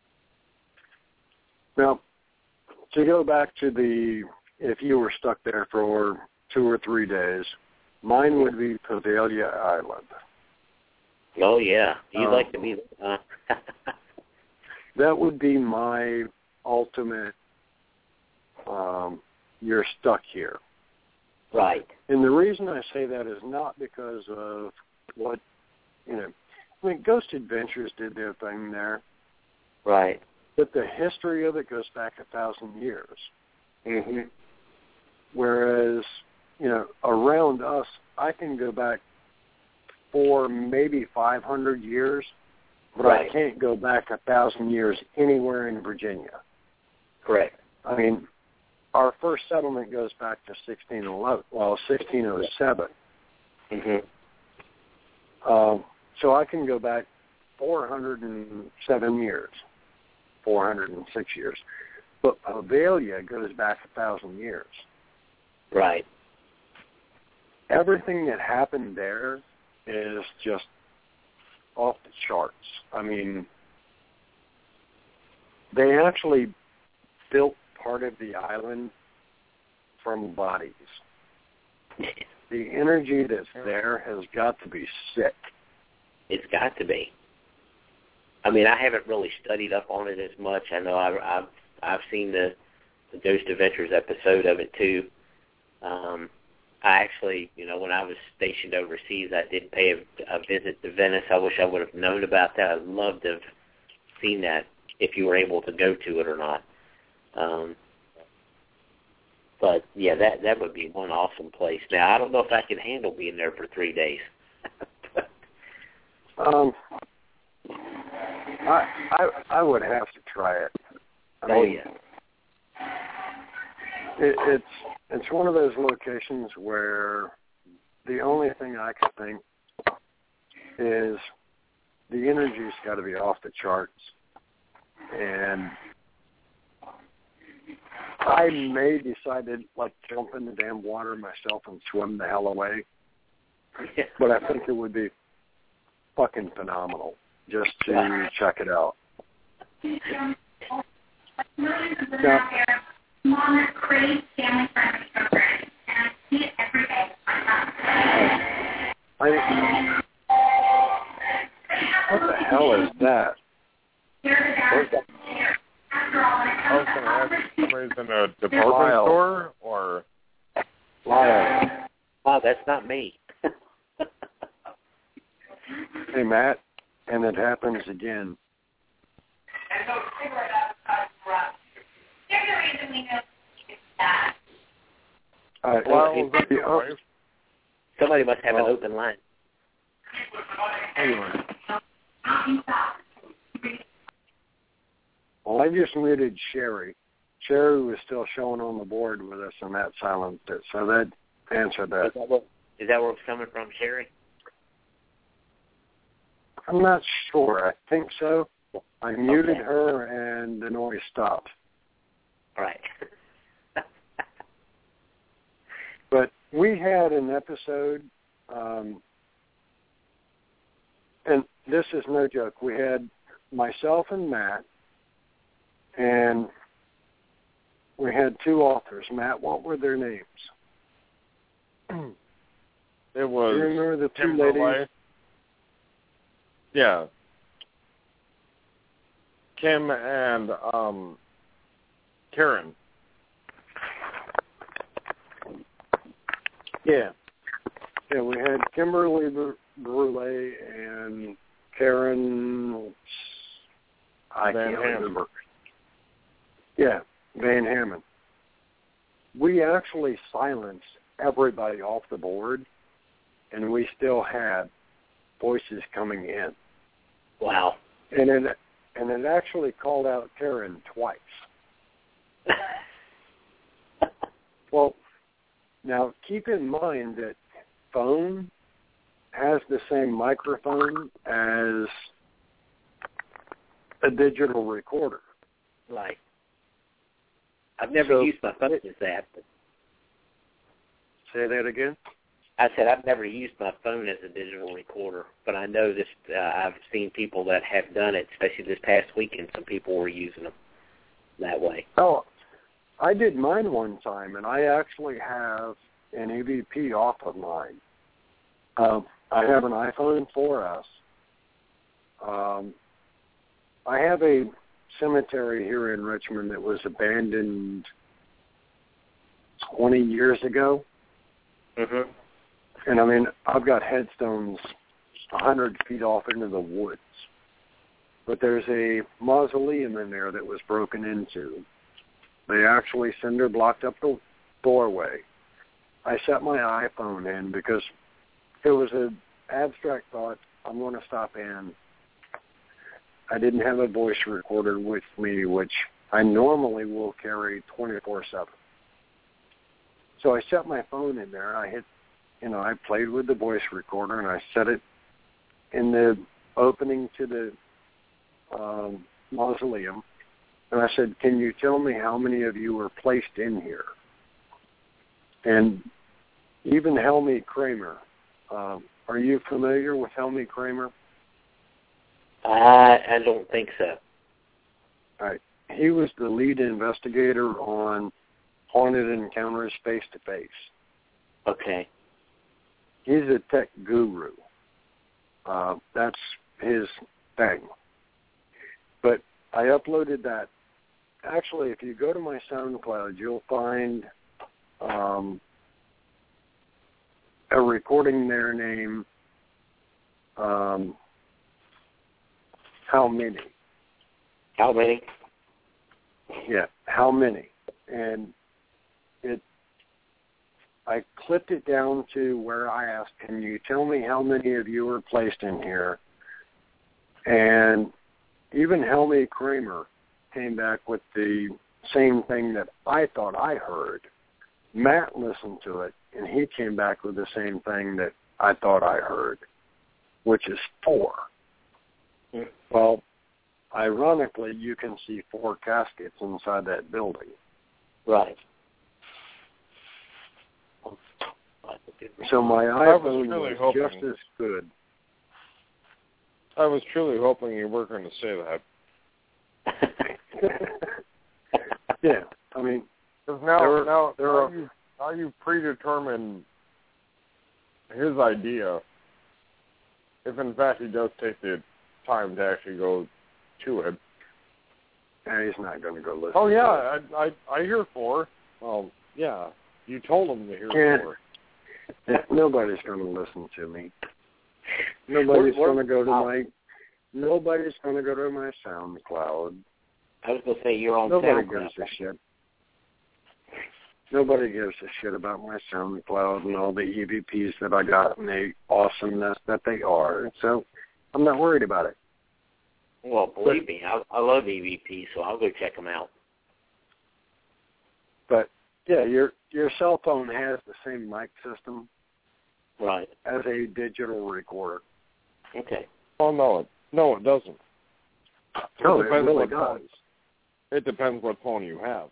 Now, to go back to if you were stuck there for 2 or 3 days, mine would be Pavilia Island. Oh, yeah. You'd like to be there, huh? That would be my ultimate, you're stuck here. Right. And the reason I say that is not because of what, you know, I mean, Ghost Adventures did their thing there. Right. But the history of it goes back 1,000 years. Mm-hmm. Whereas, you know, around us, I can go back 4, maybe 500 years, but right. I can't go back 1,000 years anywhere in Virginia. Correct. I mean, our first settlement goes back to 1607. Mm-hmm. So I can go back 407 years, 406 years. But Poveglia goes back 1,000 years. Right. Everything that happened there is just off the charts. I mean, they actually built part of the island from bodies. The energy that's there has got to be sick. It's got to be. I mean, I haven't really studied up on it as much. I know I've seen the Ghost Adventures episode of it too. I actually, when I was stationed overseas, I did pay a visit to Venice. I wish I would have known about that. I'd love to have seen that if you were able to go to it or not. But yeah, that would be one awesome place. Now, I don't know if I could handle being there for 3 days. I would have to try it. I mean, yeah. It's one of those locations where the only thing I can think is the energy's got to be off the charts, and I may decide to jump in the damn water myself and swim the hell away. Yeah. But I think it would be fucking phenomenal just to check it out. Now, Mom creates family-friendly programs, and I see it every day. What the hell is that? I was going to ask if somebody's in a department store or... Lyle. Wow, that's not me. Hey, Matt, and it happens again. There's a reason we know that. Somebody must have an open line. Anyway. Well, I just muted Sherry. Sherry was still showing on the board with us, and that silenced it. So that answered that. Is that where it's coming from, Sherry? I'm not sure. I think so. I muted her, and the noise stopped. Right. But we had an episode, and this is no joke. We had myself and Matt, and we had 2 authors. Matt, what were their names? It was... Do you remember the 2 Kimberly. ladies? Yeah. Kim and Karen. Yeah. Yeah, we had Kimberly Brule and Karen... I can't remember. Yeah, Van Hammond. We actually silenced everybody off the board, and we still had voices coming in. Wow. And it actually called out Karen twice. Well, now keep in mind that phone has the same microphone as a digital recorder. Right. I've never used my phone as that. But... Say that again? I said I've never used my phone as a digital recorder, but I know this. I've seen people that have done it, especially this past weekend. Some people were using them that way. Oh, I did mine one time, and I actually have an EVP off of mine. I have an iPhone 4S. I have a cemetery here in Richmond that was abandoned 20 years ago. Mm-hmm. And, I mean, I've got headstones 100 feet off into the woods. But there's a mausoleum in there that was broken into. They actually cinder blocked up the doorway. I set my iPhone in because it was an abstract thought. I'm going to stop in. I didn't have a voice recorder with me, which I normally will carry 24/7. So I set my phone in there. I played with the voice recorder, and I set it in the opening to the mausoleum. And I said, can you tell me how many of you were placed in here? And even Helmy Kramer, are you familiar with Helmy Kramer? I don't think so. All right. He was the lead investigator on Haunted Encounters Face-to-Face. Okay. He's a tech guru. That's his thing. But I uploaded that. Actually, if you go to my SoundCloud, you'll find a recording there named How Many? How many? Yeah, How Many? And I clipped it down to where I asked, can you tell me how many of you were placed in here? And even Helmy Kramer came back with the same thing that I thought I heard. Matt listened to it, and he came back with the same thing that I thought I heard, which is 4. Well, ironically, you can see 4 caskets inside that building. Right. So my iPhone was just as good. I was truly hoping you weren't going to say that. Yeah, I mean, because now you've predetermined his idea. If in fact he does take the time to actually go to it. And he's not going to go listen. Oh yeah, I hear 4. Well, yeah, you told him to hear 4. Yeah, nobody's going to listen to me. Nobody's going to go to my SoundCloud. I was going to say you're on Nobody SoundCloud. gives a shit. Nobody gives a shit about my SoundCloud and all the EVPs that I got and the awesomeness that they are. So I'm not worried about it. Well, believe me, I love EVP, so I'll go check them out. But yeah, your cell phone has the same mic system, right, as a digital recorder. Okay. Oh no, it doesn't. No, it really does. It depends what phone you have.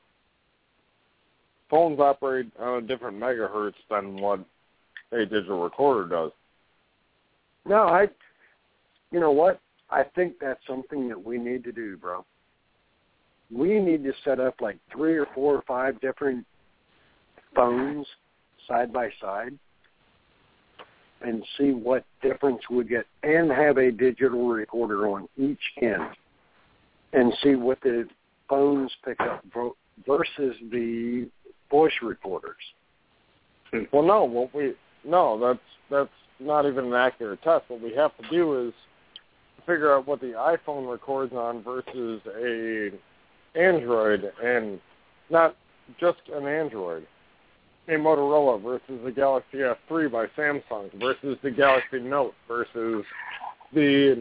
Phones operate on a different megahertz than what a digital recorder does. No, you know what? I think that's something that we need to do, bro. We need to set up like 3 or 4 or 5 different phones side by side and see what difference we get, and have a digital recorder on each end and see what the phones pick up versus the voice recorders. Well, that's not even an accurate test. What we have to do is figure out what the iPhone records on versus a Android, and not just an Android. A Motorola versus the Galaxy S3 by Samsung versus the Galaxy Note versus the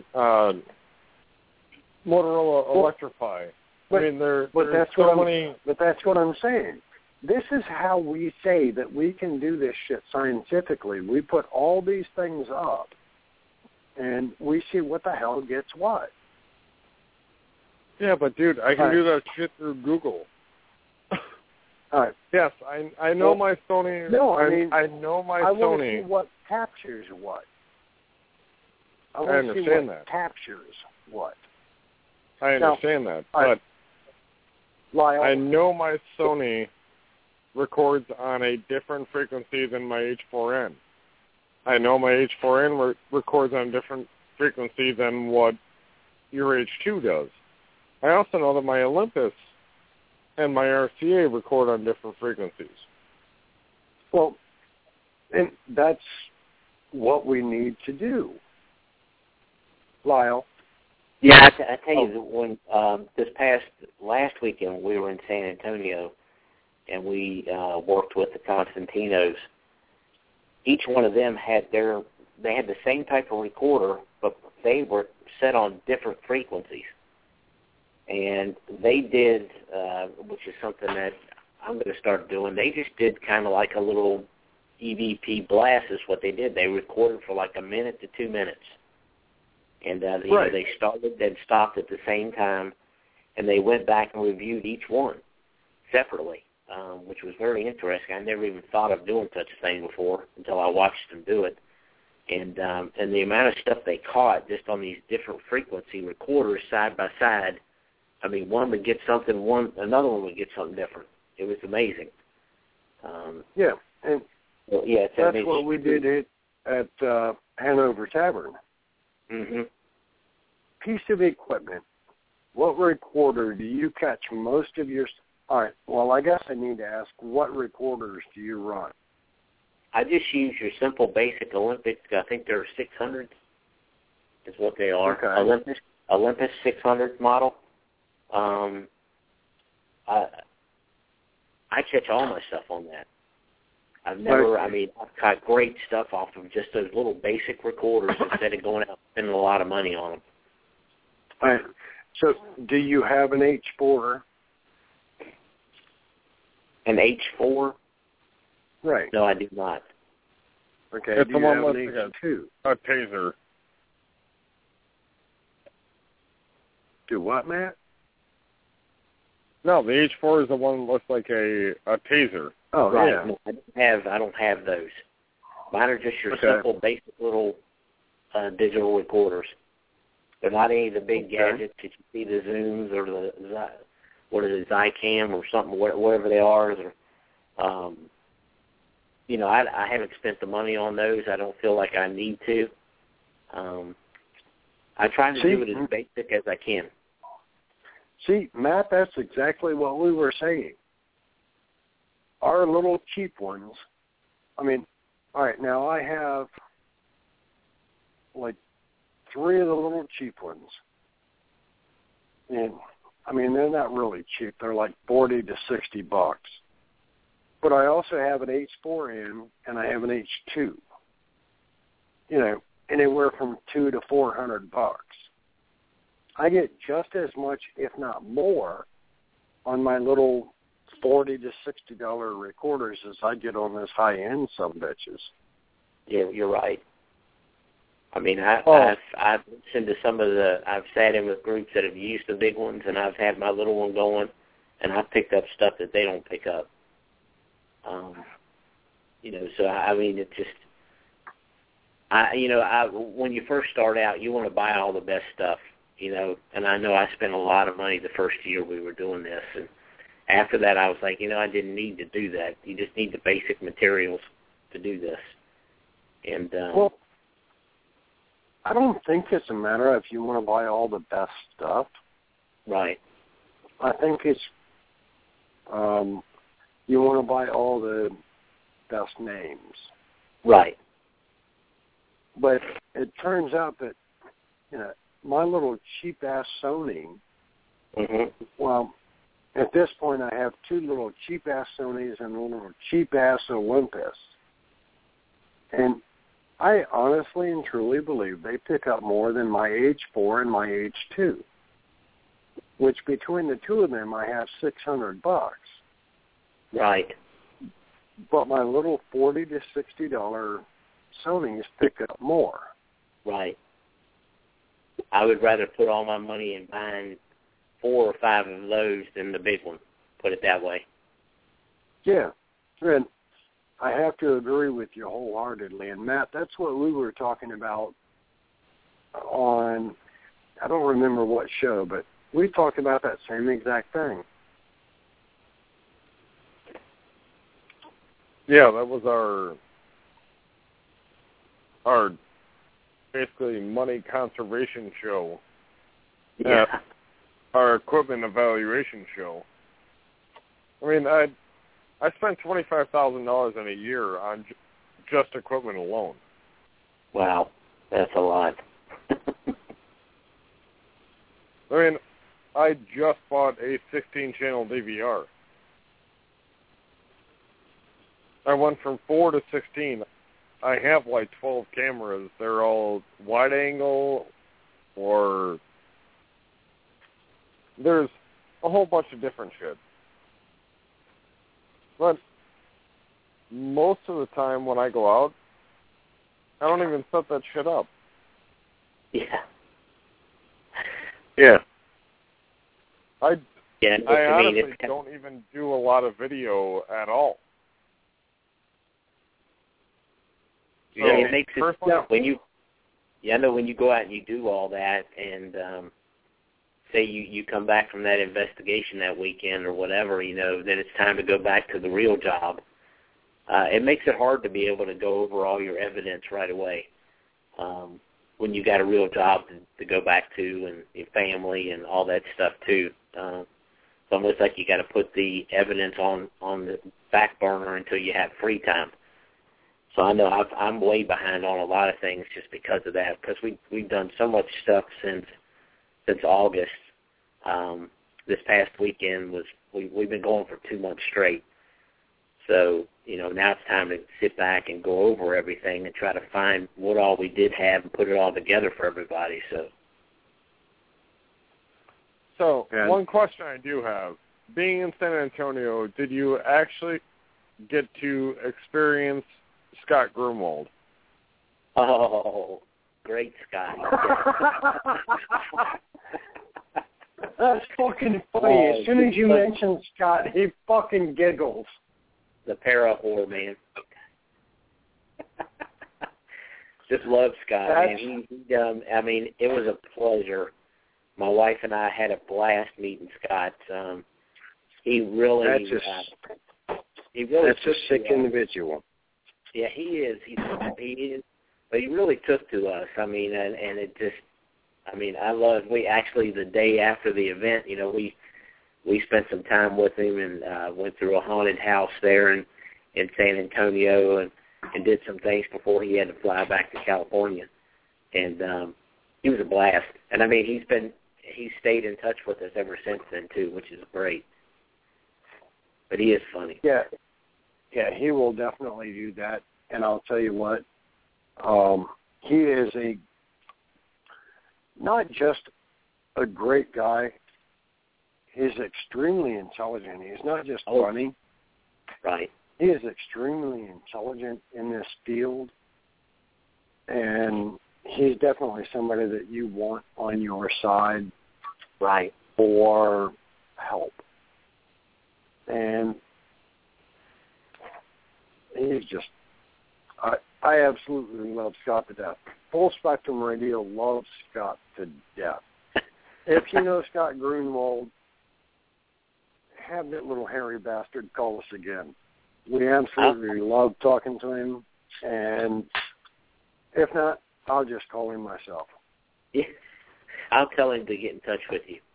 Motorola Electrify. But that's what I'm saying. This is how we say that we can do this shit scientifically. We put all these things up, and we see what the hell gets what. Yeah, but dude, I can do that shit through Google. All right. Yes, I know my Sony. No, I know my Sony. I want to see what captures what. I understand that. Captures what. I understand that, but Lyle, I know my Sony records on a different frequency than my H4n. I know my H4n records on a different frequency than what your H2 does. I also know that my Olympus and my RCA record on different frequencies. Well, and that's what we need to do. Lyle? Yeah, I tell you, that when last weekend we were in San Antonio and we worked with the Constantinos, each one of them had they had the same type of recorder, but they were set on different frequencies. And they did, which is something that I'm going to start doing, they just did kind of like a little EVP blast is what they did. They recorded for like 1 minute to 2 minutes. And they started and stopped at the same time. and they went back and reviewed each one separately, which was very interesting. I never even thought of doing such a thing before until I watched them do it. And the amount of stuff they caught just on these different frequency recorders side by side, I mean, one would get something, another one would get something different. It was amazing. Yeah, and that's what we did at Hanover Tavern. Mm-hmm. Piece of equipment. What recorder do you catch most of your... All right, well, I guess I need to ask, what recorders do you run? I just use your simple basic Olympus. I think they're 600s is what they are. Okay. Olympus 600 model. I catch all my stuff on that. I've got great stuff off of just those little basic recorders instead of going out and spending a lot of money on them. All right. So do you have an H4? An H4? Right. No, I do not. Okay. It's do you have an like H2? A taser. Do what, Matt? No, the H4 is the one that looks like a taser. Oh, right. yeah. No, I don't have those. Mine are just your simple, basic little digital recorders. They're not any of the big gadgets that you see, the Zooms or the Zycam or something, whatever they are. I haven't spent the money on those. I don't feel like I need to. I try to do it as basic as I can. See, Matt, that's exactly what we were saying. Our little cheap ones, all right, now I have like 3 of the little cheap ones. And, they're not really cheap. They're like $40 to $60. But I also have an H4n and I have an H2. Anywhere from $200 to $400. I get just as much, if not more, on my little $40 to $60 recorders as I get on this high-end sumbitches. Yeah, you're right. I've listened to some of I've sat in with groups that have used the big ones, and I've had my little one going, and I've picked up stuff that they don't pick up. It's just, when you first start out, you want to buy all the best stuff, and I know I spent a lot of money the first year we were doing this, and after that I was like, I didn't need to do that. You just need the basic materials to do this. And I don't think it's a matter if you want to buy all the best stuff. Right. I think it's you want to buy all the best names. Right. But it turns out that, my little cheap-ass Sony, well, at this point I have 2 little cheap-ass Sonys and a little cheap-ass Olympus. And I honestly and truly believe they pick up more than my H4 and my H2, which between the 2 of them I have $600. Right. But my little $40 to $60 Sonys pick up more. Right. I would rather put all my money in buying 4 or 5 of those than the big one, put it that way. Yeah. And I have to agree with you wholeheartedly. And, Matt, that's what we were talking about on, I don't remember what show, but we talked about that same exact thing. Yeah, that was our basically money conservation show. Yeah. Our equipment evaluation show. I spent $25,000 in a year on just equipment alone. Wow, that's a lot. I just bought a 16-channel DVR. I went from 4 to 16. I have like 12 cameras. They're all wide angle, or there's a whole bunch of different shit. But most of the time when I go out, I don't even set that shit up. Yeah. Yeah. I honestly it's don't even do a lot of video at all. So it makes it when you. Yeah, I know when you go out and you do all that, and say you come back from that investigation that weekend or whatever, then it's time to go back to the real job. It makes it hard to be able to go over all your evidence right away when you got a real job to go back to and your family and all that stuff too. It's almost like you got to put the evidence on the back burner until you have free time. So I know I'm way behind on a lot of things just because of that, because we've done so much stuff since August. This past weekend we've been going for 2 months straight. So, now it's time to sit back and go over everything and try to find what all we did have and put it all together for everybody. So one question I do have. Being in San Antonio, did you actually get to experience Scott Grunwald? Oh, great Scott. That's fucking funny. As soon as you mention Scott, he fucking giggles. The para-whore, man. Just love Scott, man. It was a pleasure. My wife and I had a blast meeting Scott. He really... That's a sick individual. Yeah, he is. He is. But he really took to us. And it just... I love... We actually, the day after the event, we spent some time with him and went through a haunted house there in San Antonio and did some things before he had to fly back to California. And he was a blast. And he's stayed in touch with us ever since then too, which is great. But he is funny. Yeah, he will definitely do that. And I'll tell you what, he is not just a great guy. He's extremely intelligent. He's not just funny. Right. He is extremely intelligent in this field, and he's definitely somebody that you want on your side, right, for help. And he's just, I absolutely love Scott to death. Full Spectrum Radio loves Scott to death. If you know Scott Grunwald, have that little hairy bastard call us again. We absolutely love talking to him, and if not, I'll just call him myself. Yeah, I'll tell him to get in touch with you.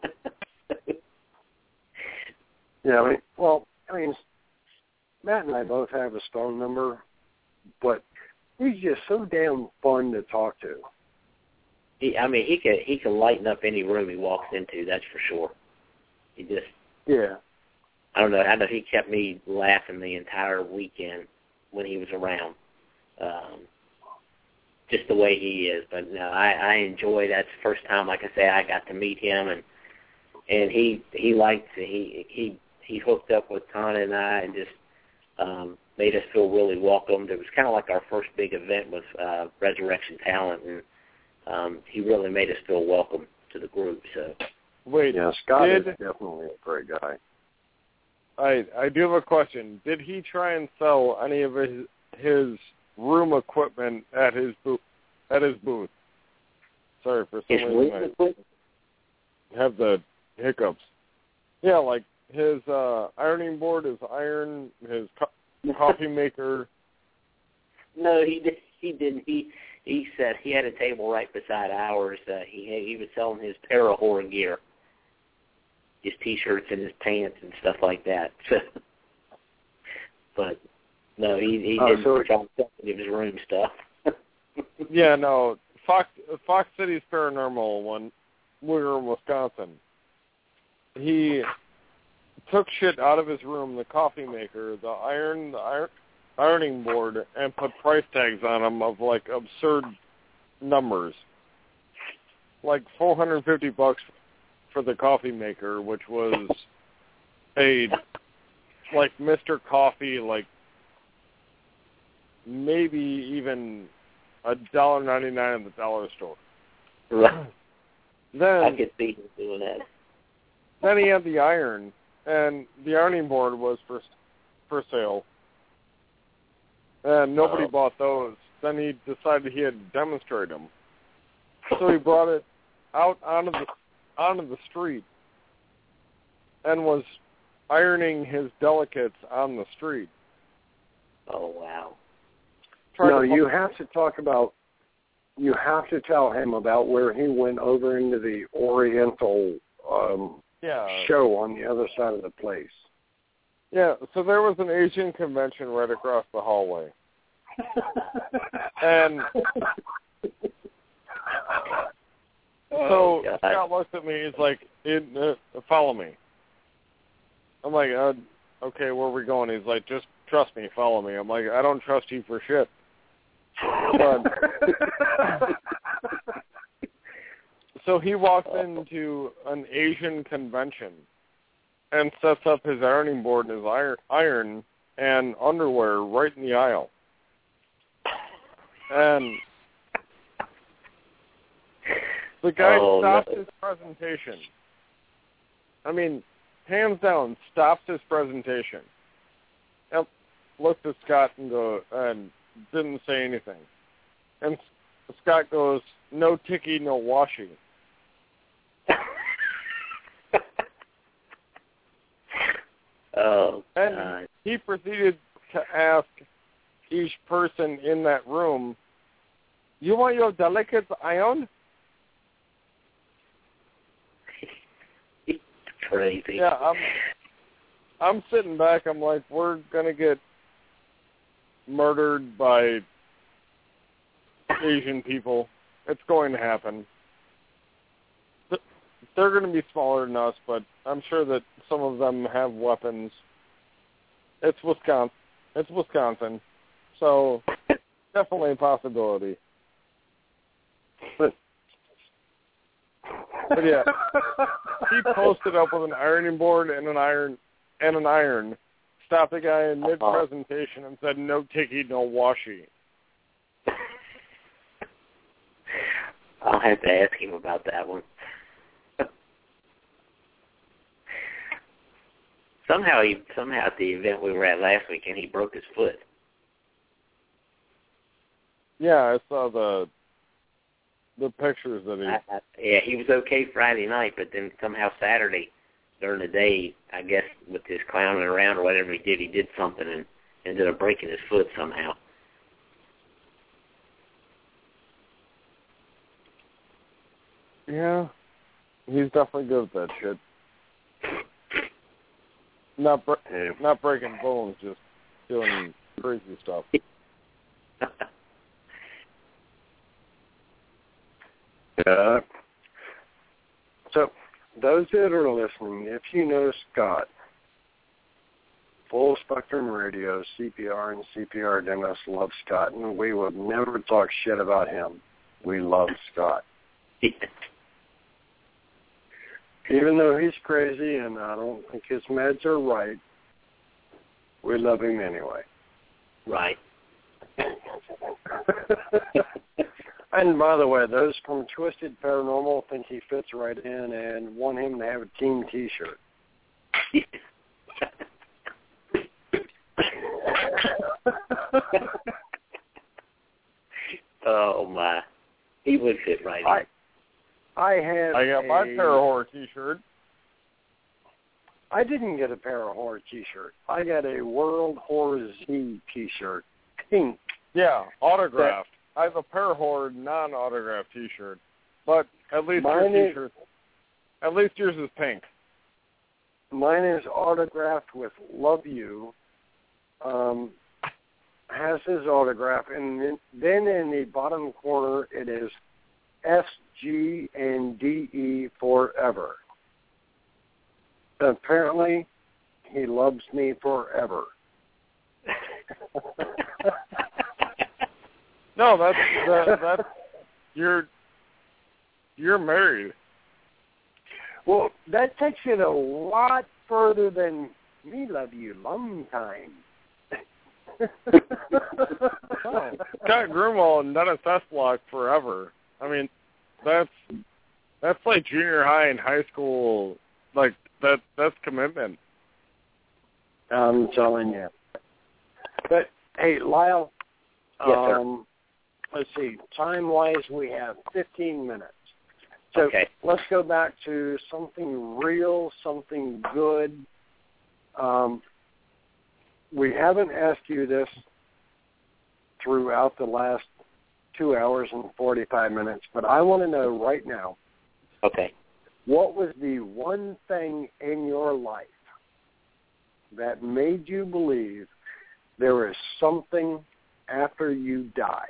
Yeah, Matt and I both have his phone number, but he's just so damn fun to talk to. He can lighten up any room he walks into. That's for sure. He just. Yeah. I don't know. I know he kept me laughing the entire weekend when he was around. Just the way he is. But no, I enjoy that. It's the first time, like I say, I got to meet him, and he liked he hooked up with Tana and I and just made us feel really welcomed. It was kind of like our first big event with Resurrection Talent, and he really made us feel welcome to the group. So. Wait, yeah, Scott is definitely a great guy. I do have a question. Did he try and sell any of his room equipment at his booth? Sorry for some reason I have the hiccups. Yeah, like his ironing board, his iron, his coffee maker. No, he didn't. He said he had a table right beside ours. He was selling his para-whore gear. His T-shirts and his pants and stuff like that. But no, he didn't try to sell any of his room stuff. Yeah, no. Fox City's Paranormal when we were in Wisconsin. He took shit out of his room, the coffee maker, the ironing board, and put price tags on them of like absurd numbers, like $450 for the coffee maker, which was paid like Mr. Coffee, like maybe even $1.99 at the dollar store. Right. Then I could see him doing that. then he had the iron, and the ironing board was for sale. And nobody bought those. Then he decided he had to demonstrate them. So he brought it out onto the street and was ironing his delicates on the street. Oh, wow. No, you have to tell him about where he went over into the Oriental show on the other side of the place. Yeah, so there was an Asian convention right across the hallway. And so Scott looks at me, he's like, follow me. I'm like, okay, where are we going? He's like, just trust me, follow me. I'm like, I don't trust you for shit. But, so he walks into an Asian convention and sets up his ironing board and his iron and underwear right in the aisle. And the guy stops his presentation. I mean, hands down, stops his presentation. And looked at Scott and didn't say anything. And Scott goes, "No ticky, no washi." And he proceeded to ask each person in that room, "You want your delicates ironed?" Crazy. Yeah, I'm sitting back. I'm like, we're gonna get murdered by Asian people. It's going to happen. They're going to be smaller than us, but I'm sure that some of them have weapons. It's Wisconsin, so definitely a possibility. But yeah, he posted up with an ironing board and an iron, stopped the guy in mid-presentation and said, "No ticky, no washi." I'll have to ask him about that one. Somehow at the event we were at last weekend, he broke his foot. Yeah, I saw the pictures that he... he was okay Friday night, but then somehow Saturday during the day, I guess with his clowning around or whatever he did something and ended up breaking his foot somehow. Yeah, he's definitely good at that shit. Not breaking bones, just doing crazy stuff. Yeah. So, those that are listening, if you know Scott, Full Spectrum Radio, CPR and CPR Dennis love Scott, and we would never talk shit about him. We love Scott. Even though he's crazy and I don't think his meds are right, we love him anyway. Right. And by the way, those from Twisted Paranormal think he fits right in and want him to have a team T-shirt. Oh, my. He would fit right in. I got my Para-Horror T-shirt. I didn't get a Para-Horror T-shirt. I got a World Horror Z T-shirt. Pink. Yeah, autographed. I have a Para-Horror non-autographed T-shirt. But at least at least yours is pink. Mine is autographed with "Love You." Has his autograph, and then in the bottom corner it is SG and DE forever. Apparently, he loves me forever. No, that's you're married. Well, that takes it a lot further than "me love you long time." Oh, Scott Grunwald and Dennis Esblock forever. I mean, that's like junior high and high school, like That's commitment. I'm telling you. But hey, Lyle. Yes, sir. Let's see. Time-wise, we have 15 minutes. So okay. Let's go back to something real, something good. We haven't asked you this throughout the last 2 hours and 45 minutes, but I want to know right now. Okay. What was the one thing in your life that made you believe there is something after you die?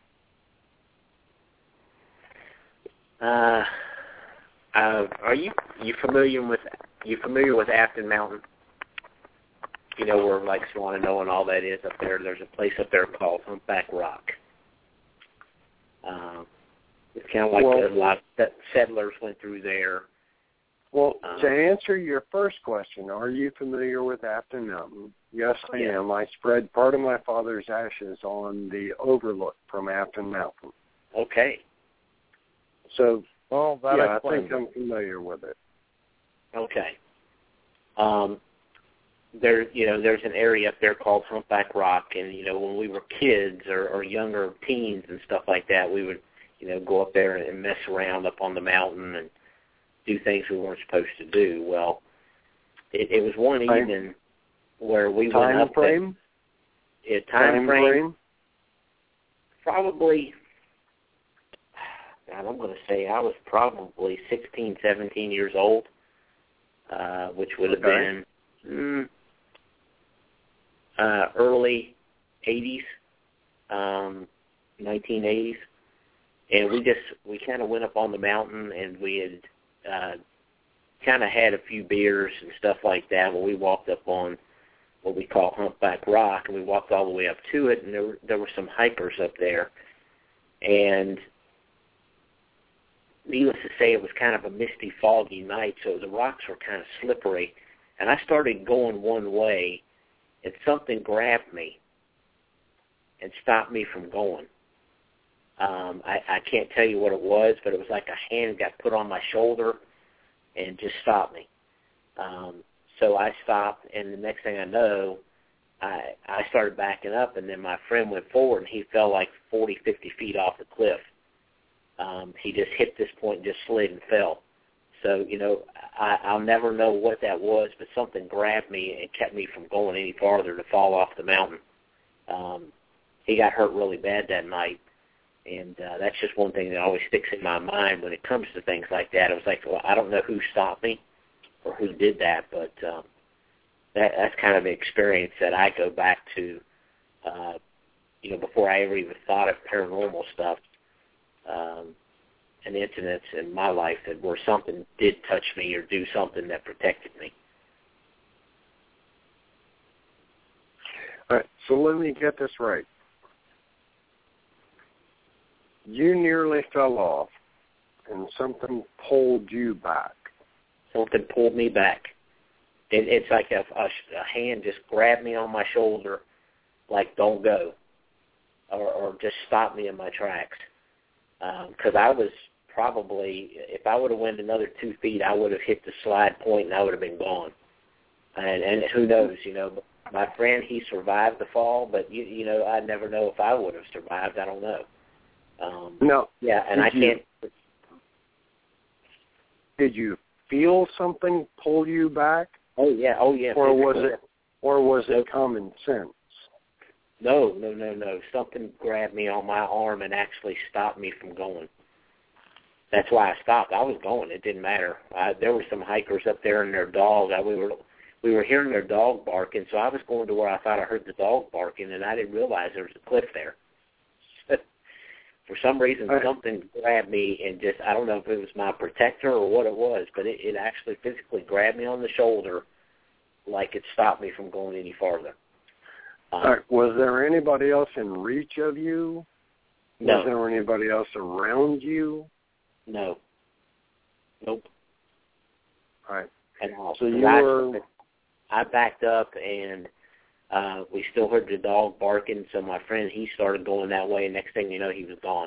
Are you familiar with Afton Mountain? You know where like Swannanoa and all that is up there. There's a place up there called Humpback Rock. It's kind of like a lot of settlers went through there. Well, to answer your first question, are you familiar with Afton Mountain? Yes, I am. I spread part of my father's ashes on the overlook from Afton Mountain. Okay. So, I think I'm familiar with it. Okay. There's an area up there called Humpback Rock, and when we were kids or younger teens and stuff like that, we would go up there and mess around up on the mountain and do things we weren't supposed to do. Well, it was one evening where we went up there. Time frame? Probably, I'm going to say I was probably 16, 17 years old, which would have been early 80s, 1980s. And we kind of went up on the mountain, and we had kind of had a few beers and stuff like that when we walked up on what we call Humpback Rock, and we walked all the way up to it, and there were some hikers up there. And needless to say, it was kind of a misty, foggy night, so the rocks were kind of slippery. And I started going one way, and something grabbed me and stopped me from going. I can't tell you what it was, but it was like a hand got put on my shoulder and just stopped me. So I stopped, and the next thing I know, I started backing up, and then my friend went forward, and he fell like 40, 50 feet off the cliff. He just hit this point and just slid and fell. So, I'll never know what that was, but something grabbed me and kept me from going any farther to fall off the mountain. He got hurt really bad that night, and that's just one thing that always sticks in my mind when it comes to things like that. It was like, well, I don't know who stopped me or who did that, but that's kind of the experience that I go back to, before I ever even thought of paranormal stuff. And incidents in my life where something did touch me or do something that protected me. All right, so let me get this right. You nearly fell off, and something pulled you back. Something pulled me back. It's like a hand just grabbed me on my shoulder, like, don't go, or just stop me in my tracks. Because I was probably, if I would have went another 2 feet, I would have hit the slide point and I would have been gone. And who knows, my friend, he survived the fall, but, I never know if I would have survived. I don't know. No. Yeah, and I can't. Did you feel something pull you back? Oh, yeah. Or was it common sense? No. Something grabbed me on my arm and actually stopped me from going. That's why I stopped. I was going. It didn't matter. There were some hikers up there and their dog. We were hearing their dog barking, so I was going to where I thought I heard the dog barking, and I didn't realize there was a cliff there. For some reason, something grabbed me and just, I don't know if it was my protector or what it was, but it actually physically grabbed me on the shoulder like it stopped me from going any farther. Was there anybody else in reach of you? No. Was there anybody else around you? No. Nope. All right. And so I backed up, and we still heard the dog barking, so my friend, he started going that way, and next thing you know, he was gone.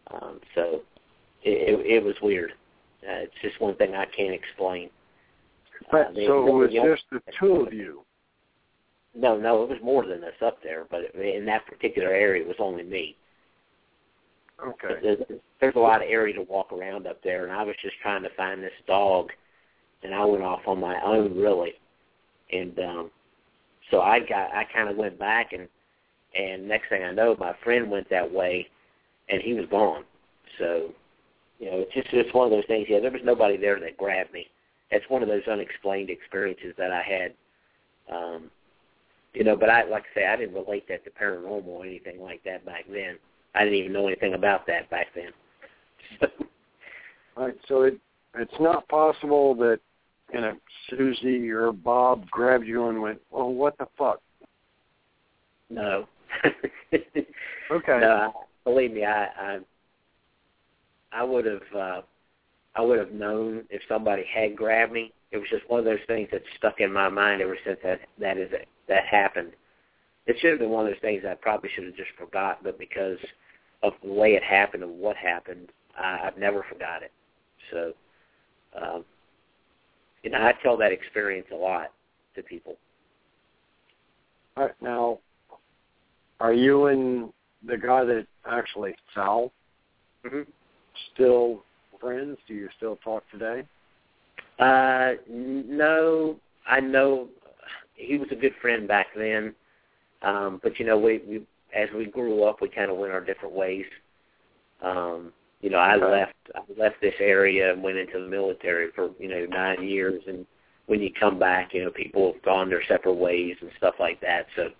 So it was weird. It's just one thing I can't explain. So it was just the two of you? No, it was more than us up there, but in that particular area, it was only me. Okay. There's a lot of area to walk around up there, and I was just trying to find this dog, and I went off on my own, really. And so I kind of went back, and next thing I know, my friend went that way, and he was gone. So, it's one of those things. Yeah, there was nobody there that grabbed me. It's one of those unexplained experiences that I had. But like I say, I didn't relate that to paranormal or anything like that back then. I didn't even know anything about that back then. All right, so it's not possible that Susie or Bob grabbed you and went, "Oh, what the fuck?" No. Okay. No, believe me, I would have known if somebody had grabbed me. It was just one of those things that stuck in my mind ever since that happened. It should have been one of those things I probably should have just forgot, but because of the way it happened and what happened, I've never forgot it. So, I tell that experience a lot to people. All right, now, are you and the guy that actually fell still friends? Do you still talk today? No, I know he was a good friend back then, but we as we grew up, we kind of went our different ways. I left this area and went into the military for 9 years, and when you come back, people have gone their separate ways and stuff like that. So,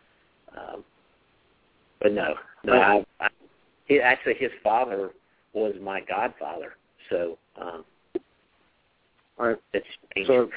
but no, actually, his father was my godfather. So, all right. So,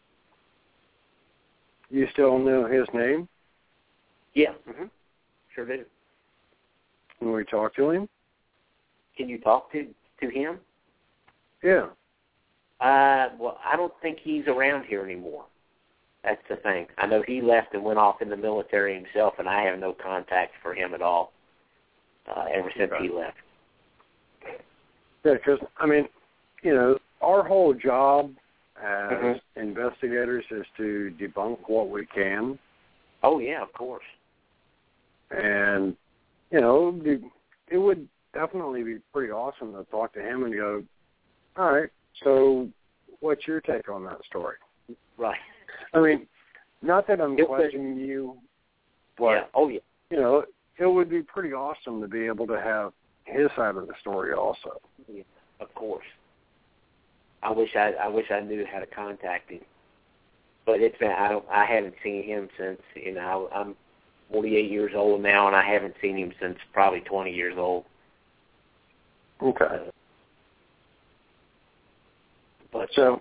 you still know his name? Yeah. Sure do. Can we talk to him? Can you talk to him? Yeah. Well, I don't think he's around here anymore. That's the thing. I know he left and went off in the military himself, and I have no contact for him at all ever since he left. Yeah, because, our whole job as investigators is to debunk what we can. Oh, yeah, of course. And, it would definitely be pretty awesome to talk to him and go, all right, so what's your take on that story? Right. Not that I'm questioning you, but, yeah. Oh, yeah. It would be pretty awesome to be able to have his side of the story also. Yeah, of course. I wish I knew how to contact him, but it's been I haven't seen him since I'm 48 years old now, and I haven't seen him since probably 20 years old. Okay. But so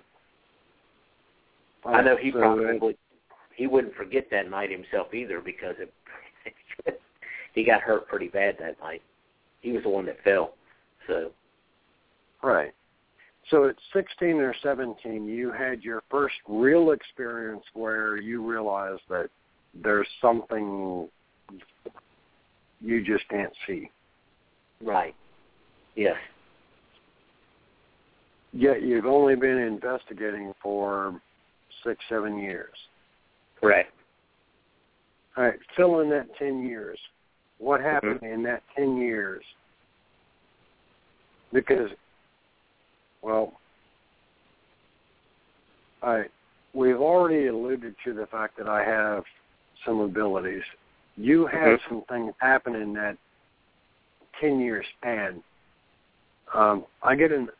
I know he wouldn't forget that night himself either, because he got hurt pretty bad that night. He was the one that fell. So. Right. So at 16 or 17, you had your first real experience where you realized that there's something you just can't see. Right. Yes. Yet you've only been investigating for 6-7 years. Correct. All right. Fill in that 10 years. What happened in that 10 years? Because, we've already alluded to the fact that I have some abilities. You had some things happen in that 10-year span. I get an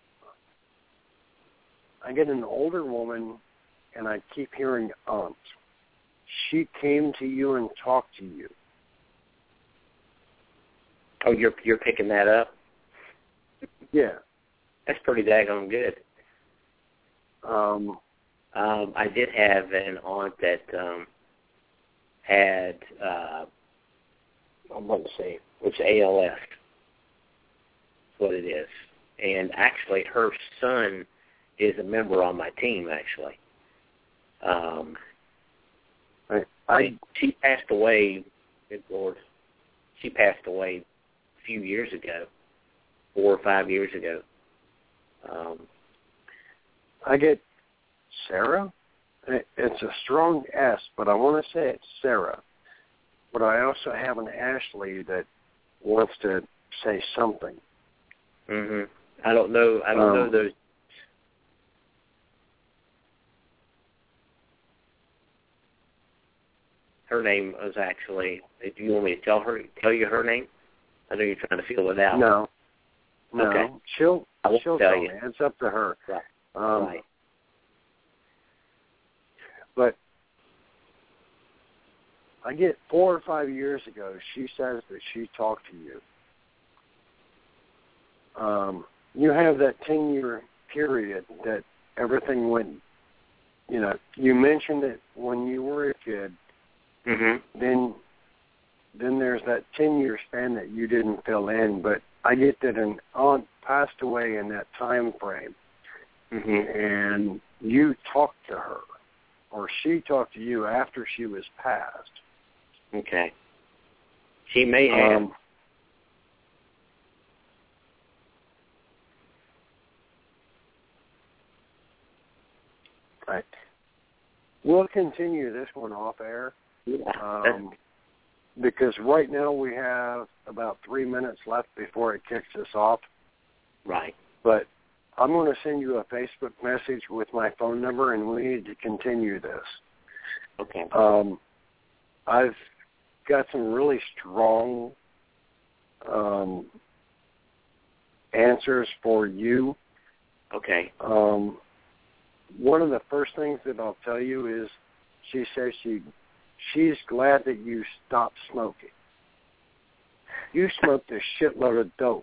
older woman, and I keep hearing aunt. She came to you and talked to you. Oh, you're picking that up? Yeah. That's pretty daggone good. I did have an aunt that had, I'm going to say, it's ALS. That's what it is. And actually, her son is a member on my team, actually. She passed away, good Lord, she passed away a few years ago, 4 or 5 years ago. I get Sarah? It's a strong S, but I want to say it's Sarah. But I also have an Ashley that wants to say something. I don't know. I don't know those. Her name was actually. Do you want me to tell you her name? I know you're trying to feel it out. No. Okay. She'll tell you. me. It's up to her. Right. Right. But I get 4 or 5 years ago, she says that she talked to you. You have that 10-year period that everything went, you mentioned it when you were a kid. Then there's that 10-year span that you didn't fill in, but I get that an aunt passed away in that time frame, and you talked to her, or she talked to you after she was passed. Okay. She may have. Right. We'll continue this one off air. Because right now we have about 3 minutes left before it kicks us off. Right. But I'm going to send you a Facebook message with my phone number, and we need to continue this. Okay. I've got some really strong answers for you. Okay. One of the first things that I'll tell you is she says she's glad that you stopped smoking. You smoked a shitload of dope.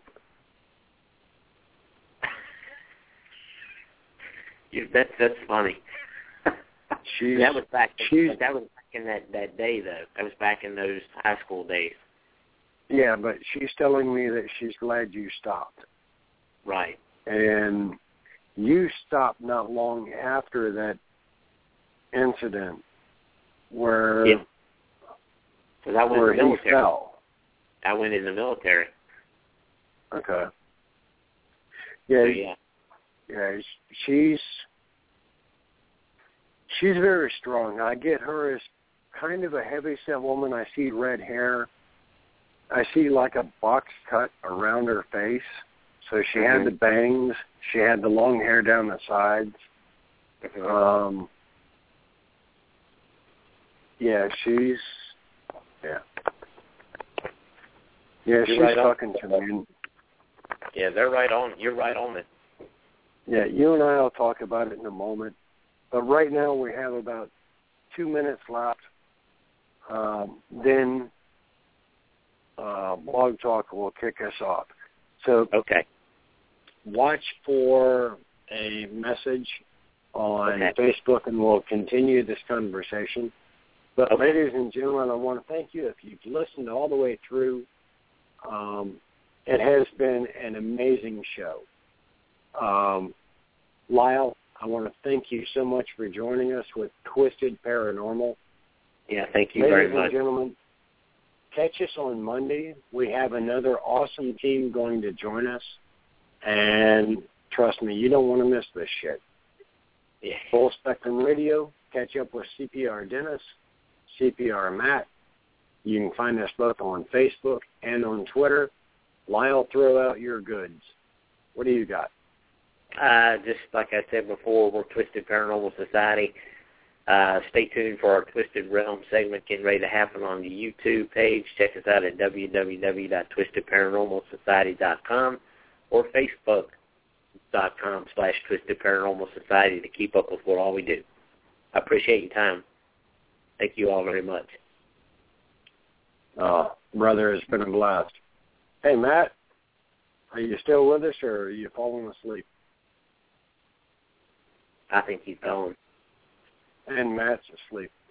That's funny. That was back in that day, though. That was back in those high school days. Yeah, but she's telling me that she's glad you stopped. Right. And you stopped not long after that incident where I went in the military. He fell. I went in the military. Okay. Yeah. Yeah, she's very strong. I get her as kind of a heavy-set woman. I see red hair. I see like a box cut around her face. So she had the bangs. She had the long hair down the sides. She's talking to me. Yeah, they're right on. You're right on it. Yeah, you and I will talk about it in a moment. But right now we have about 2 minutes left. Then Blog Talk will kick us off. So watch for a message on Facebook, and we'll continue this conversation. But ladies and gentlemen, I want to thank you if you've listened all the way through. It has been an amazing show. Lyle, I want to thank you so much for joining us with Twisted Paranormal. Yeah, thank you very much. Ladies and gentlemen, catch us on Monday. We have another awesome team going to join us. And trust me, you don't want to miss this shit. Yeah. Full Spectrum Radio, catch up with CPR Dennis, CPR Matt. You can find us both on Facebook and on Twitter. Lyle, throw out your goods. What do you got? Just like I said before, we're Twisted Paranormal Society. Stay tuned for our Twisted Realm segment getting ready to happen on the YouTube page. Check us out at www.twistedparanormalsociety.com or facebook.com/Twisted Paranormal Society to keep up with what all we do. I appreciate your time. Thank you all very much. Brother, it's been a blast. Hey, Matt, are you still with us, or are you falling asleep? I think he's gone. And Matt's asleep.